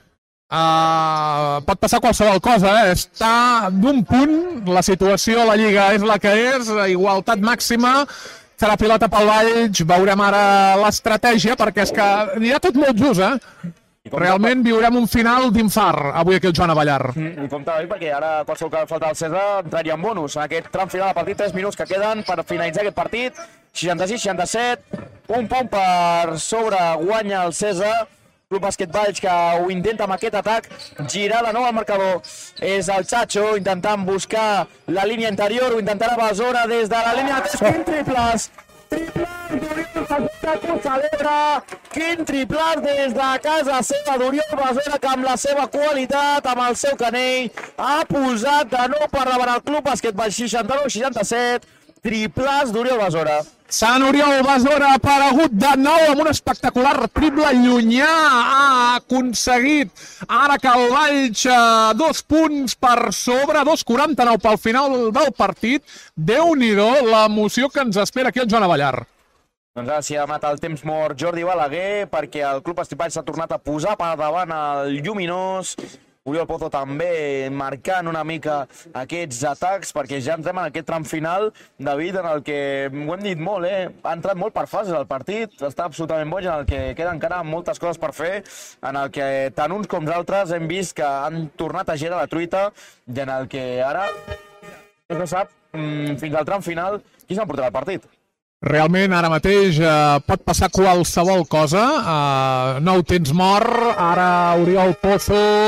Uh, pot passar qualsevol cosa, eh? Està d'un punt, la situació a la Lliga és la que és, igualtat màxima, serà pilota pel Valls, veurem ara l'estratègia, perquè és que anirà tot molt just, eh? Realment viurem un final d'infart avui aquí al Joan Abellart. Mm, I compte, oi? Perquè ara qualsevol que falta al César entraria en bonus. En aquest tram final de partit, tres minuts que queden per finalitzar aquest partit. seixanta-sis seixanta-set, un punt per sobre guanya el César. Club Bàsquet Valls que ho intenta amb aquest atac, girar de nou al marcador. És el Chacho intentant buscar la línia interior, ho intentarà Besora des de la línia de tres, quin triples! Triples d'Oriol Besora que ho celebra! Quin triples des de casa seva d'Oriol Besora que amb la seva qualitat, amb el seu canell, ha posat de nou per davant el Club Bàsquet Valls, seixanta-nou seixanta-set, triples d'Oriol Besora. Sant Oriol Besora ha aparegut de nou amb un espectacular triple llunyà. Ha aconseguit ara que el Valls a dos punts per sobre, dos quaranta-nou pel final del partit. Déu-n'hi-do l'emoció que ens espera aquí al Joan Abellart. Doncs ara s'hi ha anat el temps mort Jordi Balaguer perquè el Club Bàsquet Valls s'ha tornat a posar per davant el Lluminós. Oriol Pozo també marcant una mica aquests atacs, perquè ja entrem en aquest tram final, David, en el que ho hem dit molt, eh? Ha entrat molt per fases el partit, està absolutament boig, en el que queda encara moltes coses per fer, en el que tant uns com altres hem vist que han tornat a girar la truita, i en el que ara, no se sap, fins al tram final, qui s'emportarà el partit? Realment, ara mateix eh, pot passar qualsevol cosa. Eh, nou temps mort. Ara Oriol Pozo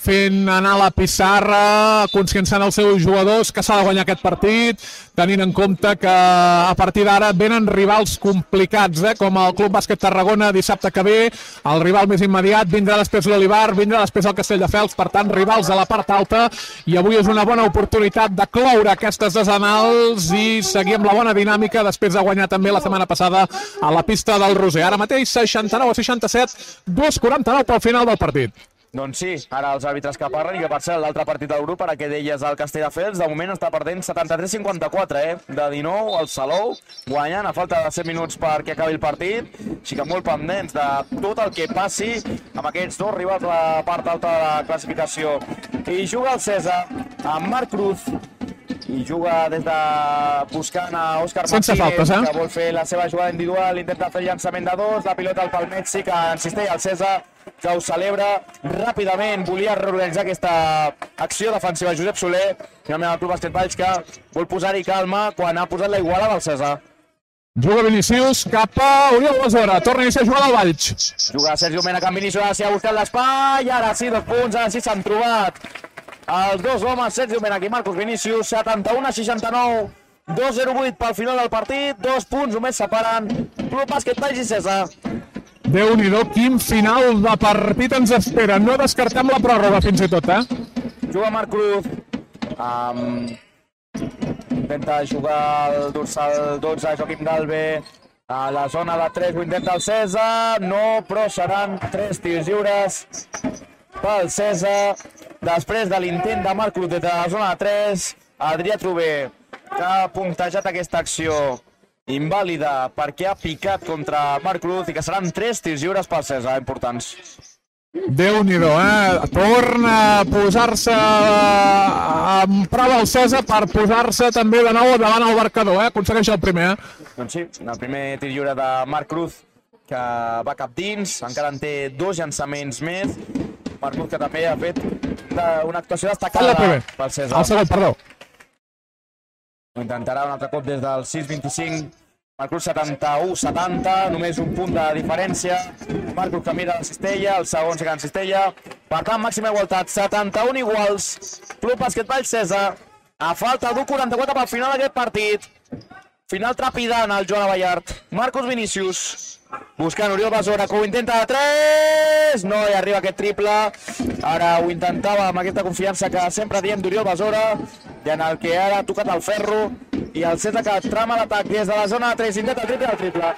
fent anar la pissarra, conscienciant els seus jugadors que s'ha de guanyar aquest partit, tenint en compte que a partir d'ara venen rivals complicats, eh? Com el Club Bàsquet Tarragona dissabte que ve, el rival més immediat, vindrà després l'Olivar, vindrà després el Castelldefels, per tant, rivals a la part alta, i avui és una bona oportunitat de cloure aquestes desenals i seguir amb la bona dinàmica després de guanyar també la setmana passada a la pista del Roser. Ara mateix seixanta-nou a seixanta-set, dos quaranta-nou pel final del partit. Doncs sí, ara els àrbitres que parlen, i que per ser l'altre partit del grup, ara que deies el Castelldefels, de moment està perdent setanta-tres cinquanta-quatre, eh? De dinou, el Salou, guanyant a falta de set minuts perquè acabi el partit, així que molt pendents de tot el que passi amb aquests dos rivals a la part alta de la classificació. I juga el César amb Marc Cruz, i juga des de buscant a Òscar Sense Martínez, faltes, eh? que vol fer la seva jugada individual, intenta fer el llançament de dos, la pilota al Palmetsi, que insisteix el César, que ho celebra ràpidament, volia reorganitzar aquesta acció defensiva Josep Soler, finalment el Club Bàsquet Valls, que vol posar-hi calma quan ha posat la igualada al César. Juga Vinícius cap a Oriol Besora, torna a iniciar jugada al Valls. Juga Sergio Mena amb Vinícius, ara sí ha buscat l'espai, ara sí dos punts, ara sí s'han trobat els dos homes, Sergio Mena i Marcos Vinícius, setanta-u a seixanta-nou, dos zero vuit pel final del partit, dos punts només separen Club Bàsquet Valls i César. Déu-n'hi-do, quin final de partit ens espera. No descartem la pròrroga fins i tot, eh? Juga Marc Cruz. Um, intenta jugar el dorsal dotze, Joaquim Galve. A la zona de tres ho intenta el César. No, però seran tres tirs lliures pel César. Després de l'intent de Marc Cruz des de la zona de tres, Adrià Trober, que ha puntejat aquesta acció invàlida perquè ha picat contra Marc Cruz, i que seran tres tirs lliures pel César, importants. Déu-n'hi-do, eh? Torna a posar-se en prova el César per posar-se també de nou davant el marcador, eh? Aconsegueix el primer, eh? Doncs sí, el primer tir lliure de Marc Cruz, que va cap dins, encara en té dos llançaments més. Marc Cruz, que també ha fet una actuació destacada pel César. El segon, perdó. Ho intentarà un altre cop des del sis vint-i-cinc. Marc Cruz setanta-u setanta, només un punt de diferència. Marc Cruz que mira la cistella, el segon se queda en cistella. Per tant, màxima igualtat, setanta-u iguals. Club Bàsquet Valls César, a falta d'un quaranta-quatre pel final d'aquest partit. Final trepidant el Joan Abellart. Marcos Vinícius, buscant Oriol Besora, que ho intenta de tres. No hi arriba aquest triple. Ara ho intentava amb aquesta confiança que sempre diem d'Oriol Besora, i en el que ara ha tocat el ferro, i el César que trama l'atac des de la zona de tres, intenta el triple del triple.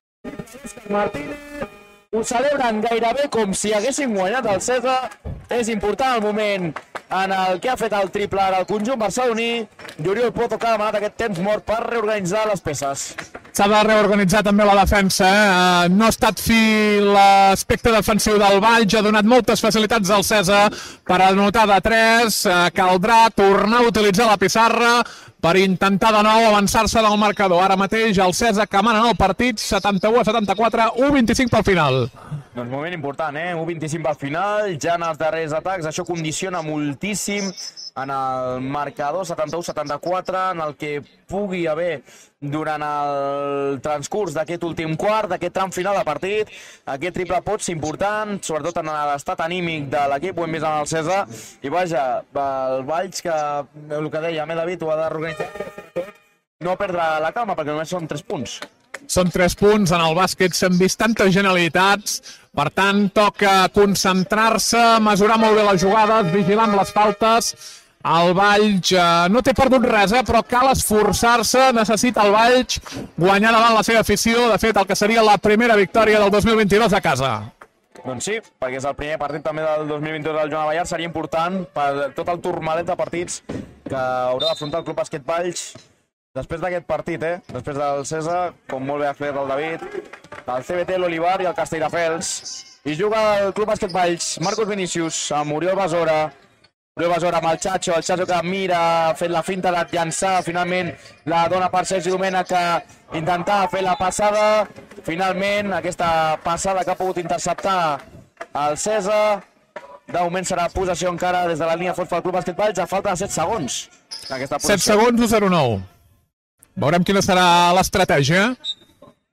Martínez ho celebren gairebé com si haguessin guanyat el César. És important el moment en el que ha fet el triple ara el conjunt barceloní, i Oriol Poto, que ha demanat aquest temps mort per reorganitzar les peces. S'ha de reorganitzar també la defensa, eh? No ha estat fi l'aspecte defensiu del Valls, ha donat moltes facilitats al César per anotar de tres. Caldrà tornar a utilitzar la pissarra per intentar de nou avançar-se del marcador. Ara mateix el César que mana en el partit, setanta-u a setanta-quatre, u vint-i-cinc pel final. Doncs moment important, eh? u vint-i-cinc pel final, ja en els darrers atacs, això condiciona moltíssim en el marcador, setanta-u a setanta-quatre, en el que pugui haver durant el transcurs d'aquest últim quart, d'aquest tram final de partit. Aquest triple pot ser important, sobretot en l'estat anímic de l'equip, ho hem vist en el César, i vaja, el Valls, que el que deia, m'he David, ho ha de reorganitzar, no perdre la calma, perquè només són tres punts. Són tres punts, en el bàsquet s'han vist tantes genialitats, per tant toca concentrar-se, mesurar molt bé les jugades, vigilar amb les faltes. El Valls eh, no té perdut res, eh, però cal esforçar-se, necessita el Valls guanyar davant la seva afició, de fet el que seria la primera victòria del dos mil vint-i-dos a casa. Doncs sí, perquè és el primer partit també del dos mil vint-i-dos del Joan Abellart, seria important per tot el turmalet de partits que haurà d'afrontar el Club Bàsquet Valls després d'aquest partit, eh? Després del César, com molt bé ha fet el David, el C B T, l'Olivar i el Castelldefels. I juga el Club Bàsquet Valls, Marcos Vinícius, amb Oriol Besora. Oriol Besora amb el Chacho, el Chacho que mira, ha fet la finta de llançar, finalment la dona per Sergi Domènech, que intentava fer la passada. Finalment, aquesta passada que ha pogut interceptar el César. De moment serà possessió encara des de la línia fons pel Club Bàsquet Valls, a falta de set segons. set segons, u zero nou. Veurem quina serà l'estratègia.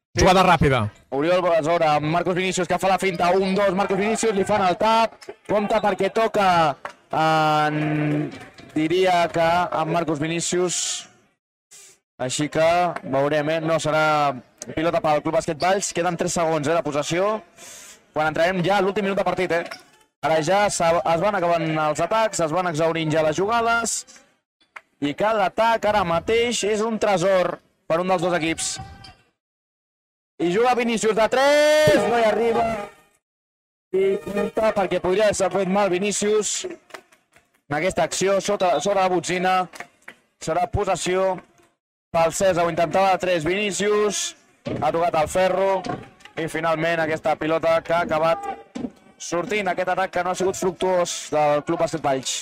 Jugada ràpida. Oriol Besora amb Marcos Vinícius que fa la finta, un, dos, Marcos Vinícius li fan el tap, compta perquè toca en... diria que amb Marcos Vinícius, així que veurem, eh? No serà pilota pel Club Bàsquet Valls, queden tres segons eh, de possessió, quan entrarem ja a l'últim minut de partit, eh? Ara ja es van acabant els atacs, es van exhaurint ja les jugades, i cada atac ara mateix és un tresor per un dels dos equips. I juga Vinícius de tres, no hi arriba. I compta perquè podria haver fet mal Vinícius en aquesta acció, sota, sobre la botzina. Serà possessió pel César, ho intentava de tres Vinícius, ha tocat el ferro i finalment aquesta pilota que ha acabat sortint, aquest atac que no ha sigut fructuós del Club Bàsquet Valls.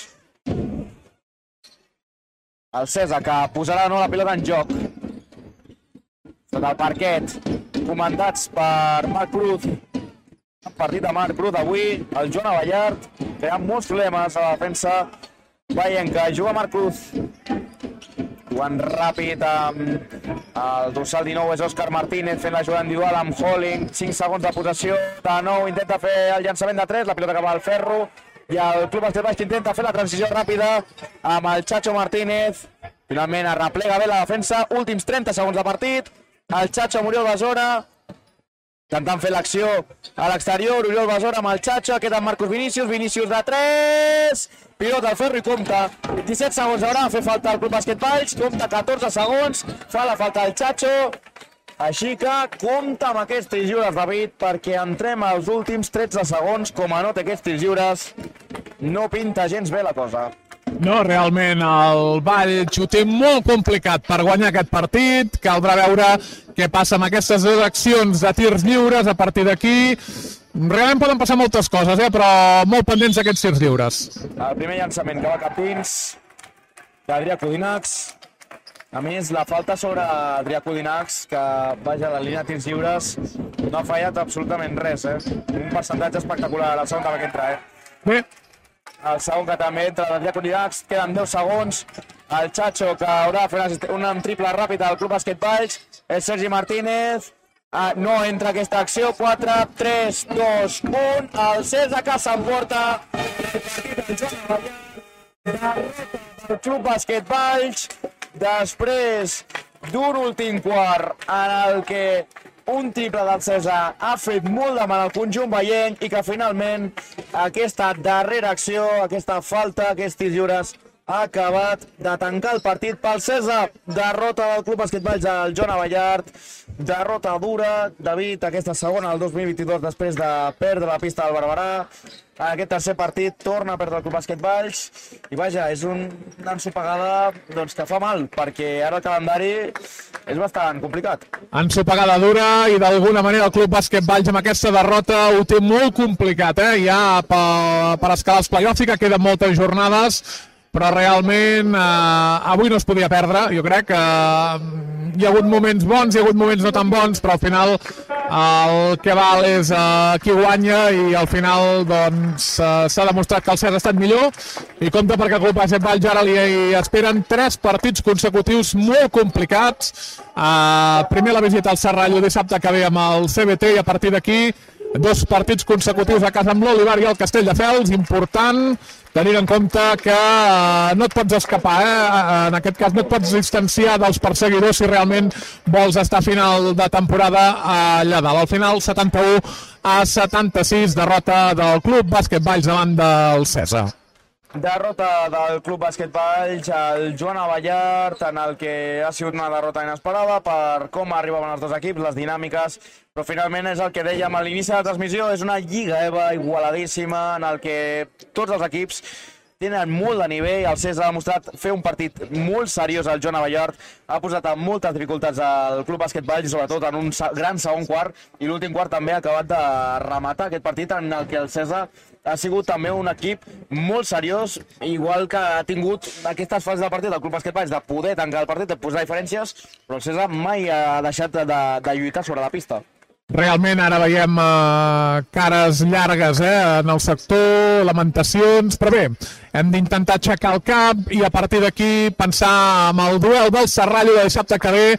El César que posarà no la pilota en joc. Sota el parquet, comandats per Marc Cruz. El partit de Marc Cruz avui, el Joan Abellart, creant molts problemes a la defensa. Veiem que juga Marc Cruz. Jugant ràpid amb el dorsal dinou és Òscar Martínez fent la jugada individual amb Holling. cinc segons de possessió. De nou intenta fer el llançament de tres, la pilota que va al ferro. I el Club Bàsquet Valls intenta fer la transició ràpida amb el Chacho Martínez. Finalment arreplega bé la defensa. Últims trenta segons de partit. El Chacho amb Oriol Besora. Intentant fer l'acció a l'exterior. Oriol Besora amb el Chacho. Queda amb Marcos Vinícius. Vinícius de tres. Pilota al ferro i compta. vint-i-set segons haurà de fer falta al Club Bàsquet Valls. Compta catorze segons. Fa la falta el Chacho. Així que compta amb aquests tirs lliures, David, perquè entrem als últims tretze segons. Com a no té aquests tirs lliures, no pinta gens bé la cosa. No, realment, el Valls ho té molt complicat per guanyar aquest partit. Caldrà veure què passa amb aquestes dues accions de tirs lliures a partir d'aquí. Realment poden passar moltes coses, eh? Però molt pendents d'aquests tirs lliures. El primer llançament que va cap dins d'Adrià Codinacs. A més, la falta sobre Adrià Codinacs, que vaja a la línia de tirs lliures, no ha fallat absolutament res, eh? Un percentatge espectacular, el segon també que entra, eh? Bé. El segon que també entra d'Adrià Codinacs, queden deu segons. El Chacho, que haurà de fer un triple ràpid al Club Bàsquet Valls, és Sergi Martínez. Ah, no entra aquesta acció, quatre, tres, dos, un, el César que s'emporta. El Club Bàsquet Valls, després d'un últim quart en el que un triple del César ha fet molt de mal al conjunt veienc i que finalment aquesta darrera acció, aquesta falta, aquests tirs lliures, ha acabat de tancar el partit pel César. Derrota del Club Bàsquet Valls al Joan Abellart. Derrota dura, David, aquesta segona del dos mil vint-i-dos després de perdre la pista del Barberà. En aquest tercer partit torna a perdre el Club Bàsquet Valls i vaja, és un, una ensopegada doncs, que fa mal, perquè ara el calendari és bastant complicat. Ensopegada dura i d'alguna manera el Club Bàsquet Valls amb aquesta derrota ho té molt complicat, eh? Ja per, per escalar els play-offs i que queden moltes jornades, però realment eh, avui no es podia perdre. Jo crec que eh, hi ha hagut moments bons, hi ha hagut moments no tan bons, però al final el que val és eh, qui guanya i al final doncs s'ha eh, demostrat que el César ha estat millor i compta perquè el Club Bàsquet Valls ara li esperen tres partits consecutius molt complicats. Eh, primer la visita al Serrallo dissabte que ve amb el C B T i a partir d'aquí dos partits consecutius a casa amb l'Olivar i el Castelldefels, important tenint en compte que eh, no et pots escapar, eh? En aquest cas no et pots distanciar dels perseguidors si realment vols estar a final de temporada allà dalt. Al final setanta-u a setanta-sis, derrota del Club Bàsquet Valls davant del César. Derrota del Club Bàsquet Valls al Joan Abellart, en el que ha sigut una derrota inesperada per com arribaven els dos equips, les dinàmiques, però finalment és el que dèiem a l'inici de la transmissió, és una lliga Eva igualadíssima en el que tots els equips tenen molt de nivell. El César ha demostrat fer un partit molt seriós al Joan Abellart, ha posat amb moltes dificultats al Club Bàsquet Valls i sobretot en un gran segon quart, i l'últim quart també ha acabat de rematar aquest partit en el que el César ha sigut també un equip molt seriós, igual que ha tingut aquestes fases del partit del Club Bàsquet Valls de poder tancar el partit, de posar diferències, però el César mai ha deixat de, de lluitar sobre la pista. Realment ara veiem uh, cares llargues eh, en el sector, lamentacions, però bé, hem d'intentar aixecar el cap i a partir d'aquí pensar en el duel del Serrallo de dissabte que ve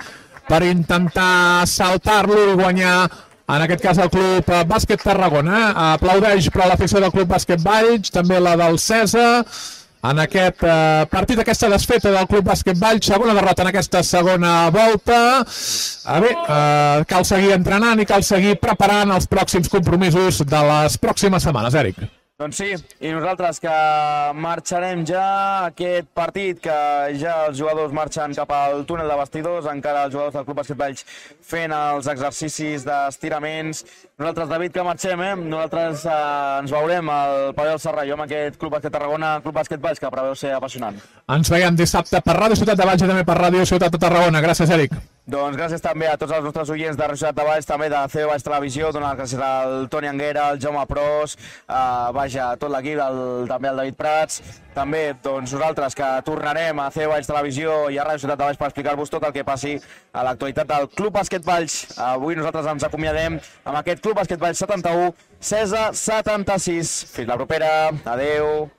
per intentar saltar-lo i guanyar, en aquest cas, el Club Bàsquet Tarragona. Aplaudeix però l'afició del Club Bàsquet Valls, també la del Cesa, en aquest eh, partit, aquesta desfeta del Club Bàsquet Valls, segona derrota en aquesta segona volta. A bé, eh, cal seguir entrenant i cal seguir preparant els pròxims compromisos de les pròximes setmanes, Eric. Doncs sí, i nosaltres que marxarem ja aquest partit, que ja els jugadors marxen cap al túnel de vestidors, encara els jugadors del Club Bàsquet Valls fent els exercicis d'estiraments. Nosaltres, David, que marxem, eh? Nosaltres eh, ens veurem al Pavelló del Serralló amb aquest Club Bàsquet Tarragona, Club Bàsquet Valls, que preveu ser apassionant. Ens veiem dissabte per Ràdio Ciutat de Valls i també per Ràdio Ciutat de Tarragona. Gràcies, Eric. Doncs gràcies també a tots els nostres oients de Ràdio Ciutat de Valls, també de C E O Valls Televisió, donar les gràcies al Toni Anguera, al Jaume Pros, eh, vaja, tot l'equip, també al David Prats. També, doncs, nosaltres que tornarem a C E O Valls Televisió i a Ràdio Ciutat de Valls per explicar-vos tot el que passi a l'actualitat del Club Bàsquet Valls. Avui nosaltres ens acomiadem amb aquest Club Bàsquet Valls setanta-u, Cesa setanta-sis. Fins la propera. Adeu.